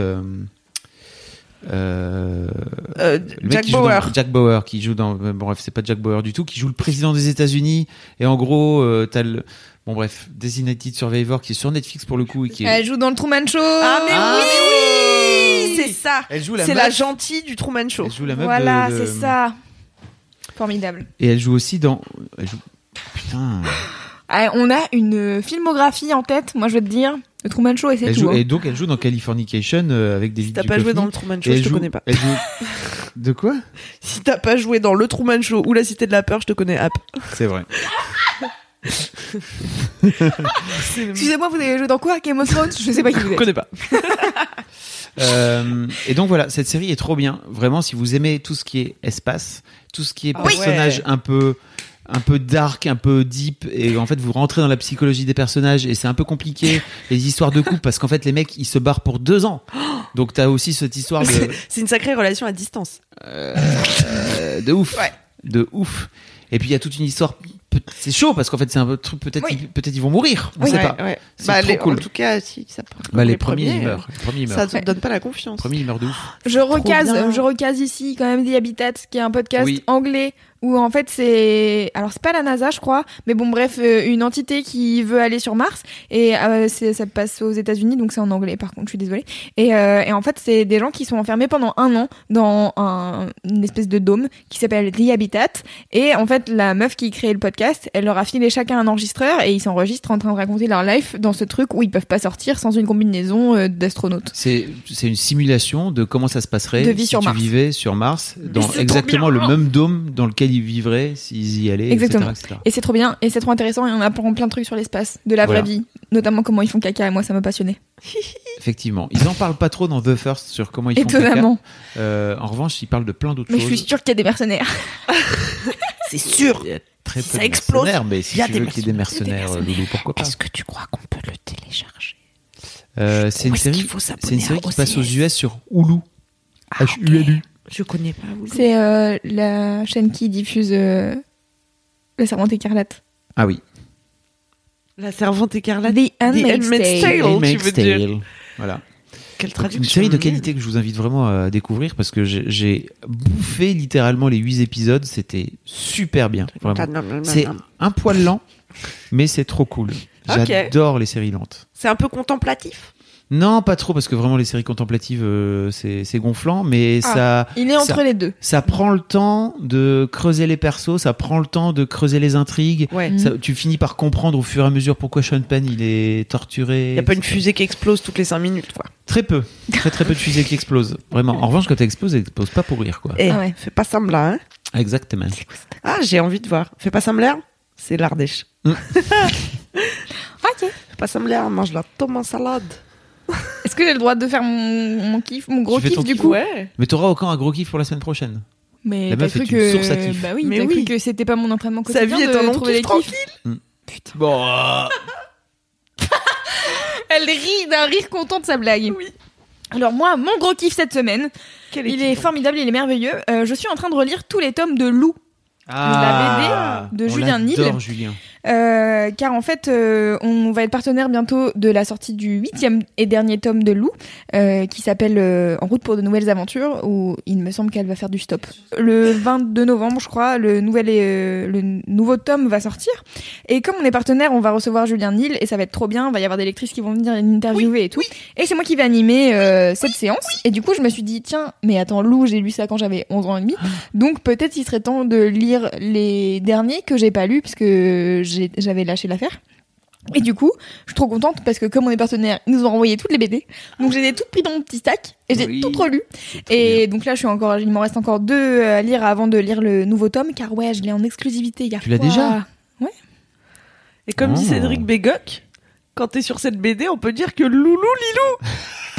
le mec Jack qui joue dans- Bauer. Jack Bauer, qui joue dans. Bon, bref, c'est pas Jack Bauer du tout, qui joue le président des États-Unis. Et en gros, t'as le. Bon, bref, Designated Survivor qui est sur Netflix pour le coup. Et qui est... Elle joue dans le Truman Show. Ah mais Ah, oui, mais c'est ça. Elle joue la C'est meuf. la gentille du Truman Show. Elle joue la meuf Voilà, de- c'est ça. Formidable. Et elle joue aussi dans. Elle joue. Putain. Ah, on a une filmographie en tête, moi je veux te dire. Le Truman Show et c'est Elle tout. joue, hein. et donc elle joue dans Californication avec David Si t'as pas Duchovny. joué dans le Truman Show, Et je elle te joue- connais pas. Elle joue. De quoi? Si t'as pas joué dans le Truman Show ou la Cité de la Peur, je te connais. Hop. C'est vrai. Excusez-moi, vous avez joué dans quoi? Game of Thrones? Je sais pas qui vous Je êtes. connais pas. Et donc voilà, cette série est trop bien. Vraiment, si vous aimez tout ce qui est espace, tout ce qui est Ah personnages ouais. un peu dark, un peu deep, et en fait vous rentrez dans la psychologie des personnages et c'est un peu compliqué les histoires de couple parce qu'en fait les mecs ils se barrent pour 2 ans. Donc t'as aussi cette histoire de C'est une sacrée relation à distance. de ouf, Ouais. de ouf. Et puis il y a toute une histoire. C'est chaud parce qu'en fait c'est un truc peut-être Oui. peut-être ils vont mourir. On sait pas. Ouais. C'est Bah, trop cool. En tout cas, si ça peut. Bah, les premiers ils meurent. Les premiers ils Ça meurent. te donne pas la confiance. Les premiers ils meurent de ouf. Je recase bien. ici quand même The Habitat, qui est un podcast Oui. anglais où en fait c'est, alors c'est pas la NASA je crois, mais bon bref, une entité qui veut aller sur Mars et ça passe aux États-Unis donc c'est en anglais par contre, je suis désolée. Et en fait c'est des gens qui sont enfermés pendant 1 an dans une espèce de dôme qui s'appelle The Habitat et en fait la meuf qui crée le podcast, elle leur a filé chacun un enregistreur et ils s'enregistrent en train de raconter leur life dans ce truc où ils peuvent pas sortir sans une combinaison d'astronautes. C'est une simulation de comment ça se passerait De vie si sur tu Mars. vivais sur Mars, dans c'est trop exactement bien. le même dôme dans lequel ils vivraient s'ils y allaient, Exactement. etc. Et c'est trop bien, et c'est trop intéressant, et on apprend plein de trucs sur l'espace, de la vraie Voilà. vie, notamment comment ils font caca, et moi ça m'a passionné. Effectivement. Ils en parlent pas trop dans The First sur comment ils font caca. Étonnamment. En revanche, ils parlent de plein d'autres Mais je choses. suis sûre qu'il y a des mercenaires. C'est sûr. Il y a très peu Ça de explose. mercenaires, mais si Il y a tu des veux qu'il y ait des mercenaires, Loulou, pourquoi pas. Est-ce que tu crois qu'on peut le télécharger? C'est une Où est-ce qu'il série, faut s'abonner c'est une série à qui passe aux OCS? US sur Hulu. Ah, H-U-L-U. Je connais pas. Hulu. C'est la chaîne qui diffuse La Servante écarlate. Ah oui. La Servante écarlate. The Handmaid's Handmaid's Tale. Tale, tu Handmaid's veux dire. Tale. Voilà. Quelle Donc, traduction. une série de qualité que je vous invite vraiment à découvrir parce que j'ai bouffé littéralement les 8 épisodes. C'était super bien. Vraiment. C'est un poil lent, mais c'est trop cool. Ok. J'adore les séries lentes. C'est un peu contemplatif. Non, pas trop, parce que vraiment les séries contemplatives, c'est gonflant, mais Ah, il est entre ça- les deux. ça prend le temps de creuser les persos, ça prend le temps de creuser les intrigues. Ouais. Mm. Tu finis par comprendre au fur et à mesure pourquoi Sean Penn il est torturé. Il y a pas une etc. fusée qui explose toutes les 5 minutes, quoi. Très peu, très peu de fusées qui explosent. Vraiment. En revanche, quand elle explose pas pour rire, quoi. Eh, Ah ouais. fais pas semblant, hein. Exactement. Ah, j'ai envie de voir. Fais pas semblant. C'est l'Ardèche. Ok. Fais pas semblant, on mange la tomate en salade. Est-ce que j'ai le droit de faire mon kiff, mon gros Tu fais kiff ton du kiff, coup? Ouais. Mais t'auras encore un gros kiff pour la semaine prochaine. Mais La t'as meuf cru est une que source à kiff. Bah oui, Mais t'as oui. cru que c'était pas mon entraînement Sa quotidien vie est de un long trouver kiff les kiffs. tranquille. Bon. Elle rit d'un rire content de sa blague. Oui. Alors moi, mon gros kiff cette semaine, il est kiff. formidable, il est merveilleux. Je suis en train de relire tous les tomes de Lou. La BD de Julien Nil. Julien. Car en fait, on va être partenaire bientôt de la sortie du 8e et dernier tome de Lou, qui s'appelle En route pour de nouvelles aventures, où il me semble qu'elle va faire du stop. Le 22 novembre, je crois, le nouveau tome va sortir. Et comme on est partenaire, on va recevoir Julien Nil, et ça va être trop bien. Il va y avoir des lectrices qui vont venir l'interviewer et tout. Et c'est moi qui vais animer cette séance. Et du coup, je me suis dit, tiens, mais attends, Lou, j'ai lu ça quand j'avais 11 ans et demi. Donc peut-être il serait temps de lire les derniers que j'ai pas lus, parce que j'avais lâché l'affaire. Et du coup, je suis trop contente parce que comme on est partenaire, ils nous ont envoyé toutes les BD. Donc j'ai toutes pris dans mon petit stack et j'ai toutes relues. Et donc là, il m'en reste encore 2 à lire avant de lire le nouveau tome, car ouais, je l'ai en exclusivité hier. Tu l'as déjà ? Ouais. Et comme dit Cédric Bégoc, quand t'es sur cette BD, on peut dire que Loulou Lilou.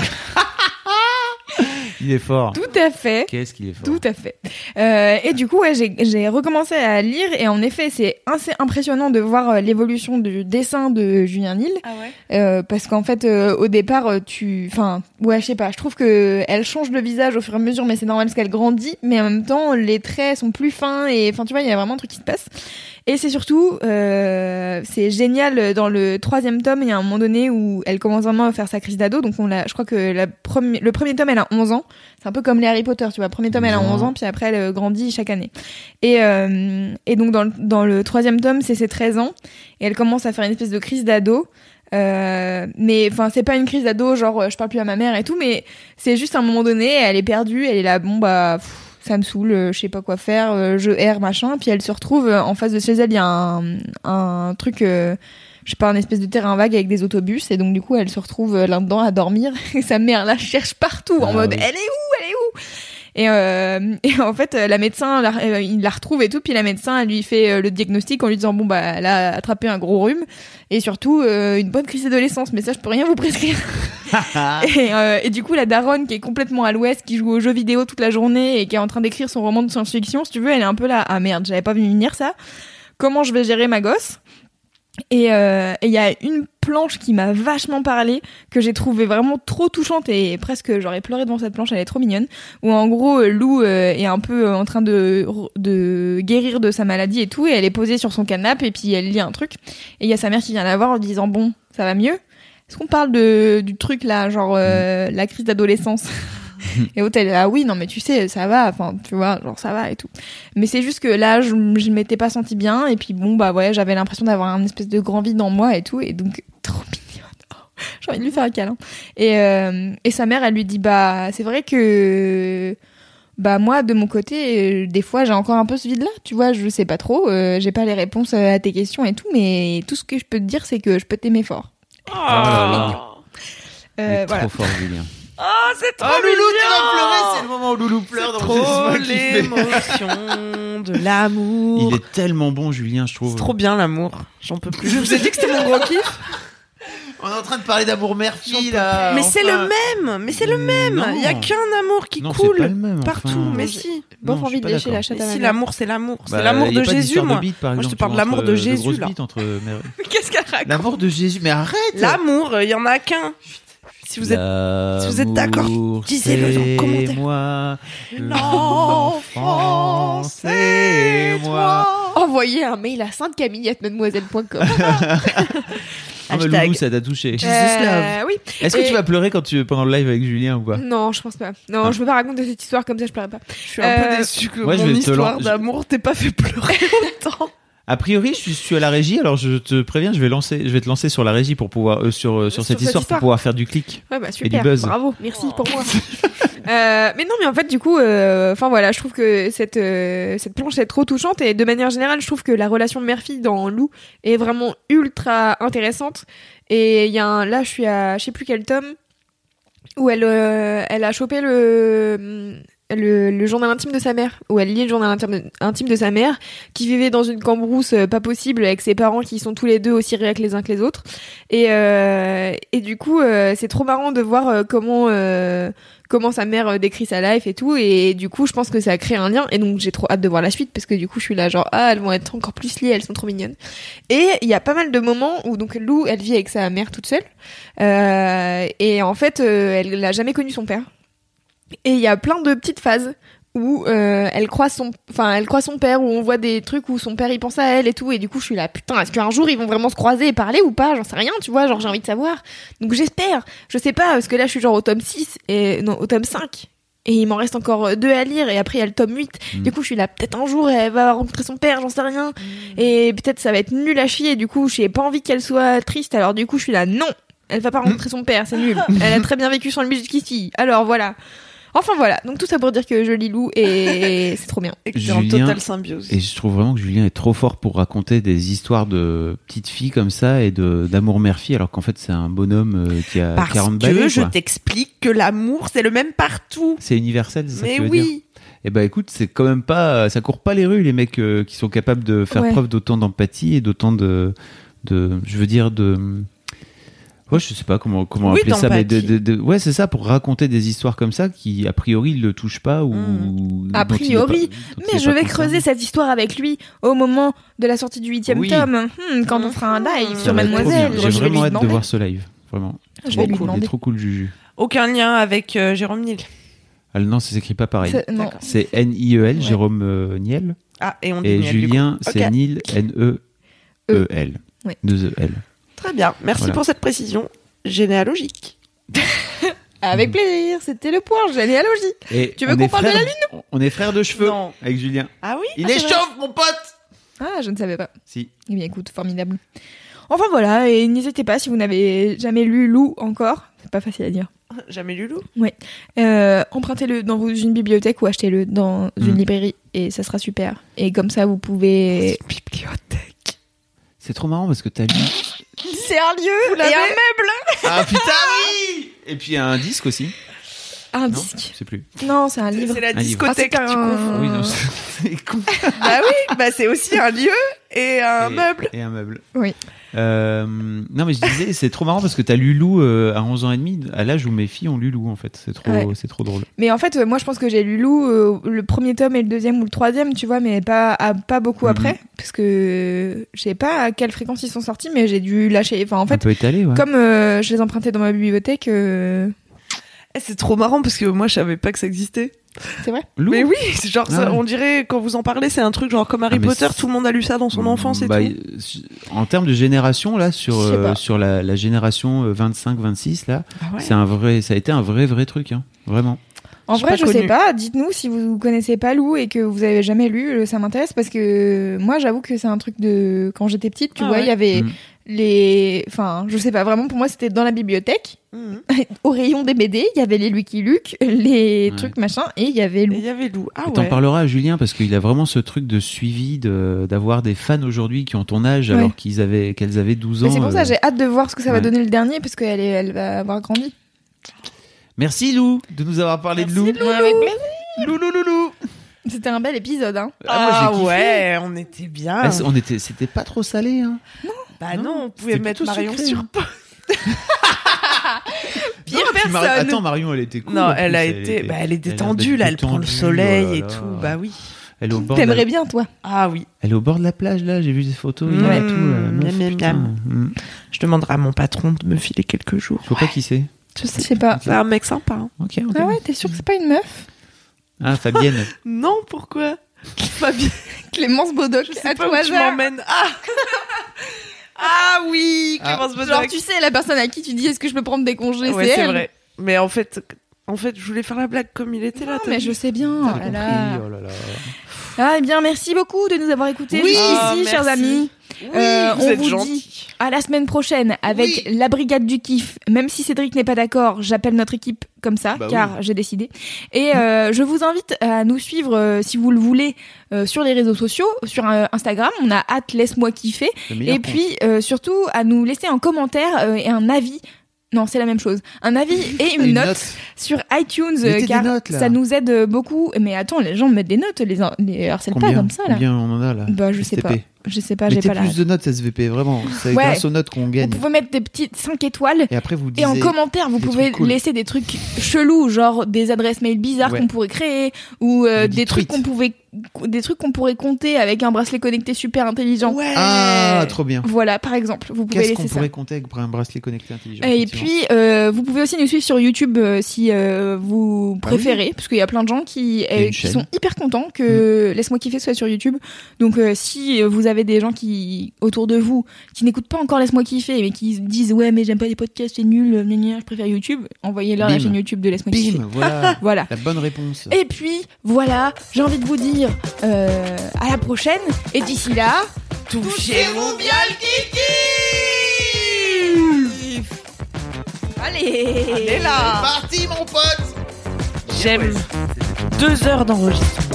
Il est fort. Tout à fait. Qu'est-ce qu'il est fort. Tout à fait. Et du coup, ouais, j'ai recommencé à lire, et en effet, c'est assez impressionnant de voir l'évolution du dessin de Julien Nil. Ah ouais. Parce qu'en fait, au départ, je sais pas, je trouve que elle change de visage au fur et à mesure, mais c'est normal parce qu'elle grandit, mais en même temps, les traits sont plus fins, et enfin, tu vois, il y a vraiment un truc qui se passe. Et c'est surtout, c'est génial, dans le 3e tome, il y a un moment donné où elle commence vraiment à faire sa crise d'ado, donc je crois que le premier tome, elle a 11 ans. C'est un peu comme les Harry Potter, tu vois. Premier tome, elle a 11 ans, puis après, elle grandit chaque année. Et donc, dans le 3e tome, c'est ses 13 ans, et elle commence à faire une espèce de crise d'ado. Mais enfin, c'est pas une crise d'ado, genre, je parle plus à ma mère et tout, mais c'est juste à un moment donné, elle est perdue, elle est là, bon, bah, ça me saoule, je sais pas quoi faire, je erre, machin, puis elle se retrouve en face de chez elle, il y a un truc, je sais pas, un espèce de terrain vague avec des autobus, et donc du coup elle se retrouve là-dedans à dormir, et sa mère la cherche partout en mode elle est où et en fait la médecin il la retrouve et tout, puis la médecin elle lui fait le diagnostic en lui disant bon bah elle a attrapé un gros rhume et surtout une bonne crise d'adolescence, mais ça je peux rien vous prescrire. Et du coup la daronne qui est complètement à l'ouest, qui joue aux jeux vidéo toute la journée et qui est en train d'écrire son roman de science-fiction, si tu veux, elle est un peu là, ah merde, j'avais pas vu venir ça, comment je vais gérer ma gosse? Et il y a une planche qui m'a vachement parlé, que j'ai trouvé vraiment trop touchante, et presque j'aurais pleuré devant cette planche, elle est trop mignonne, où en gros Lou est un peu en train de guérir de sa maladie et tout, et elle est posée sur son canapé et puis elle lit un truc, et il y a sa mère qui vient la voir en disant bon, ça va mieux? Est-ce qu'on parle du truc là, genre la crise d'adolescence? Et l'autre elle est ah oui non mais tu sais ça va, enfin tu vois genre ça va et tout, mais c'est juste que là je m'étais pas sentie bien, et puis bon bah ouais, j'avais l'impression d'avoir un espèce de grand vide en moi et tout, et donc trop mignonne, j'ai envie de lui faire un câlin, et sa mère elle lui dit bah c'est vrai que bah moi de mon côté des fois j'ai encore un peu ce vide là, tu vois, je sais pas trop, j'ai pas les réponses à tes questions et tout, mais tout ce que je peux te dire c'est que je peux t'aimer fort. Voilà. Voilà. Trop fort, Julien. Oh, c'est trop Loulou, mignon. tu vas pleurer, c'est le moment où Loulou pleure dans trop le l'émotion de l'amour. Il est tellement bon, Julien, je trouve. C'est trop bien l'amour. J'en peux plus. Je vous ai dit que c'était mon gros kiff. On est en train de parler d'amour mère-fille, là. Mais c'est le même. Mais c'est le même. Non. Il y a qu'un amour qui Non, coule c'est pas le même, partout. enfin. Mais si. Bof, Non, je envie suis de pas lécher d'accord. la chatte à Mais ma si, mère. l'amour, c'est l'amour. Bah, C'est l'amour y a de pas Jésus, d'histoire moi. de bite, par Moi, je te exemple, parle de l'amour entre de Jésus, grosses là. bites entre mère. Qu'est-ce qu'elle raconte? L'amour de Jésus, mais arrête. L'amour, il y en a qu'un. Si vous êtes d'accord, disez-le dans le commentaire. Moi, L'enfant, c'est moi. Envoyez un mail à sainte-camille@mademoiselle.com. Ah, mais Hashtag. Loulou, ça t'a touché. Jesus love. Oui. Est-ce que Et- tu vas pleurer pendant le live avec Julien ou pas? Non, je pense pas. Non, je peux pas raconter cette histoire comme ça, je pleurerai pas. Je suis un peu déçue que moi, je mon vais te histoire lan- d'amour t'ait pas fait pleurer autant. A priori, je suis à la régie, alors je te préviens, je vais te lancer sur la régie pour pouvoir sur cette histoire pour pouvoir faire du clic. Ouais, bah Et super. du buzz. Bravo, merci pour moi. Mais non, mais en fait, du coup, enfin voilà, je trouve que cette planche est trop touchante, et de manière générale, je trouve que la relation mère-fille dans Lou est vraiment ultra intéressante. Et il y a là, je suis à, je sais plus quel tome, où elle a chopé le journal intime de sa mère, où elle lit le journal intime de sa mère, qui vivait dans une cambrousse pas possible avec ses parents qui sont tous les deux aussi réacs les uns que les autres. Et du coup, c'est trop marrant de voir comment sa mère décrit sa life et tout. Et du coup, je pense que ça a créé un lien. Et donc, j'ai trop hâte de voir la suite parce que du coup, je suis là genre, elles vont être encore plus liées, elles sont trop mignonnes. Et il y a pas mal de moments où donc Lou, elle vit avec sa mère toute seule. Et en fait, elle n'a jamais connu son père. Et il y a plein de petites phases où elle croise son père, où on voit des trucs où son père il pense à elle et tout, et du coup je suis là, putain, est-ce qu'un jour ils vont vraiment se croiser et parler ou pas, j'en sais rien, tu vois, genre j'ai envie de savoir. Donc j'espère, je sais pas, parce que là je suis genre au tome 6 au tome 5. Et il m'en reste encore 2 à lire, et après il y a le tome 8. Du coup je suis là, peut-être un jour elle va rencontrer son père, j'en sais rien. Et peut-être ça va être nul à chier, du coup j'ai pas envie qu'elle soit triste, alors du coup je suis là, non, elle va pas rencontrer son père, c'est nul. Elle a très bien vécu sans le jusqu'ici, alors voilà. Enfin voilà, donc tout ça pour dire que je lis Lou et c'est trop bien. Et que t'es en totale symbiose. Et je trouve vraiment que Julien est trop fort pour raconter des histoires de petites filles comme ça et d'amour mère-fille, alors qu'en fait c'est un bonhomme qui a 40 balais. Parce que je t'explique que l'amour c'est le même partout. C'est universel, c'est ça que tu veux oui. dire. Eh ben écoute, c'est quand même pas, ça court pas les rues les mecs qui sont capables de faire preuve d'autant d'empathie et d'autant ouais, je sais pas comment appeler ça, mais ouais, c'est ça, pour raconter des histoires comme ça qui, a priori, le touchent pas ou. A priori. Mais je vais creuser cette histoire avec lui au moment de la sortie du 8e tome. Quand on fera un live sur Mademoiselle. J'ai vraiment hâte de voir ce live. Vraiment. Je vais lui demander. Il est trop cool, Juju. Aucun lien avec Jérôme Niel. Ah, non, ça s'écrit pas pareil. C'est Niel, ouais. Jérôme Niel. Ah, et on dit Et Niel, Julien, c'est Niel, N-E-E-L. Ouais. 2 E-L. Très bien, merci pour cette précision généalogique. Avec plaisir, c'était le point généalogie. Et tu veux qu'on parle de la lune? On est frères de cheveux avec Julien. Ah oui? Il est chauve, mon pote! Ah, je ne savais pas. Si. Eh bien écoute, formidable. Enfin voilà, et n'hésitez pas si vous n'avez jamais lu Lou encore, c'est pas facile à dire. Jamais lu Lou? Ouais. Empruntez-le dans une bibliothèque ou achetez-le dans une librairie et ça sera super. Et comme ça, vous pouvez... Bibliothèque. C'est trop marrant parce que t'as lu... C'est un lieu et un meuble. Ah putain, oui. Et puis un disque aussi. Un non, disque. Je sais plus. Non, c'est un livre. C'est la discothèque, tu confonds. Oui, non, c'est con. Bah oui, bah c'est aussi un lieu et un meuble. Et un meuble. Oui. Non, mais je disais, c'est trop marrant parce que t'as lu Lou à 11 ans et demi, à l'âge où mes filles ont lu Lou, en fait. C'est trop drôle. Mais en fait, moi, je pense que j'ai lu Lou le premier tome et le deuxième ou le troisième, tu vois, mais pas beaucoup après, parce que je sais pas à quelle fréquence ils sont sortis, mais j'ai dû lâcher. Enfin, en fait, un peu étalé, ouais. Comme je les empruntais dans ma bibliothèque. C'est trop marrant parce que moi, je savais pas que ça existait. C'est vrai? Lou. Mais oui, c'est genre ça, on dirait quand vous en parlez, c'est un truc genre comme Harry Potter, tout le monde a lu ça dans son enfance et tout. En termes de génération là, sur la génération 25-26 là, ça a été un vrai truc, hein, vraiment. En vrai, je sais pas. Dites-nous si vous connaissez pas Lou et que vous avez jamais lu, ça m'intéresse parce que moi, j'avoue que c'est un truc de quand j'étais petite, tu vois, il y avait enfin, je sais pas, vraiment pour moi, c'était dans la bibliothèque, au rayon des BD, il y avait les Lucky Luke, les trucs machin, et il y avait Lou. Ah et t'en parleras à Julien parce qu'il a vraiment ce truc de suivi, d'avoir des fans aujourd'hui qui ont ton âge alors qu'elles avaient 12 ans. Mais c'est pour ça, j'ai hâte de voir ce que ça va donner le dernier parce qu'elle va avoir grandi. Merci Lou de nous avoir parlé de Lou. Avec plaisir. Lou. C'était un bel épisode, hein. Ah ouais, on était bien. C'était pas trop salé, hein. Non. Bah non, on pouvait mettre Marion sucré, sur pause. Pire personne. Attends, Marion, elle était cool. Non, elle est détendue, là, elle prend le soleil et tout. Bah oui. Elle est au bord. T'aimerais bien, toi. Ah oui. Elle est au bord de la plage, là. J'ai vu des photos. Je demanderai à mon patron de me filer quelques jours. Je vois pas qui c'est. Je sais pas. C'est un mec sympa. Hein. Ok. Ah ouais, t'es sûr que c'est pas une meuf? Ah, Fabienne. Non, pourquoi? Fabienne. Clémence Bodoc. Je sais pas où tu m'emmènes. Ah oui, Clémence Bodoc. Genre, tu sais, la personne à qui tu dis est-ce que je peux prendre des congés, ouais, c'est elle. elle. Vrai. Mais en fait, je voulais faire la blague comme il était là. Non, mais je sais bien. Oh là là. Ah, eh bien, merci beaucoup de nous avoir écoutés jusqu'ici, chers amis. Oui, on vous dit à la semaine prochaine avec la Brigade du Kiff. Même si Cédric n'est pas d'accord, j'appelle notre équipe comme ça, car j'ai décidé. Et je vous invite à nous suivre, si vous le voulez, sur les réseaux sociaux, sur Instagram. On a @laisse-moi kiffer. Et puis, surtout, à nous laisser un commentaire et un avis Non, c'est la même chose. Un avis et une note sur iTunes, Mettez car des notes, là. ça nous aide beaucoup. Mais attends, les gens mettent des notes, les harcèlent pas comme ça là. Combien on en a là? Bah je sais STP. pas. Je sais pas, j'ai Mettez pas la. plus de notes SVP, vraiment. C'est Ouais. grâce aux notes qu'on Vous gagne. pouvez mettre des petites 5 étoiles. Et après, vous Et disiez... en commentaire, vous des pouvez trucs cool. laisser des trucs chelous, genre des adresses mail bizarres Ouais. qu'on pourrait créer, ou Vous des dites trucs tweet. des trucs qu'on pourrait compter avec un bracelet connecté super intelligent. Ouais. Ah, trop bien. Voilà, par exemple, vous pouvez Qu'est-ce qu'on laisser ça. pourrait compter avec un bracelet connecté intelligent? Et effectivement. puis, vous pouvez aussi nous suivre sur YouTube si vous préférez, parce qu'il y a plein de gens qui une qui chaîne. sont hyper contents que Laisse-moi kiffer soit sur YouTube. Donc, si vous avez des gens qui autour de vous qui n'écoutent pas encore Laisse-moi kiffer, mais qui disent ouais mais j'aime pas les podcasts, c'est nul, je préfère YouTube, envoyez-leur la Bim. chaîne YouTube de Laisse-moi kiffer. Bim, voilà. Voilà. La bonne réponse. Et puis voilà, j'ai envie de vous dire à la prochaine. Et d'ici là, Touchez-vous bien le kiki. allez, Allez là. Parti, mon pote. J'aime 2 heures d'enregistrement.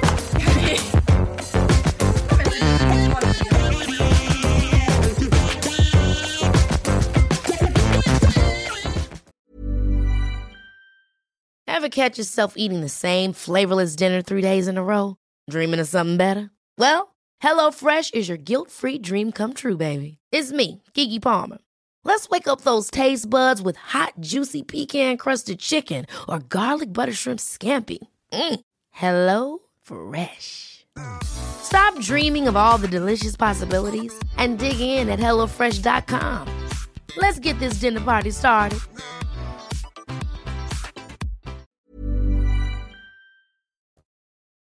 Ever catch yourself eating the same flavorless dinner 3 days in a row? Dreaming of something better? Well, HelloFresh is your guilt-free dream come true, baby. It's me, Keke Palmer. Let's wake up those taste buds with hot, juicy pecan-crusted chicken or garlic butter shrimp scampi. Hello Fresh. Stop dreaming of all the delicious possibilities and dig in at HelloFresh.com. Let's get this dinner party started.